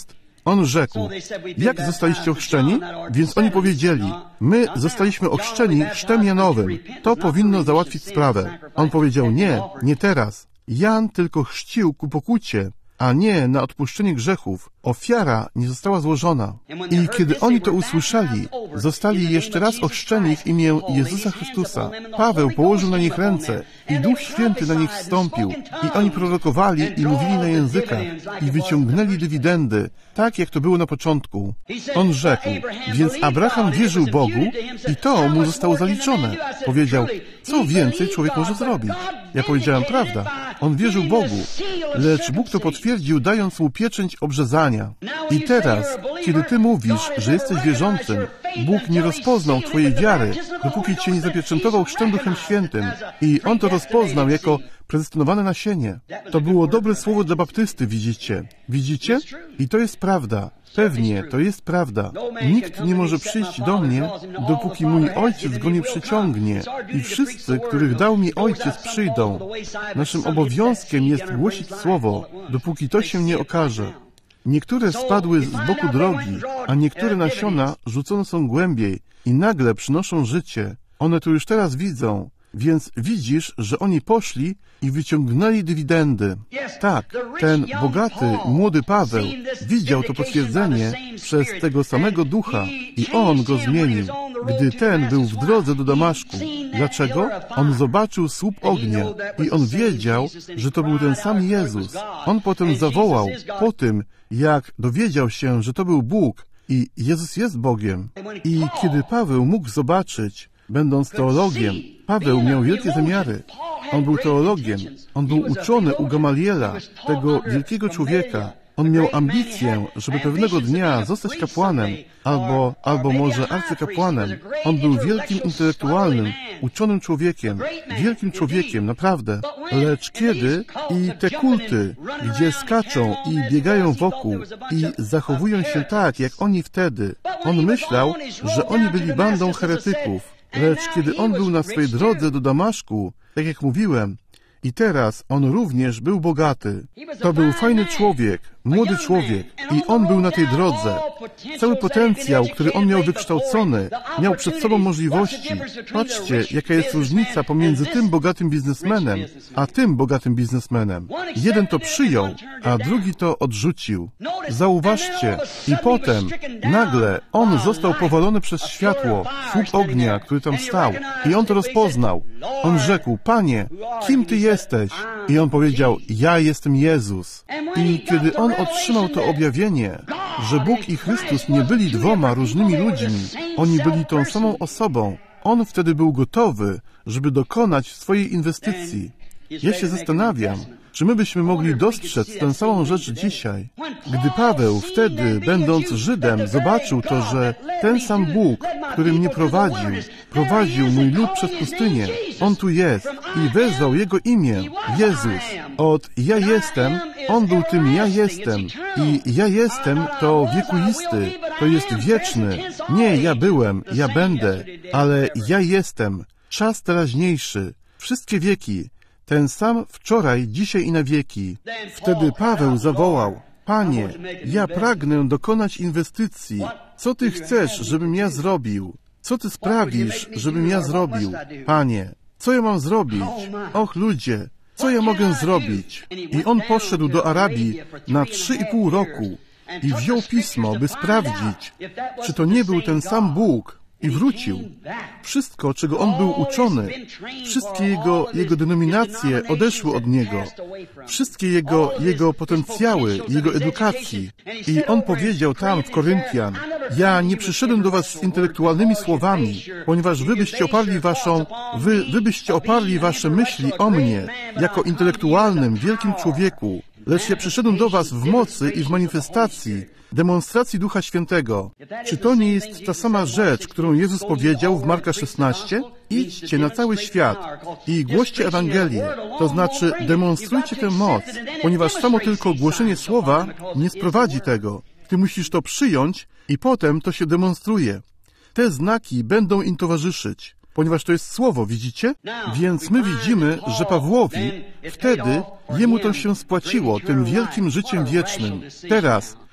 On rzekł, jak zostaliście ochrzczeni? Więc oni powiedzieli, my zostaliśmy ochrzczeni chrztem Janowym. To powinno załatwić sprawę. On powiedział, nie, nie teraz. Jan tylko chrzcił ku pokucie, a nie na odpuszczenie grzechów. Ofiara nie została złożona. I kiedy oni to usłyszeli, zostali jeszcze raz ochrzczeni w imię Jezusa Chrystusa. Paweł położył na nich ręce i Duch Święty na nich wstąpił. I oni prorokowali i mówili na językach i wyciągnęli dywidendy, tak jak to było na początku. On rzekł, więc Abraham wierzył Bogu i to mu zostało zaliczone. Powiedział, co więcej człowiek może zrobić? Ja powiedziałem, prawda. On wierzył Bogu, lecz Bóg to potwierdził, dając mu pieczęć obrzezania. I teraz, kiedy ty mówisz, że jesteś wierzącym, Bóg nie rozpoznał twojej wiary, dopóki cię nie zapieczętował chrztem Duchem Świętym. I On to rozpoznał jako predestynowane nasienie. To było dobre słowo dla baptysty, widzicie? Widzicie? I to jest prawda. Pewnie, to jest prawda. Nikt nie może przyjść do mnie, dopóki mój Ojciec go nie przyciągnie. I wszyscy, których dał mi Ojciec, przyjdą. Naszym obowiązkiem jest głosić słowo, dopóki to się nie okaże. Niektóre spadły z boku drogi, a niektóre nasiona rzucone są głębiej i nagle przynoszą życie. One to już teraz widzą, więc widzisz, że oni poszli i wyciągnęli dywidendy. Tak, ten bogaty, młody Paweł widział to potwierdzenie przez tego samego Ducha i on go zmienił, gdy ten był w drodze do Damaszku. Dlaczego? On zobaczył słup ognia i on wiedział, że to był ten sam Jezus. On potem zawołał po tym, jak dowiedział się, że to był Bóg i Jezus jest Bogiem. I kiedy Paweł mógł zobaczyć, będąc teologiem, Paweł miał wielkie zamiary. On był teologiem. On był uczony u Gamaliela, tego wielkiego człowieka. On miał ambicję, żeby pewnego dnia zostać kapłanem, albo, albo może arcykapłanem. On był wielkim intelektualnym, uczonym człowiekiem, wielkim człowiekiem, naprawdę. Lecz kiedy i te kulty, gdzie skaczą i biegają wokół i zachowują się tak, jak oni wtedy, on myślał, że oni byli bandą heretyków. Lecz kiedy on był na swej drodze do Damaszku, tak jak mówiłem, i teraz on również był bogaty. To był fajny człowiek, młody człowiek i on był na tej drodze. Cały potencjał, który on miał wykształcony, miał przed sobą możliwości. Patrzcie, jaka jest różnica pomiędzy tym bogatym biznesmenem, a tym bogatym biznesmenem. Jeden to przyjął, a drugi to odrzucił. Zauważcie, i potem nagle on został powalony przez światło, słup ognia, który tam stał, i on to rozpoznał. On rzekł, Panie, kim Ty jesteś? I on powiedział, ja jestem Jezus. I kiedy on otrzymał to objawienie, że Bóg i Chrystus nie byli dwoma różnymi ludźmi, oni byli tą samą osobą, on wtedy był gotowy, żeby dokonać swojej inwestycji. Ja się zastanawiam, czy my byśmy mogli dostrzec tę samą rzecz dzisiaj. Gdy Paweł wtedy, będąc Żydem, zobaczył to, że ten sam Bóg, który mnie prowadził, prowadził mój lud przez pustynię, On tu jest i wezwał Jego imię, Jezus. Od ja jestem, On był tym ja jestem i ja jestem to wiekuisty, to jest wieczny. Nie ja byłem, ja będę, ale ja jestem, czas teraźniejszy, wszystkie wieki. Ten sam wczoraj, dzisiaj i na wieki. Wtedy Paweł zawołał, Panie, ja pragnę dokonać inwestycji. Co Ty chcesz, żebym ja zrobił? Co Ty sprawisz, żebym ja zrobił? Panie, co ja mam zrobić? Och, ludzie, co ja mogę zrobić? I on poszedł do Arabii na trzy i pół roku i wziął pismo, by sprawdzić, czy to nie był ten sam Bóg. I wrócił. Wszystko, czego on był uczony, wszystkie jego, jego denominacje odeszły od niego. Wszystkie jego, jego potencjały, jego edukacji. I on powiedział tam w Koryntian, ja nie przyszedłem do was z intelektualnymi słowami, ponieważ wy byście oparli waszą, wy, wy byście oparli wasze myśli o mnie, jako intelektualnym, wielkim człowieku. Lecz ja przyszedłem do was w mocy i w manifestacji, demonstracji Ducha Świętego. Czy to nie jest ta sama rzecz, którą Jezus powiedział w Marka szesnaście? Idźcie na cały świat i głoście Ewangelię, to znaczy demonstrujcie tę moc, ponieważ samo tylko głoszenie słowa nie sprowadzi tego. Ty musisz to przyjąć i potem to się demonstruje. Te znaki będą im towarzyszyć, ponieważ to jest słowo, widzicie? Więc my widzimy, że Pawłowi wtedy jemu to się spłaciło tym wielkim życiem wiecznym. Teraz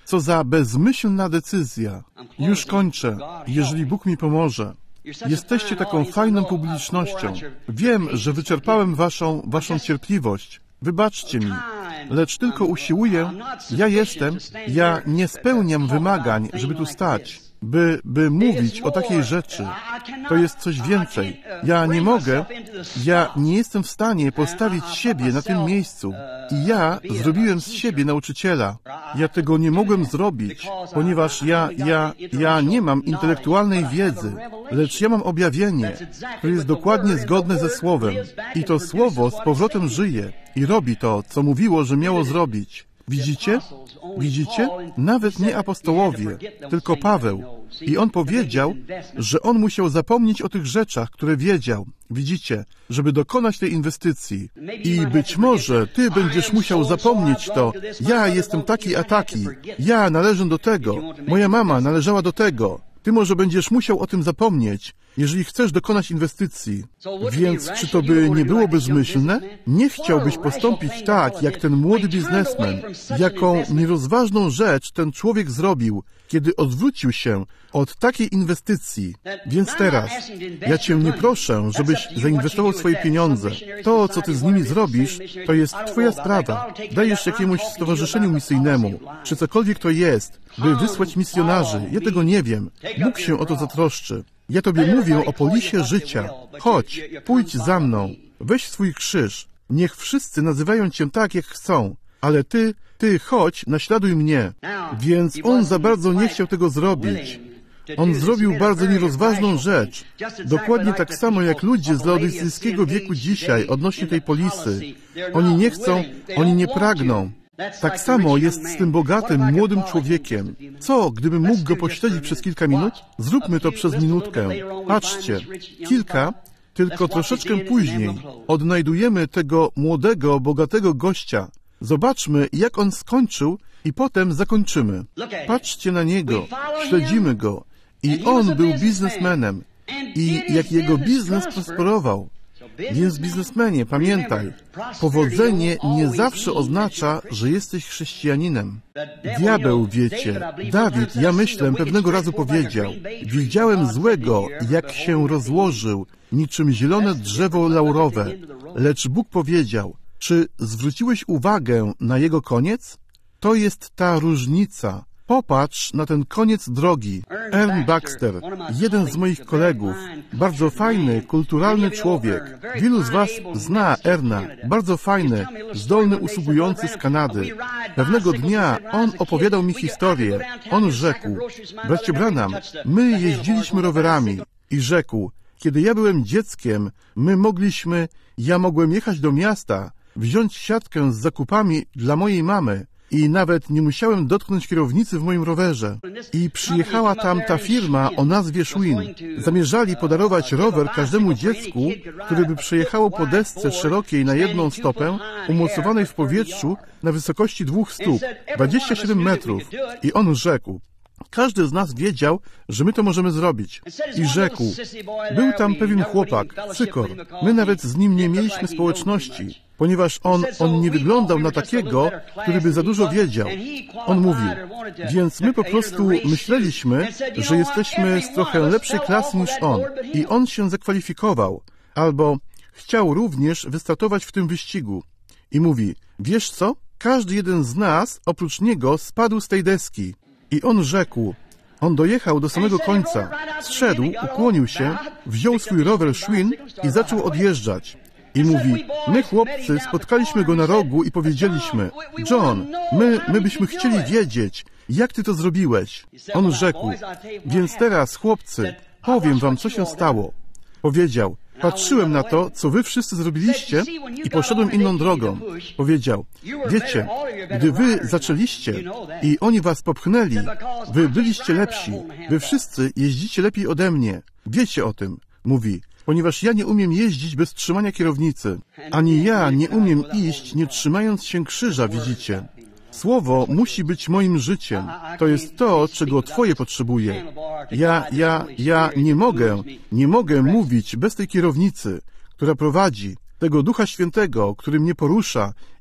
Co za bezmyślna decyzja. Już kończę, jeżeli Bóg mi pomoże. Jesteście taką fajną publicznością. Wiem, że wyczerpałem waszą, waszą cierpliwość. Wybaczcie mi, lecz tylko usiłuję. Ja jestem, ja nie spełniam wymagań, żeby tu stać, by, by mówić o takiej rzeczy. To jest coś więcej. Ja nie mogę, ja nie jestem w stanie postawić siebie na tym miejscu. I ja zrobiłem z siebie nauczyciela. Ja tego nie mogłem zrobić, ponieważ ja, ja, ja nie mam intelektualnej wiedzy, lecz ja mam objawienie, które jest dokładnie zgodne ze Słowem. I to Słowo z powrotem żyje i robi to, co mówiło, że miało zrobić. Widzicie? Widzicie? Nawet nie apostołowie, tylko Paweł. I on powiedział, że on musiał zapomnieć o tych rzeczach, które wiedział. Widzicie? Żeby dokonać tej inwestycji. I być może ty będziesz musiał zapomnieć to. Ja jestem taki a taki. Ja należę do tego. Moja mama należała do tego. Ty może będziesz musiał o tym zapomnieć, jeżeli chcesz dokonać inwestycji. Więc czy to by nie było bezmyślne? Nie chciałbyś postąpić tak, jak ten młody biznesmen. Jaką nierozważną rzecz ten człowiek zrobił, kiedy odwrócił się od takiej inwestycji. Więc teraz, ja Cię nie proszę, żebyś zainwestował swoje pieniądze. To, co Ty z nimi zrobisz, to jest Twoja sprawa. Dajesz jakiemuś stowarzyszeniu misyjnemu, czy cokolwiek to jest, by wysłać misjonarzy. Ja tego nie wiem. Bóg się o to zatroszczy. Ja Tobie mówię o polisie życia. Chodź, pójdź za mną. Weź swój krzyż. Niech wszyscy nazywają Cię tak, jak chcą. Ale Ty, Ty chodź, naśladuj mnie. Więc on za bardzo nie chciał tego zrobić. On zrobił bardzo nierozważną rzecz. Dokładnie tak samo jak ludzie z laodycejskiego wieku dzisiaj odnośnie tej polisy. Oni nie chcą, oni nie pragną. Tak samo jest z tym bogatym, młodym człowiekiem. Co, gdybym mógł go pośledzić przez kilka minut? Zróbmy to przez minutkę. Patrzcie, kilka, tylko troszeczkę później odnajdujemy tego młodego, bogatego gościa. Zobaczmy, jak on skończył i potem zakończymy. Patrzcie na niego, śledzimy go. I on był biznesmenem. I jak jego biznes prosperował. Więc biznesmenie, pamiętaj, powodzenie nie zawsze oznacza, że jesteś chrześcijaninem. Diabeł, wiecie, Dawid, ja myślę, pewnego razu powiedział, widziałem złego, jak się rozłożył, niczym zielone drzewo laurowe, lecz Bóg powiedział, czy zwróciłeś uwagę na jego koniec? To jest ta różnica. Popatrz na ten koniec drogi. Ern Baxter, jeden z moich kolegów, bardzo fajny, kulturalny człowiek. Wielu z was zna Erna, bardzo fajny, zdolny usługujący z Kanady. Pewnego dnia on opowiadał mi historię. On rzekł, bracie Branham, my jeździliśmy rowerami i rzekł, kiedy ja byłem dzieckiem, my mogliśmy, ja mogłem jechać do miasta, wziąć siatkę z zakupami dla mojej mamy, i nawet nie musiałem dotknąć kierownicy w moim rowerze. I przyjechała tam ta firma o nazwie Schwinn. Zamierzali podarować rower każdemu dziecku, które by przejechało po desce szerokiej na jedną stopę, umocowanej w powietrzu na wysokości dwóch stóp, dwadzieścia siedem metrów. I on rzekł, każdy z nas wiedział, że my to możemy zrobić. I rzekł, był tam pewien chłopak, Cykor. My nawet z nim nie mieliśmy społeczności, ponieważ on, on nie wyglądał na takiego, który by za dużo wiedział. On mówił, więc my po prostu myśleliśmy, że jesteśmy z trochę lepszej klasy niż on. I on się zakwalifikował, albo chciał również wystartować w tym wyścigu. I mówi, wiesz co? Każdy jeden z nas, oprócz niego, spadł z tej deski. I on rzekł, on dojechał do samego końca, zszedł, ukłonił się, wziął swój rower Schwinn i zaczął odjeżdżać. I mówi, my chłopcy spotkaliśmy go na rogu i powiedzieliśmy, John, my, my byśmy chcieli wiedzieć, jak ty to zrobiłeś. On rzekł, więc teraz chłopcy, powiem wam, co się stało. Powiedział, patrzyłem na to, co wy wszyscy zrobiliście i poszedłem inną drogą. Powiedział, wiecie, gdy wy zaczęliście i oni was popchnęli, wy byliście lepsi, wy wszyscy jeździcie lepiej ode mnie. Wiecie o tym, mówi, ponieważ ja nie umiem jeździć bez trzymania kierownicy. Ani ja nie umiem iść, nie trzymając się krzyża, widzicie. Słowo musi być moim życiem. To jest to, czego Twoje potrzebuje. Ja, ja, ja nie mogę, nie mogę mówić bez tej kierownicy, która prowadzi, tego Ducha Świętego, który mnie porusza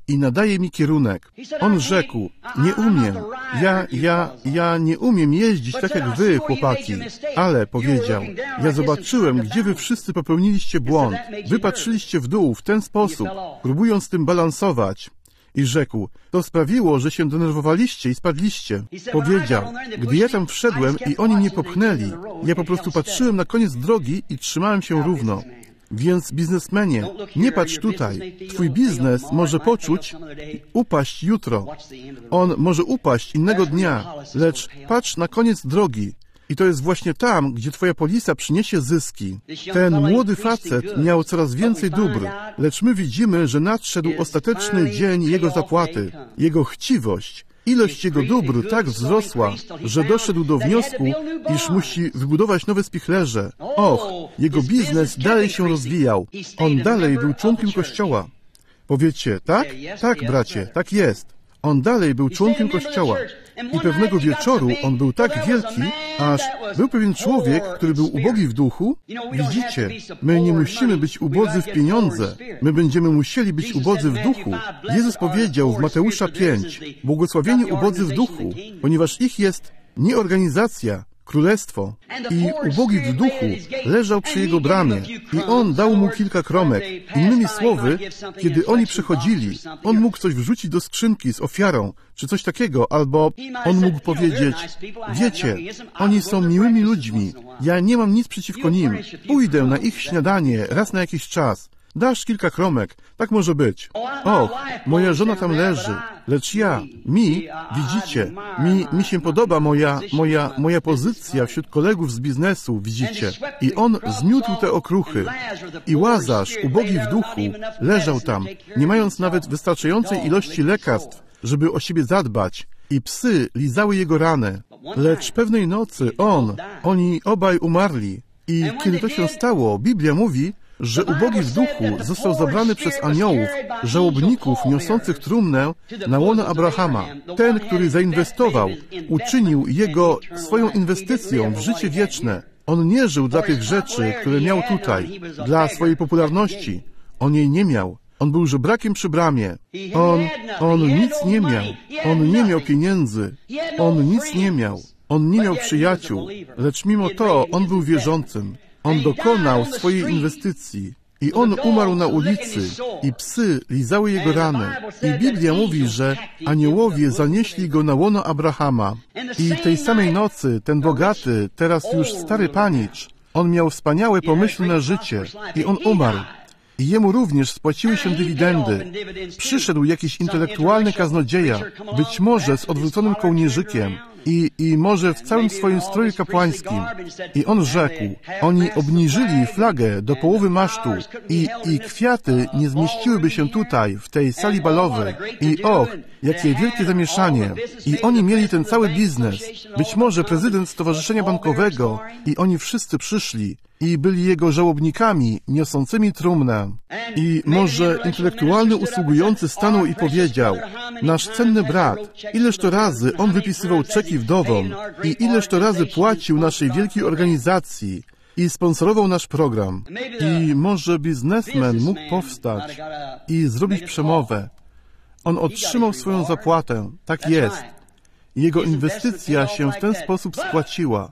i nadaje mi kierunek. On rzekł, nie umiem, ja, ja, ja nie umiem jeździć tak jak wy, chłopaki, ale powiedział, ja zobaczyłem, gdzie wy wszyscy popełniliście błąd. Wy patrzyliście w dół w ten sposób, próbując tym balansować. I rzekł, to sprawiło, że się denerwowaliście i spadliście. Powiedział, gdy ja tam wszedłem i oni mnie popchnęli, ja po prostu patrzyłem na koniec drogi i trzymałem się równo. Więc biznesmenie, nie patrz tutaj. Twój biznes może poczuć upaść jutro. On może upaść innego dnia, lecz patrz na koniec drogi. I to jest właśnie tam, gdzie twoja polisa przyniesie zyski. Ten młody facet miał coraz więcej dóbr, lecz my widzimy, że nadszedł ostateczny dzień jego zapłaty. Jego chciwość, ilość jego dóbr tak wzrosła, że doszedł do wniosku, iż musi wybudować nowe spichlerze. Och, jego biznes dalej się rozwijał. On dalej był członkiem Kościoła. Powiecie, tak? Tak, bracie, tak jest. On dalej był członkiem Kościoła. I pewnego wieczoru on był tak wielki, aż był pewien człowiek, który był ubogi w duchu. Widzicie, my nie musimy być ubodzy w pieniądze. My będziemy musieli być ubodzy w duchu. Jezus powiedział w Mateusza pięć, błogosławieni ubodzy w duchu, ponieważ ich jest nie organizacja, królestwo. I ubogi w duchu leżał przy jego bramie i on dał mu kilka kromek. Innymi słowy, kiedy oni przychodzili, on mógł coś wrzucić do skrzynki z ofiarą, czy coś takiego, albo on mógł powiedzieć, wiecie, oni są miłymi ludźmi, ja nie mam nic przeciwko nim, pójdę na ich śniadanie raz na jakiś czas. Dasz kilka kromek, tak może być. Och, moja żona tam leży, lecz ja, mi, widzicie, mi, mi się podoba moja, moja, moja pozycja wśród kolegów z biznesu, widzicie. I on zmiótł te okruchy. I Łazarz, ubogi w duchu, leżał tam, nie mając nawet wystarczającej ilości lekarstw, żeby o siebie zadbać. I psy lizały jego ranę. Lecz pewnej nocy on, oni obaj umarli. I kiedy to się stało, Biblia mówi, że ubogi w duchu został zabrany przez aniołów, żałobników niosących trumnę na łono Abrahama. Ten, który zainwestował, uczynił jego swoją inwestycją w życie wieczne. On nie żył dla tych rzeczy, które miał tutaj, dla swojej popularności. On jej nie miał. On był żebrakiem przy bramie. On, on nic nie miał. On nie miał pieniędzy. On nic nie miał. On nie miał przyjaciół. Lecz mimo to on był wierzącym. On dokonał swojej inwestycji i on umarł na ulicy i psy lizały jego rany. I Biblia mówi, że aniołowie zanieśli go na łono Abrahama. I tej samej nocy ten bogaty, teraz już stary panicz, on miał wspaniałe pomyślne życie i on umarł. I jemu również spłaciły się dywidendy. Przyszedł jakiś intelektualny kaznodzieja, być może z odwróconym kołnierzykiem i, i może w całym swoim stroju kapłańskim. I on rzekł, oni obniżyli flagę do połowy masztu i, i kwiaty nie zmieściłyby się tutaj, w tej sali balowej. I och, jakie wielkie zamieszanie. I oni mieli ten cały biznes. Być może prezydent Stowarzyszenia Bankowego i oni wszyscy przyszli i byli jego żałobnikami niosącymi trumnę. I może intelektualny usługujący stanął i powiedział, nasz cenny brat, ileż to razy on wypisywał czeki wdowom i ileż to razy płacił naszej wielkiej organizacji i sponsorował nasz program. I może biznesmen mógł powstać i zrobić przemowę. On otrzymał swoją zapłatę. Tak jest. Jego inwestycja się w ten sposób spłaciła.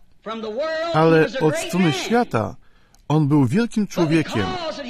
Ale od strony świata on był wielkim człowiekiem.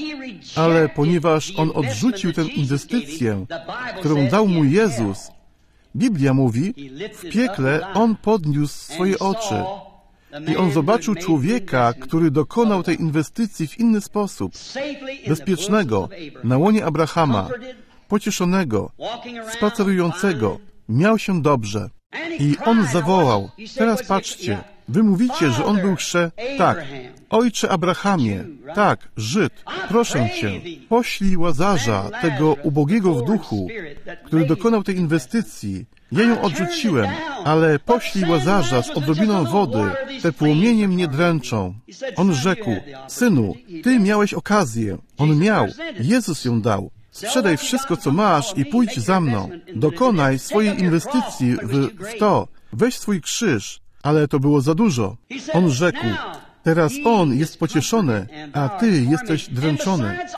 Ale ponieważ on odrzucił tę inwestycję, którą dał mu Jezus, Biblia mówi, w piekle on podniósł swoje oczy i on zobaczył człowieka, który dokonał tej inwestycji w inny sposób, bezpiecznego, na łonie Abrahama, pocieszonego, spacerującego, miał się dobrze. I on zawołał, teraz patrzcie, wy mówicie, że on był chrze... Tak, ojcze Abrahamie, tak, Żyd, proszę cię, poślij Łazarza, tego ubogiego w duchu, który dokonał tej inwestycji. Ja ją odrzuciłem, ale poślij Łazarza z odrobiną wody, te płomienie mnie dręczą. On rzekł, synu, ty miałeś okazję. On miał, Jezus ją dał. Sprzedaj wszystko, co masz i pójdź za mną. Dokonaj swojej inwestycji w, w to. Weź swój krzyż. Ale to było za dużo. On rzekł, teraz on jest pocieszony, a ty jesteś dręczony.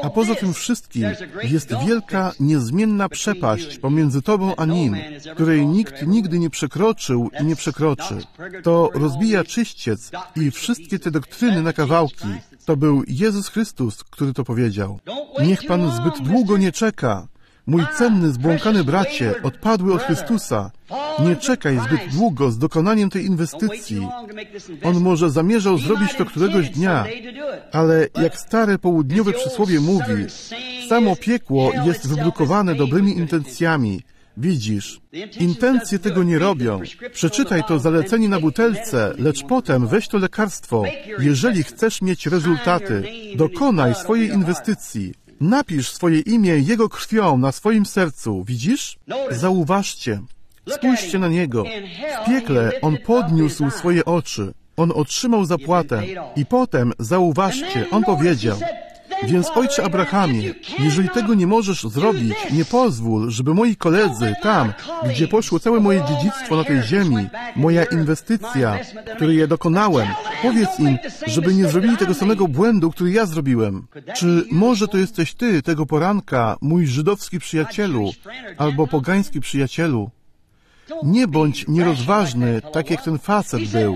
A poza tym wszystkim jest wielka, niezmienna przepaść pomiędzy Tobą a Nim, której nikt nigdy nie przekroczył i nie przekroczy. To rozbija czyściec i wszystkie te doktryny na kawałki. To był Jezus Chrystus, który to powiedział. Niech Pan zbyt długo nie czeka. Mój cenny, zbłąkany bracie, odpadły od Chrystusa. Nie czekaj zbyt długo z dokonaniem tej inwestycji. On może zamierzał zrobić to któregoś dnia, ale jak stare południowe przysłowie mówi, samo piekło jest wybrukowane dobrymi intencjami. Widzisz, intencje tego nie robią. Przeczytaj to zalecenie na butelce, lecz potem weź to lekarstwo. Jeżeli chcesz mieć rezultaty, dokonaj swojej inwestycji. Napisz swoje imię Jego krwią na swoim sercu. Widzisz? Zauważcie. Spójrzcie na Niego. W piekle On podniósł swoje oczy. On otrzymał zapłatę. I potem, zauważcie, On powiedział, więc ojcze Abrahamie, jeżeli tego nie możesz zrobić, nie pozwól, żeby moi koledzy tam, gdzie poszło całe moje dziedzictwo na tej ziemi, moja inwestycja, której ja dokonałem, powiedz im, żeby nie zrobili tego samego błędu, który ja zrobiłem. Czy może to jesteś ty tego poranka, mój żydowski przyjacielu, albo pogański przyjacielu? Nie bądź nierozważny, tak jak ten facet był.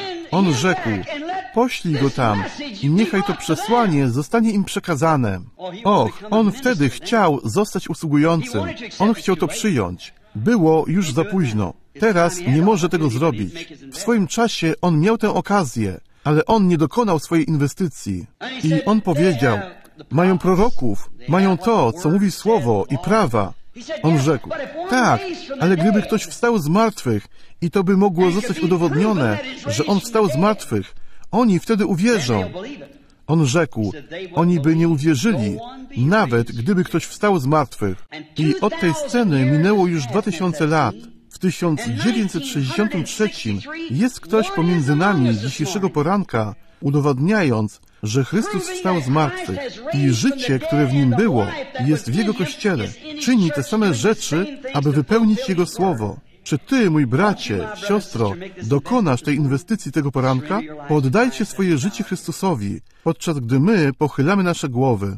On rzekł, poślij go tam i niechaj to przesłanie zostanie im przekazane. Och, on wtedy chciał zostać usługującym. On chciał to przyjąć. Było już za późno. Teraz nie może tego zrobić. W swoim czasie on miał tę okazję, ale on nie dokonał swojej inwestycji. I on powiedział, mają proroków, mają to, co mówi słowo i prawa. On rzekł, tak, ale gdyby ktoś wstał z martwych i to by mogło zostać udowodnione, że on wstał z martwych, oni wtedy uwierzą. On rzekł, oni by nie uwierzyli, nawet gdyby ktoś wstał z martwych. I od tej sceny minęło już dwa tysiące lat. W tysiąc dziewięćset sześćdziesiątym trzecim jest ktoś pomiędzy nami dzisiejszego poranka, udowadniając, że Chrystus wstał z martwych i życie, które w Nim było, jest w Jego Kościele. Czyni te same rzeczy, aby wypełnić Jego Słowo. Czy Ty, mój bracie, siostro, dokonasz tej inwestycji tego poranka? Poddajcie swoje życie Chrystusowi, podczas gdy my pochylamy nasze głowy.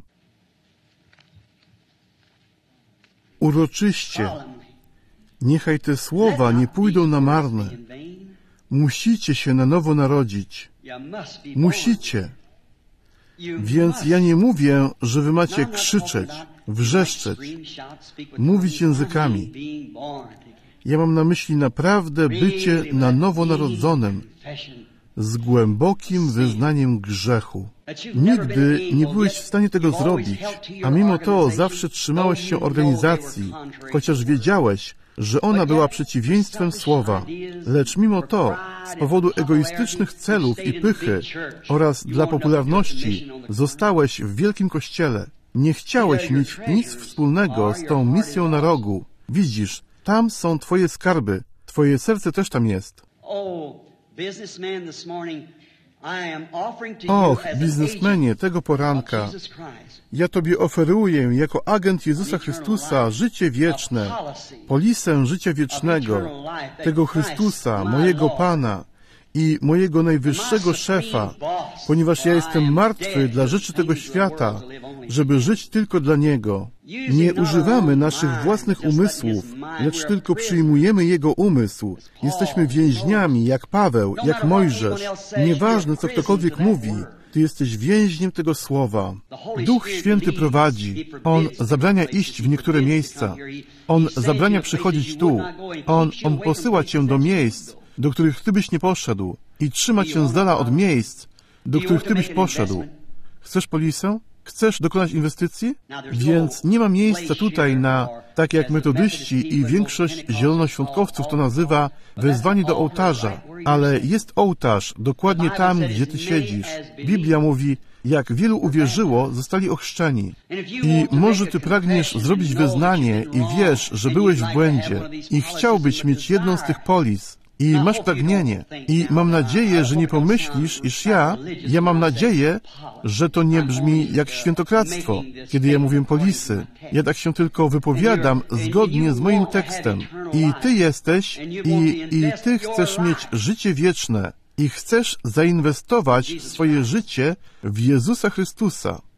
Uroczyście. Niechaj te słowa nie pójdą na marne. Musicie się na nowo narodzić. Musicie. Więc ja nie mówię, że wy macie krzyczeć, wrzeszczeć, mówić językami. Ja mam na myśli naprawdę bycie na nowo narodzonym, z głębokim wyznaniem grzechu. Nigdy nie byłeś w stanie tego zrobić, a mimo to zawsze trzymałeś się organizacji, chociaż wiedziałeś, że ona była przeciwieństwem słowa. Lecz mimo to, z powodu egoistycznych celów i pychy oraz dla popularności, zostałeś w wielkim kościele. Nie chciałeś mieć nic wspólnego z tą misją na rogu. Widzisz, tam są twoje skarby. Twoje serce też tam jest. Och, biznesmenie, tego poranka, ja Tobie oferuję jako agent Jezusa Chrystusa życie wieczne, polisę życia wiecznego, tego Chrystusa, mojego Pana i mojego najwyższego szefa, ponieważ ja jestem martwy dla rzeczy tego świata, żeby żyć tylko dla Niego. Nie używamy naszych własnych umysłów, lecz tylko przyjmujemy Jego umysł. Jesteśmy więźniami, jak Paweł, jak Mojżesz. Nieważne, co ktokolwiek mówi, Ty jesteś więźniem tego słowa. Duch Święty prowadzi. On zabrania iść w niektóre miejsca. On zabrania przychodzić tu. On, on posyła Cię do miejsc, do których Ty byś nie poszedł i trzyma Cię z dala od miejsc, do których Ty byś poszedł. Chcesz polisę? Chcesz dokonać inwestycji? Więc nie ma miejsca tutaj na, tak jak metodyści i większość zielonoświątkowców to nazywa, wezwanie do ołtarza, ale jest ołtarz dokładnie tam, gdzie Ty siedzisz. Biblia mówi, jak wielu uwierzyło, zostali ochrzczeni. I może Ty pragniesz zrobić wyznanie i wiesz, że byłeś w błędzie i chciałbyś mieć jedną z tych polis, i masz pragnienie. I mam nadzieję, że nie pomyślisz, iż ja, ja mam nadzieję, że to nie brzmi jak świętokradztwo, kiedy ja mówię polisy. Ja tak się tylko wypowiadam zgodnie z moim tekstem. I Ty jesteś, i, i Ty chcesz mieć życie wieczne. I chcesz zainwestować swoje życie w Jezusa Chrystusa.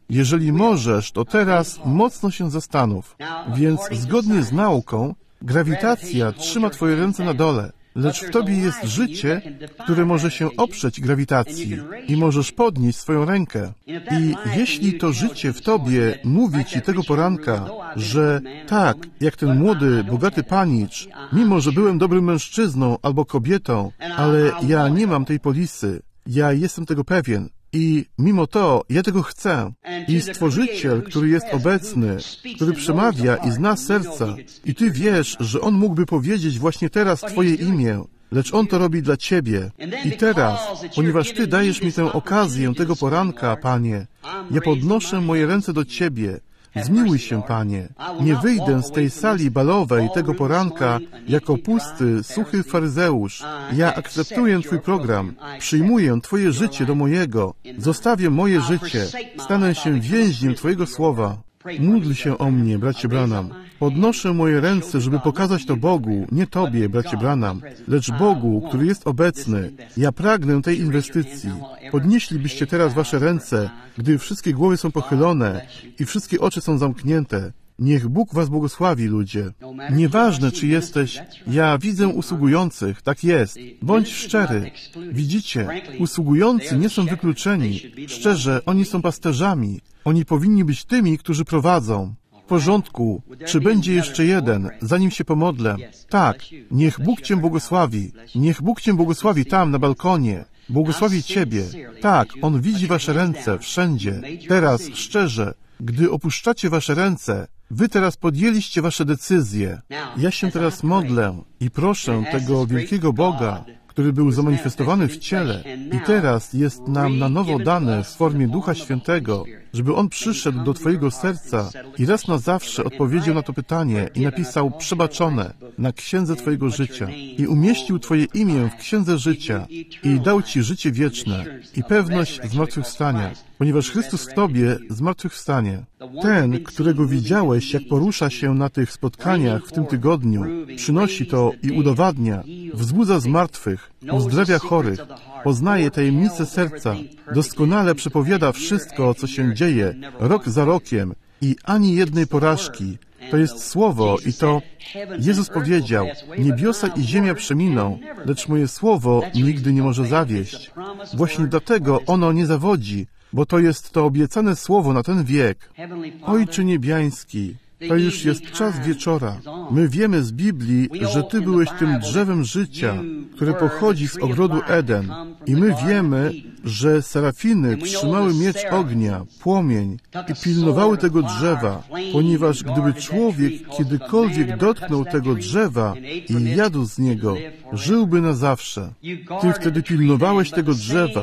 Jeżeli możesz, to teraz mocno się zastanów. Więc zgodnie z nauką, grawitacja trzyma Twoje ręce na dole, lecz w Tobie jest życie, które może się oprzeć grawitacji i możesz podnieść swoją rękę. I jeśli to życie w Tobie mówi Ci tego poranka, że tak, jak ten młody, bogaty panicz, mimo że byłem dobrym mężczyzną albo kobietą, ale ja nie mam tej polisy, ja jestem tego pewien, i mimo to ja tego chcę. I Stworzyciel, który jest obecny, który przemawia i zna serca, i Ty wiesz, że On mógłby powiedzieć właśnie teraz Twoje imię, lecz On to robi dla Ciebie. I teraz, ponieważ Ty dajesz mi tę okazję tego poranka, Panie, ja podnoszę moje ręce do Ciebie. Zmiłuj się, Panie. Nie wyjdę z tej sali balowej tego poranka jako pusty, suchy faryzeusz. Ja akceptuję Twój program, przyjmuję Twoje życie do mojego, zostawię moje życie, stanę się więźniem Twojego słowa. Módl się o mnie, bracie Branham. Podnoszę moje ręce, żeby pokazać to Bogu, nie Tobie, bracie Branham, lecz Bogu, który jest obecny. Ja pragnę tej inwestycji. Podnieślibyście teraz Wasze ręce, gdy wszystkie głowy są pochylone i wszystkie oczy są zamknięte. Niech Bóg Was błogosławi, ludzie. Nieważne, czy jesteś... Ja widzę usługujących, tak jest. Bądź szczery. Widzicie, usługujący nie są wykluczeni. Szczerze, oni są pasterzami. Oni powinni być tymi, którzy prowadzą. W porządku. Czy będzie jeszcze jeden, zanim się pomodlę? Tak. Niech Bóg Cię błogosławi. Niech Bóg Cię błogosławi tam, na balkonie. Błogosławi Ciebie. Tak, On widzi Wasze ręce, wszędzie. Teraz, szczerze, gdy opuszczacie Wasze ręce, Wy teraz podjęliście Wasze decyzje. Ja się teraz modlę i proszę tego wielkiego Boga, który był zamanifestowany w ciele i teraz jest nam na nowo dane w formie Ducha Świętego, żeby On przyszedł do Twojego serca i raz na zawsze odpowiedział na to pytanie i napisał przebaczone na księdze Twojego życia i umieścił Twoje imię w księdze życia i dał Ci życie wieczne i pewność zmartwychwstania, ponieważ Chrystus w Tobie zmartwychwstanie. Ten, którego widziałeś, jak porusza się na tych spotkaniach w tym tygodniu, przynosi to i udowadnia, wzbudza zmartwych, uzdrawia chorych, poznaje tajemnice serca, doskonale przepowiada wszystko, co się dzieje, rok za rokiem i ani jednej porażki. To jest słowo i to Jezus powiedział, niebiosa i ziemia przeminą, lecz moje słowo nigdy nie może zawieść. Właśnie dlatego ono nie zawodzi, bo to jest to obiecane słowo na ten wiek. Ojcze niebiański, to już jest czas wieczora. My wiemy z Biblii, że Ty byłeś tym drzewem życia, które pochodzi z ogrodu Eden. I my wiemy, że serafiny trzymały miecz ognia, płomień i pilnowały tego drzewa, ponieważ gdyby człowiek kiedykolwiek dotknął tego drzewa i jadł z niego, żyłby na zawsze. Ty wtedy pilnowałeś tego drzewa,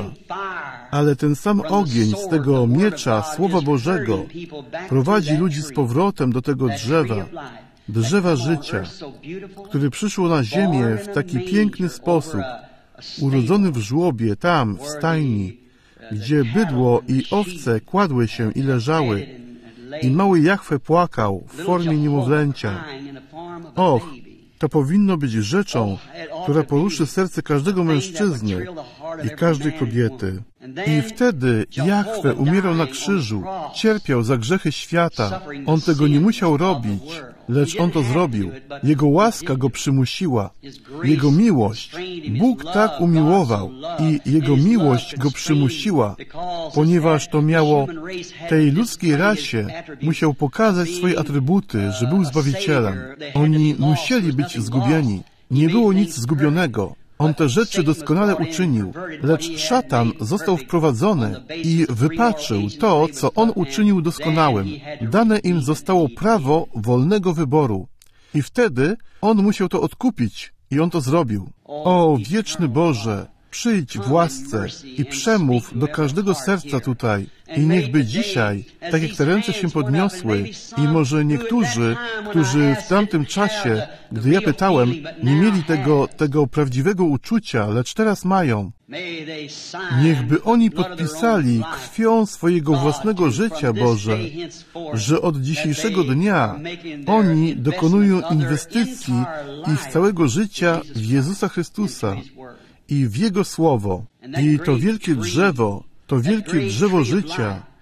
ale ten sam ogień z tego miecza Słowa Bożego prowadzi ludzi z powrotem do tego drzewa, drzewa życia, które przyszło na ziemię w taki piękny sposób, urodzony w żłobie, tam, w stajni, gdzie bydło i owce kładły się i leżały, i mały Jahwe płakał w formie niemowlęcia. Och, to powinno być rzeczą, która poruszy serce każdego mężczyzny i każdej kobiety. I wtedy Jahwe umierał na krzyżu, cierpiał za grzechy świata. On tego nie musiał robić, lecz On to zrobił. Jego łaska go przymusiła. Jego miłość. Bóg tak umiłował i Jego miłość go przymusiła, ponieważ to miało tej ludzkiej rasie, musiał pokazać swoje atrybuty, że był Zbawicielem. Oni musieli być zgubieni. Nie było nic zgubionego. On te rzeczy doskonale uczynił, lecz szatan został wprowadzony i wypaczył to, co on uczynił doskonałym. Dane im zostało prawo wolnego wyboru. I wtedy on musiał to odkupić i on to zrobił. O, wieczny Boże, przyjdź w łasce i przemów do każdego serca tutaj. I niechby dzisiaj, tak jak te ręce się podniosły, i może niektórzy, którzy w tamtym czasie, gdy ja pytałem, nie mieli tego, tego prawdziwego uczucia, lecz teraz mają. Niechby oni podpisali krwią swojego własnego życia, Boże, że od dzisiejszego dnia oni dokonują inwestycji ich całego życia w Jezusa Chrystusa i w Jego Słowo. I to wielkie drzewo, to wielkie drzewo życia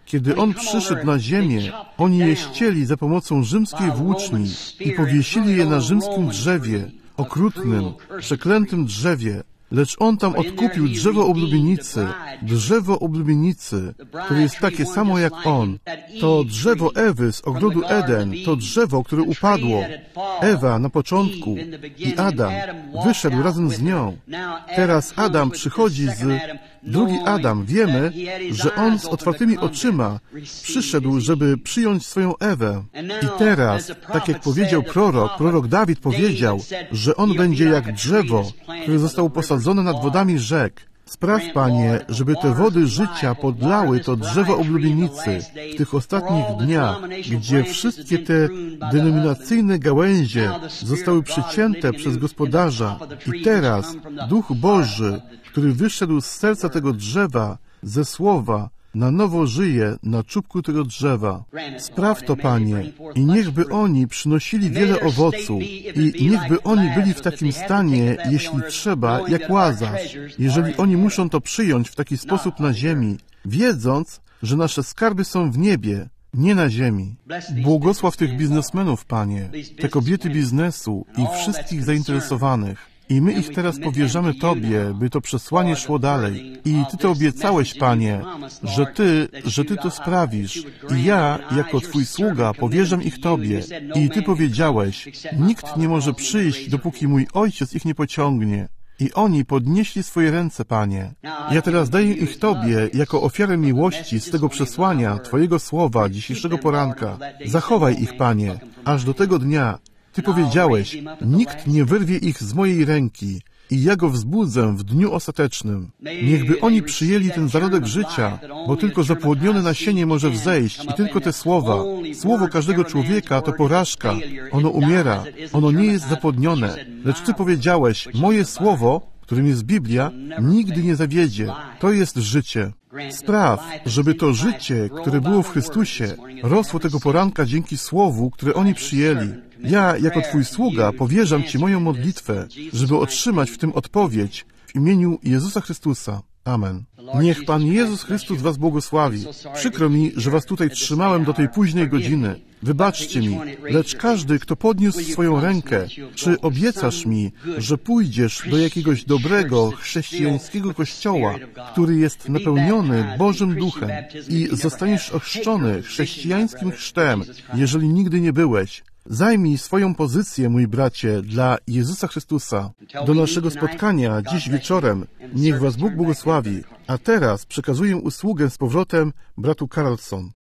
Kiedy On przyszedł na ziemię, oni je ścieli za pomocą rzymskiej włóczni i powiesili je na rzymskim drzewie, okrutnym, przeklętym drzewie. Lecz On tam odkupił drzewo oblubienicy, drzewo oblubienicy, które jest takie samo jak On. To drzewo Ewy z ogrodu Eden, to drzewo, które upadło. Ewa na początku i Adam wyszedł razem z nią. Teraz Adam przychodzi z... Drugi Adam, wiemy, że on z otwartymi oczyma przyszedł, żeby przyjąć swoją Ewę. I teraz, tak jak powiedział prorok, prorok Dawid powiedział, że on będzie jak drzewo, które zostało posadzone nad wodami rzek. Spraw, Panie, żeby te wody życia podlały to drzewo oblubienicy w tych ostatnich dniach, gdzie wszystkie te denominacyjne gałęzie zostały przycięte przez gospodarza. I teraz Duch Boży, który wyszedł z serca tego drzewa, ze słowa, na nowo żyje na czubku tego drzewa. Spraw to, Panie, i niechby oni przynosili wiele owoców i niechby oni byli w takim stanie, jeśli trzeba, jak Łazarz, jeżeli oni muszą to przyjąć w taki sposób na ziemi, wiedząc, że nasze skarby są w niebie, nie na ziemi. Błogosław tych biznesmenów, Panie, te kobiety biznesu i wszystkich zainteresowanych. I my ich teraz powierzamy Tobie, by to przesłanie szło dalej. I Ty to obiecałeś, Panie, że Ty, że Ty to sprawisz. I ja, jako Twój sługa, powierzam ich Tobie. I Ty powiedziałeś, nikt nie może przyjść, dopóki mój Ojciec ich nie pociągnie. I oni podnieśli swoje ręce, Panie. Ja teraz daję ich Tobie jako ofiarę miłości z tego przesłania Twojego słowa dzisiejszego poranka. Zachowaj ich, Panie, aż do tego dnia. Ty powiedziałeś, nikt nie wyrwie ich z mojej ręki i ja go wzbudzę w dniu ostatecznym. Niechby oni przyjęli ten zarodek życia, bo tylko zapłodnione nasienie może wzejść i tylko te słowa. Słowo każdego człowieka to porażka. Ono umiera. Ono nie jest zapłodnione. Lecz Ty powiedziałeś, moje słowo, którym jest Biblia, nigdy nie zawiedzie. To jest życie. Spraw, żeby to życie, które było w Chrystusie, rosło tego poranka dzięki słowu, które oni przyjęli. Ja, jako Twój sługa, powierzam Ci moją modlitwę, żeby otrzymać w tym odpowiedź w imieniu Jezusa Chrystusa. Amen. Niech Pan Jezus Chrystus Was błogosławi. Przykro mi, że Was tutaj trzymałem do tej późnej godziny. Wybaczcie mi, lecz każdy, kto podniósł swoją rękę, czy obiecasz mi, że pójdziesz do jakiegoś dobrego, chrześcijańskiego kościoła, który jest napełniony Bożym Duchem i zostaniesz ochrzczony chrześcijańskim chrztem, jeżeli nigdy nie byłeś. Zajmij swoją pozycję, mój bracie, dla Jezusa Chrystusa. Do naszego spotkania dziś wieczorem. Niech Was Bóg błogosławi. A teraz przekazuję usługę z powrotem bratu Carlson.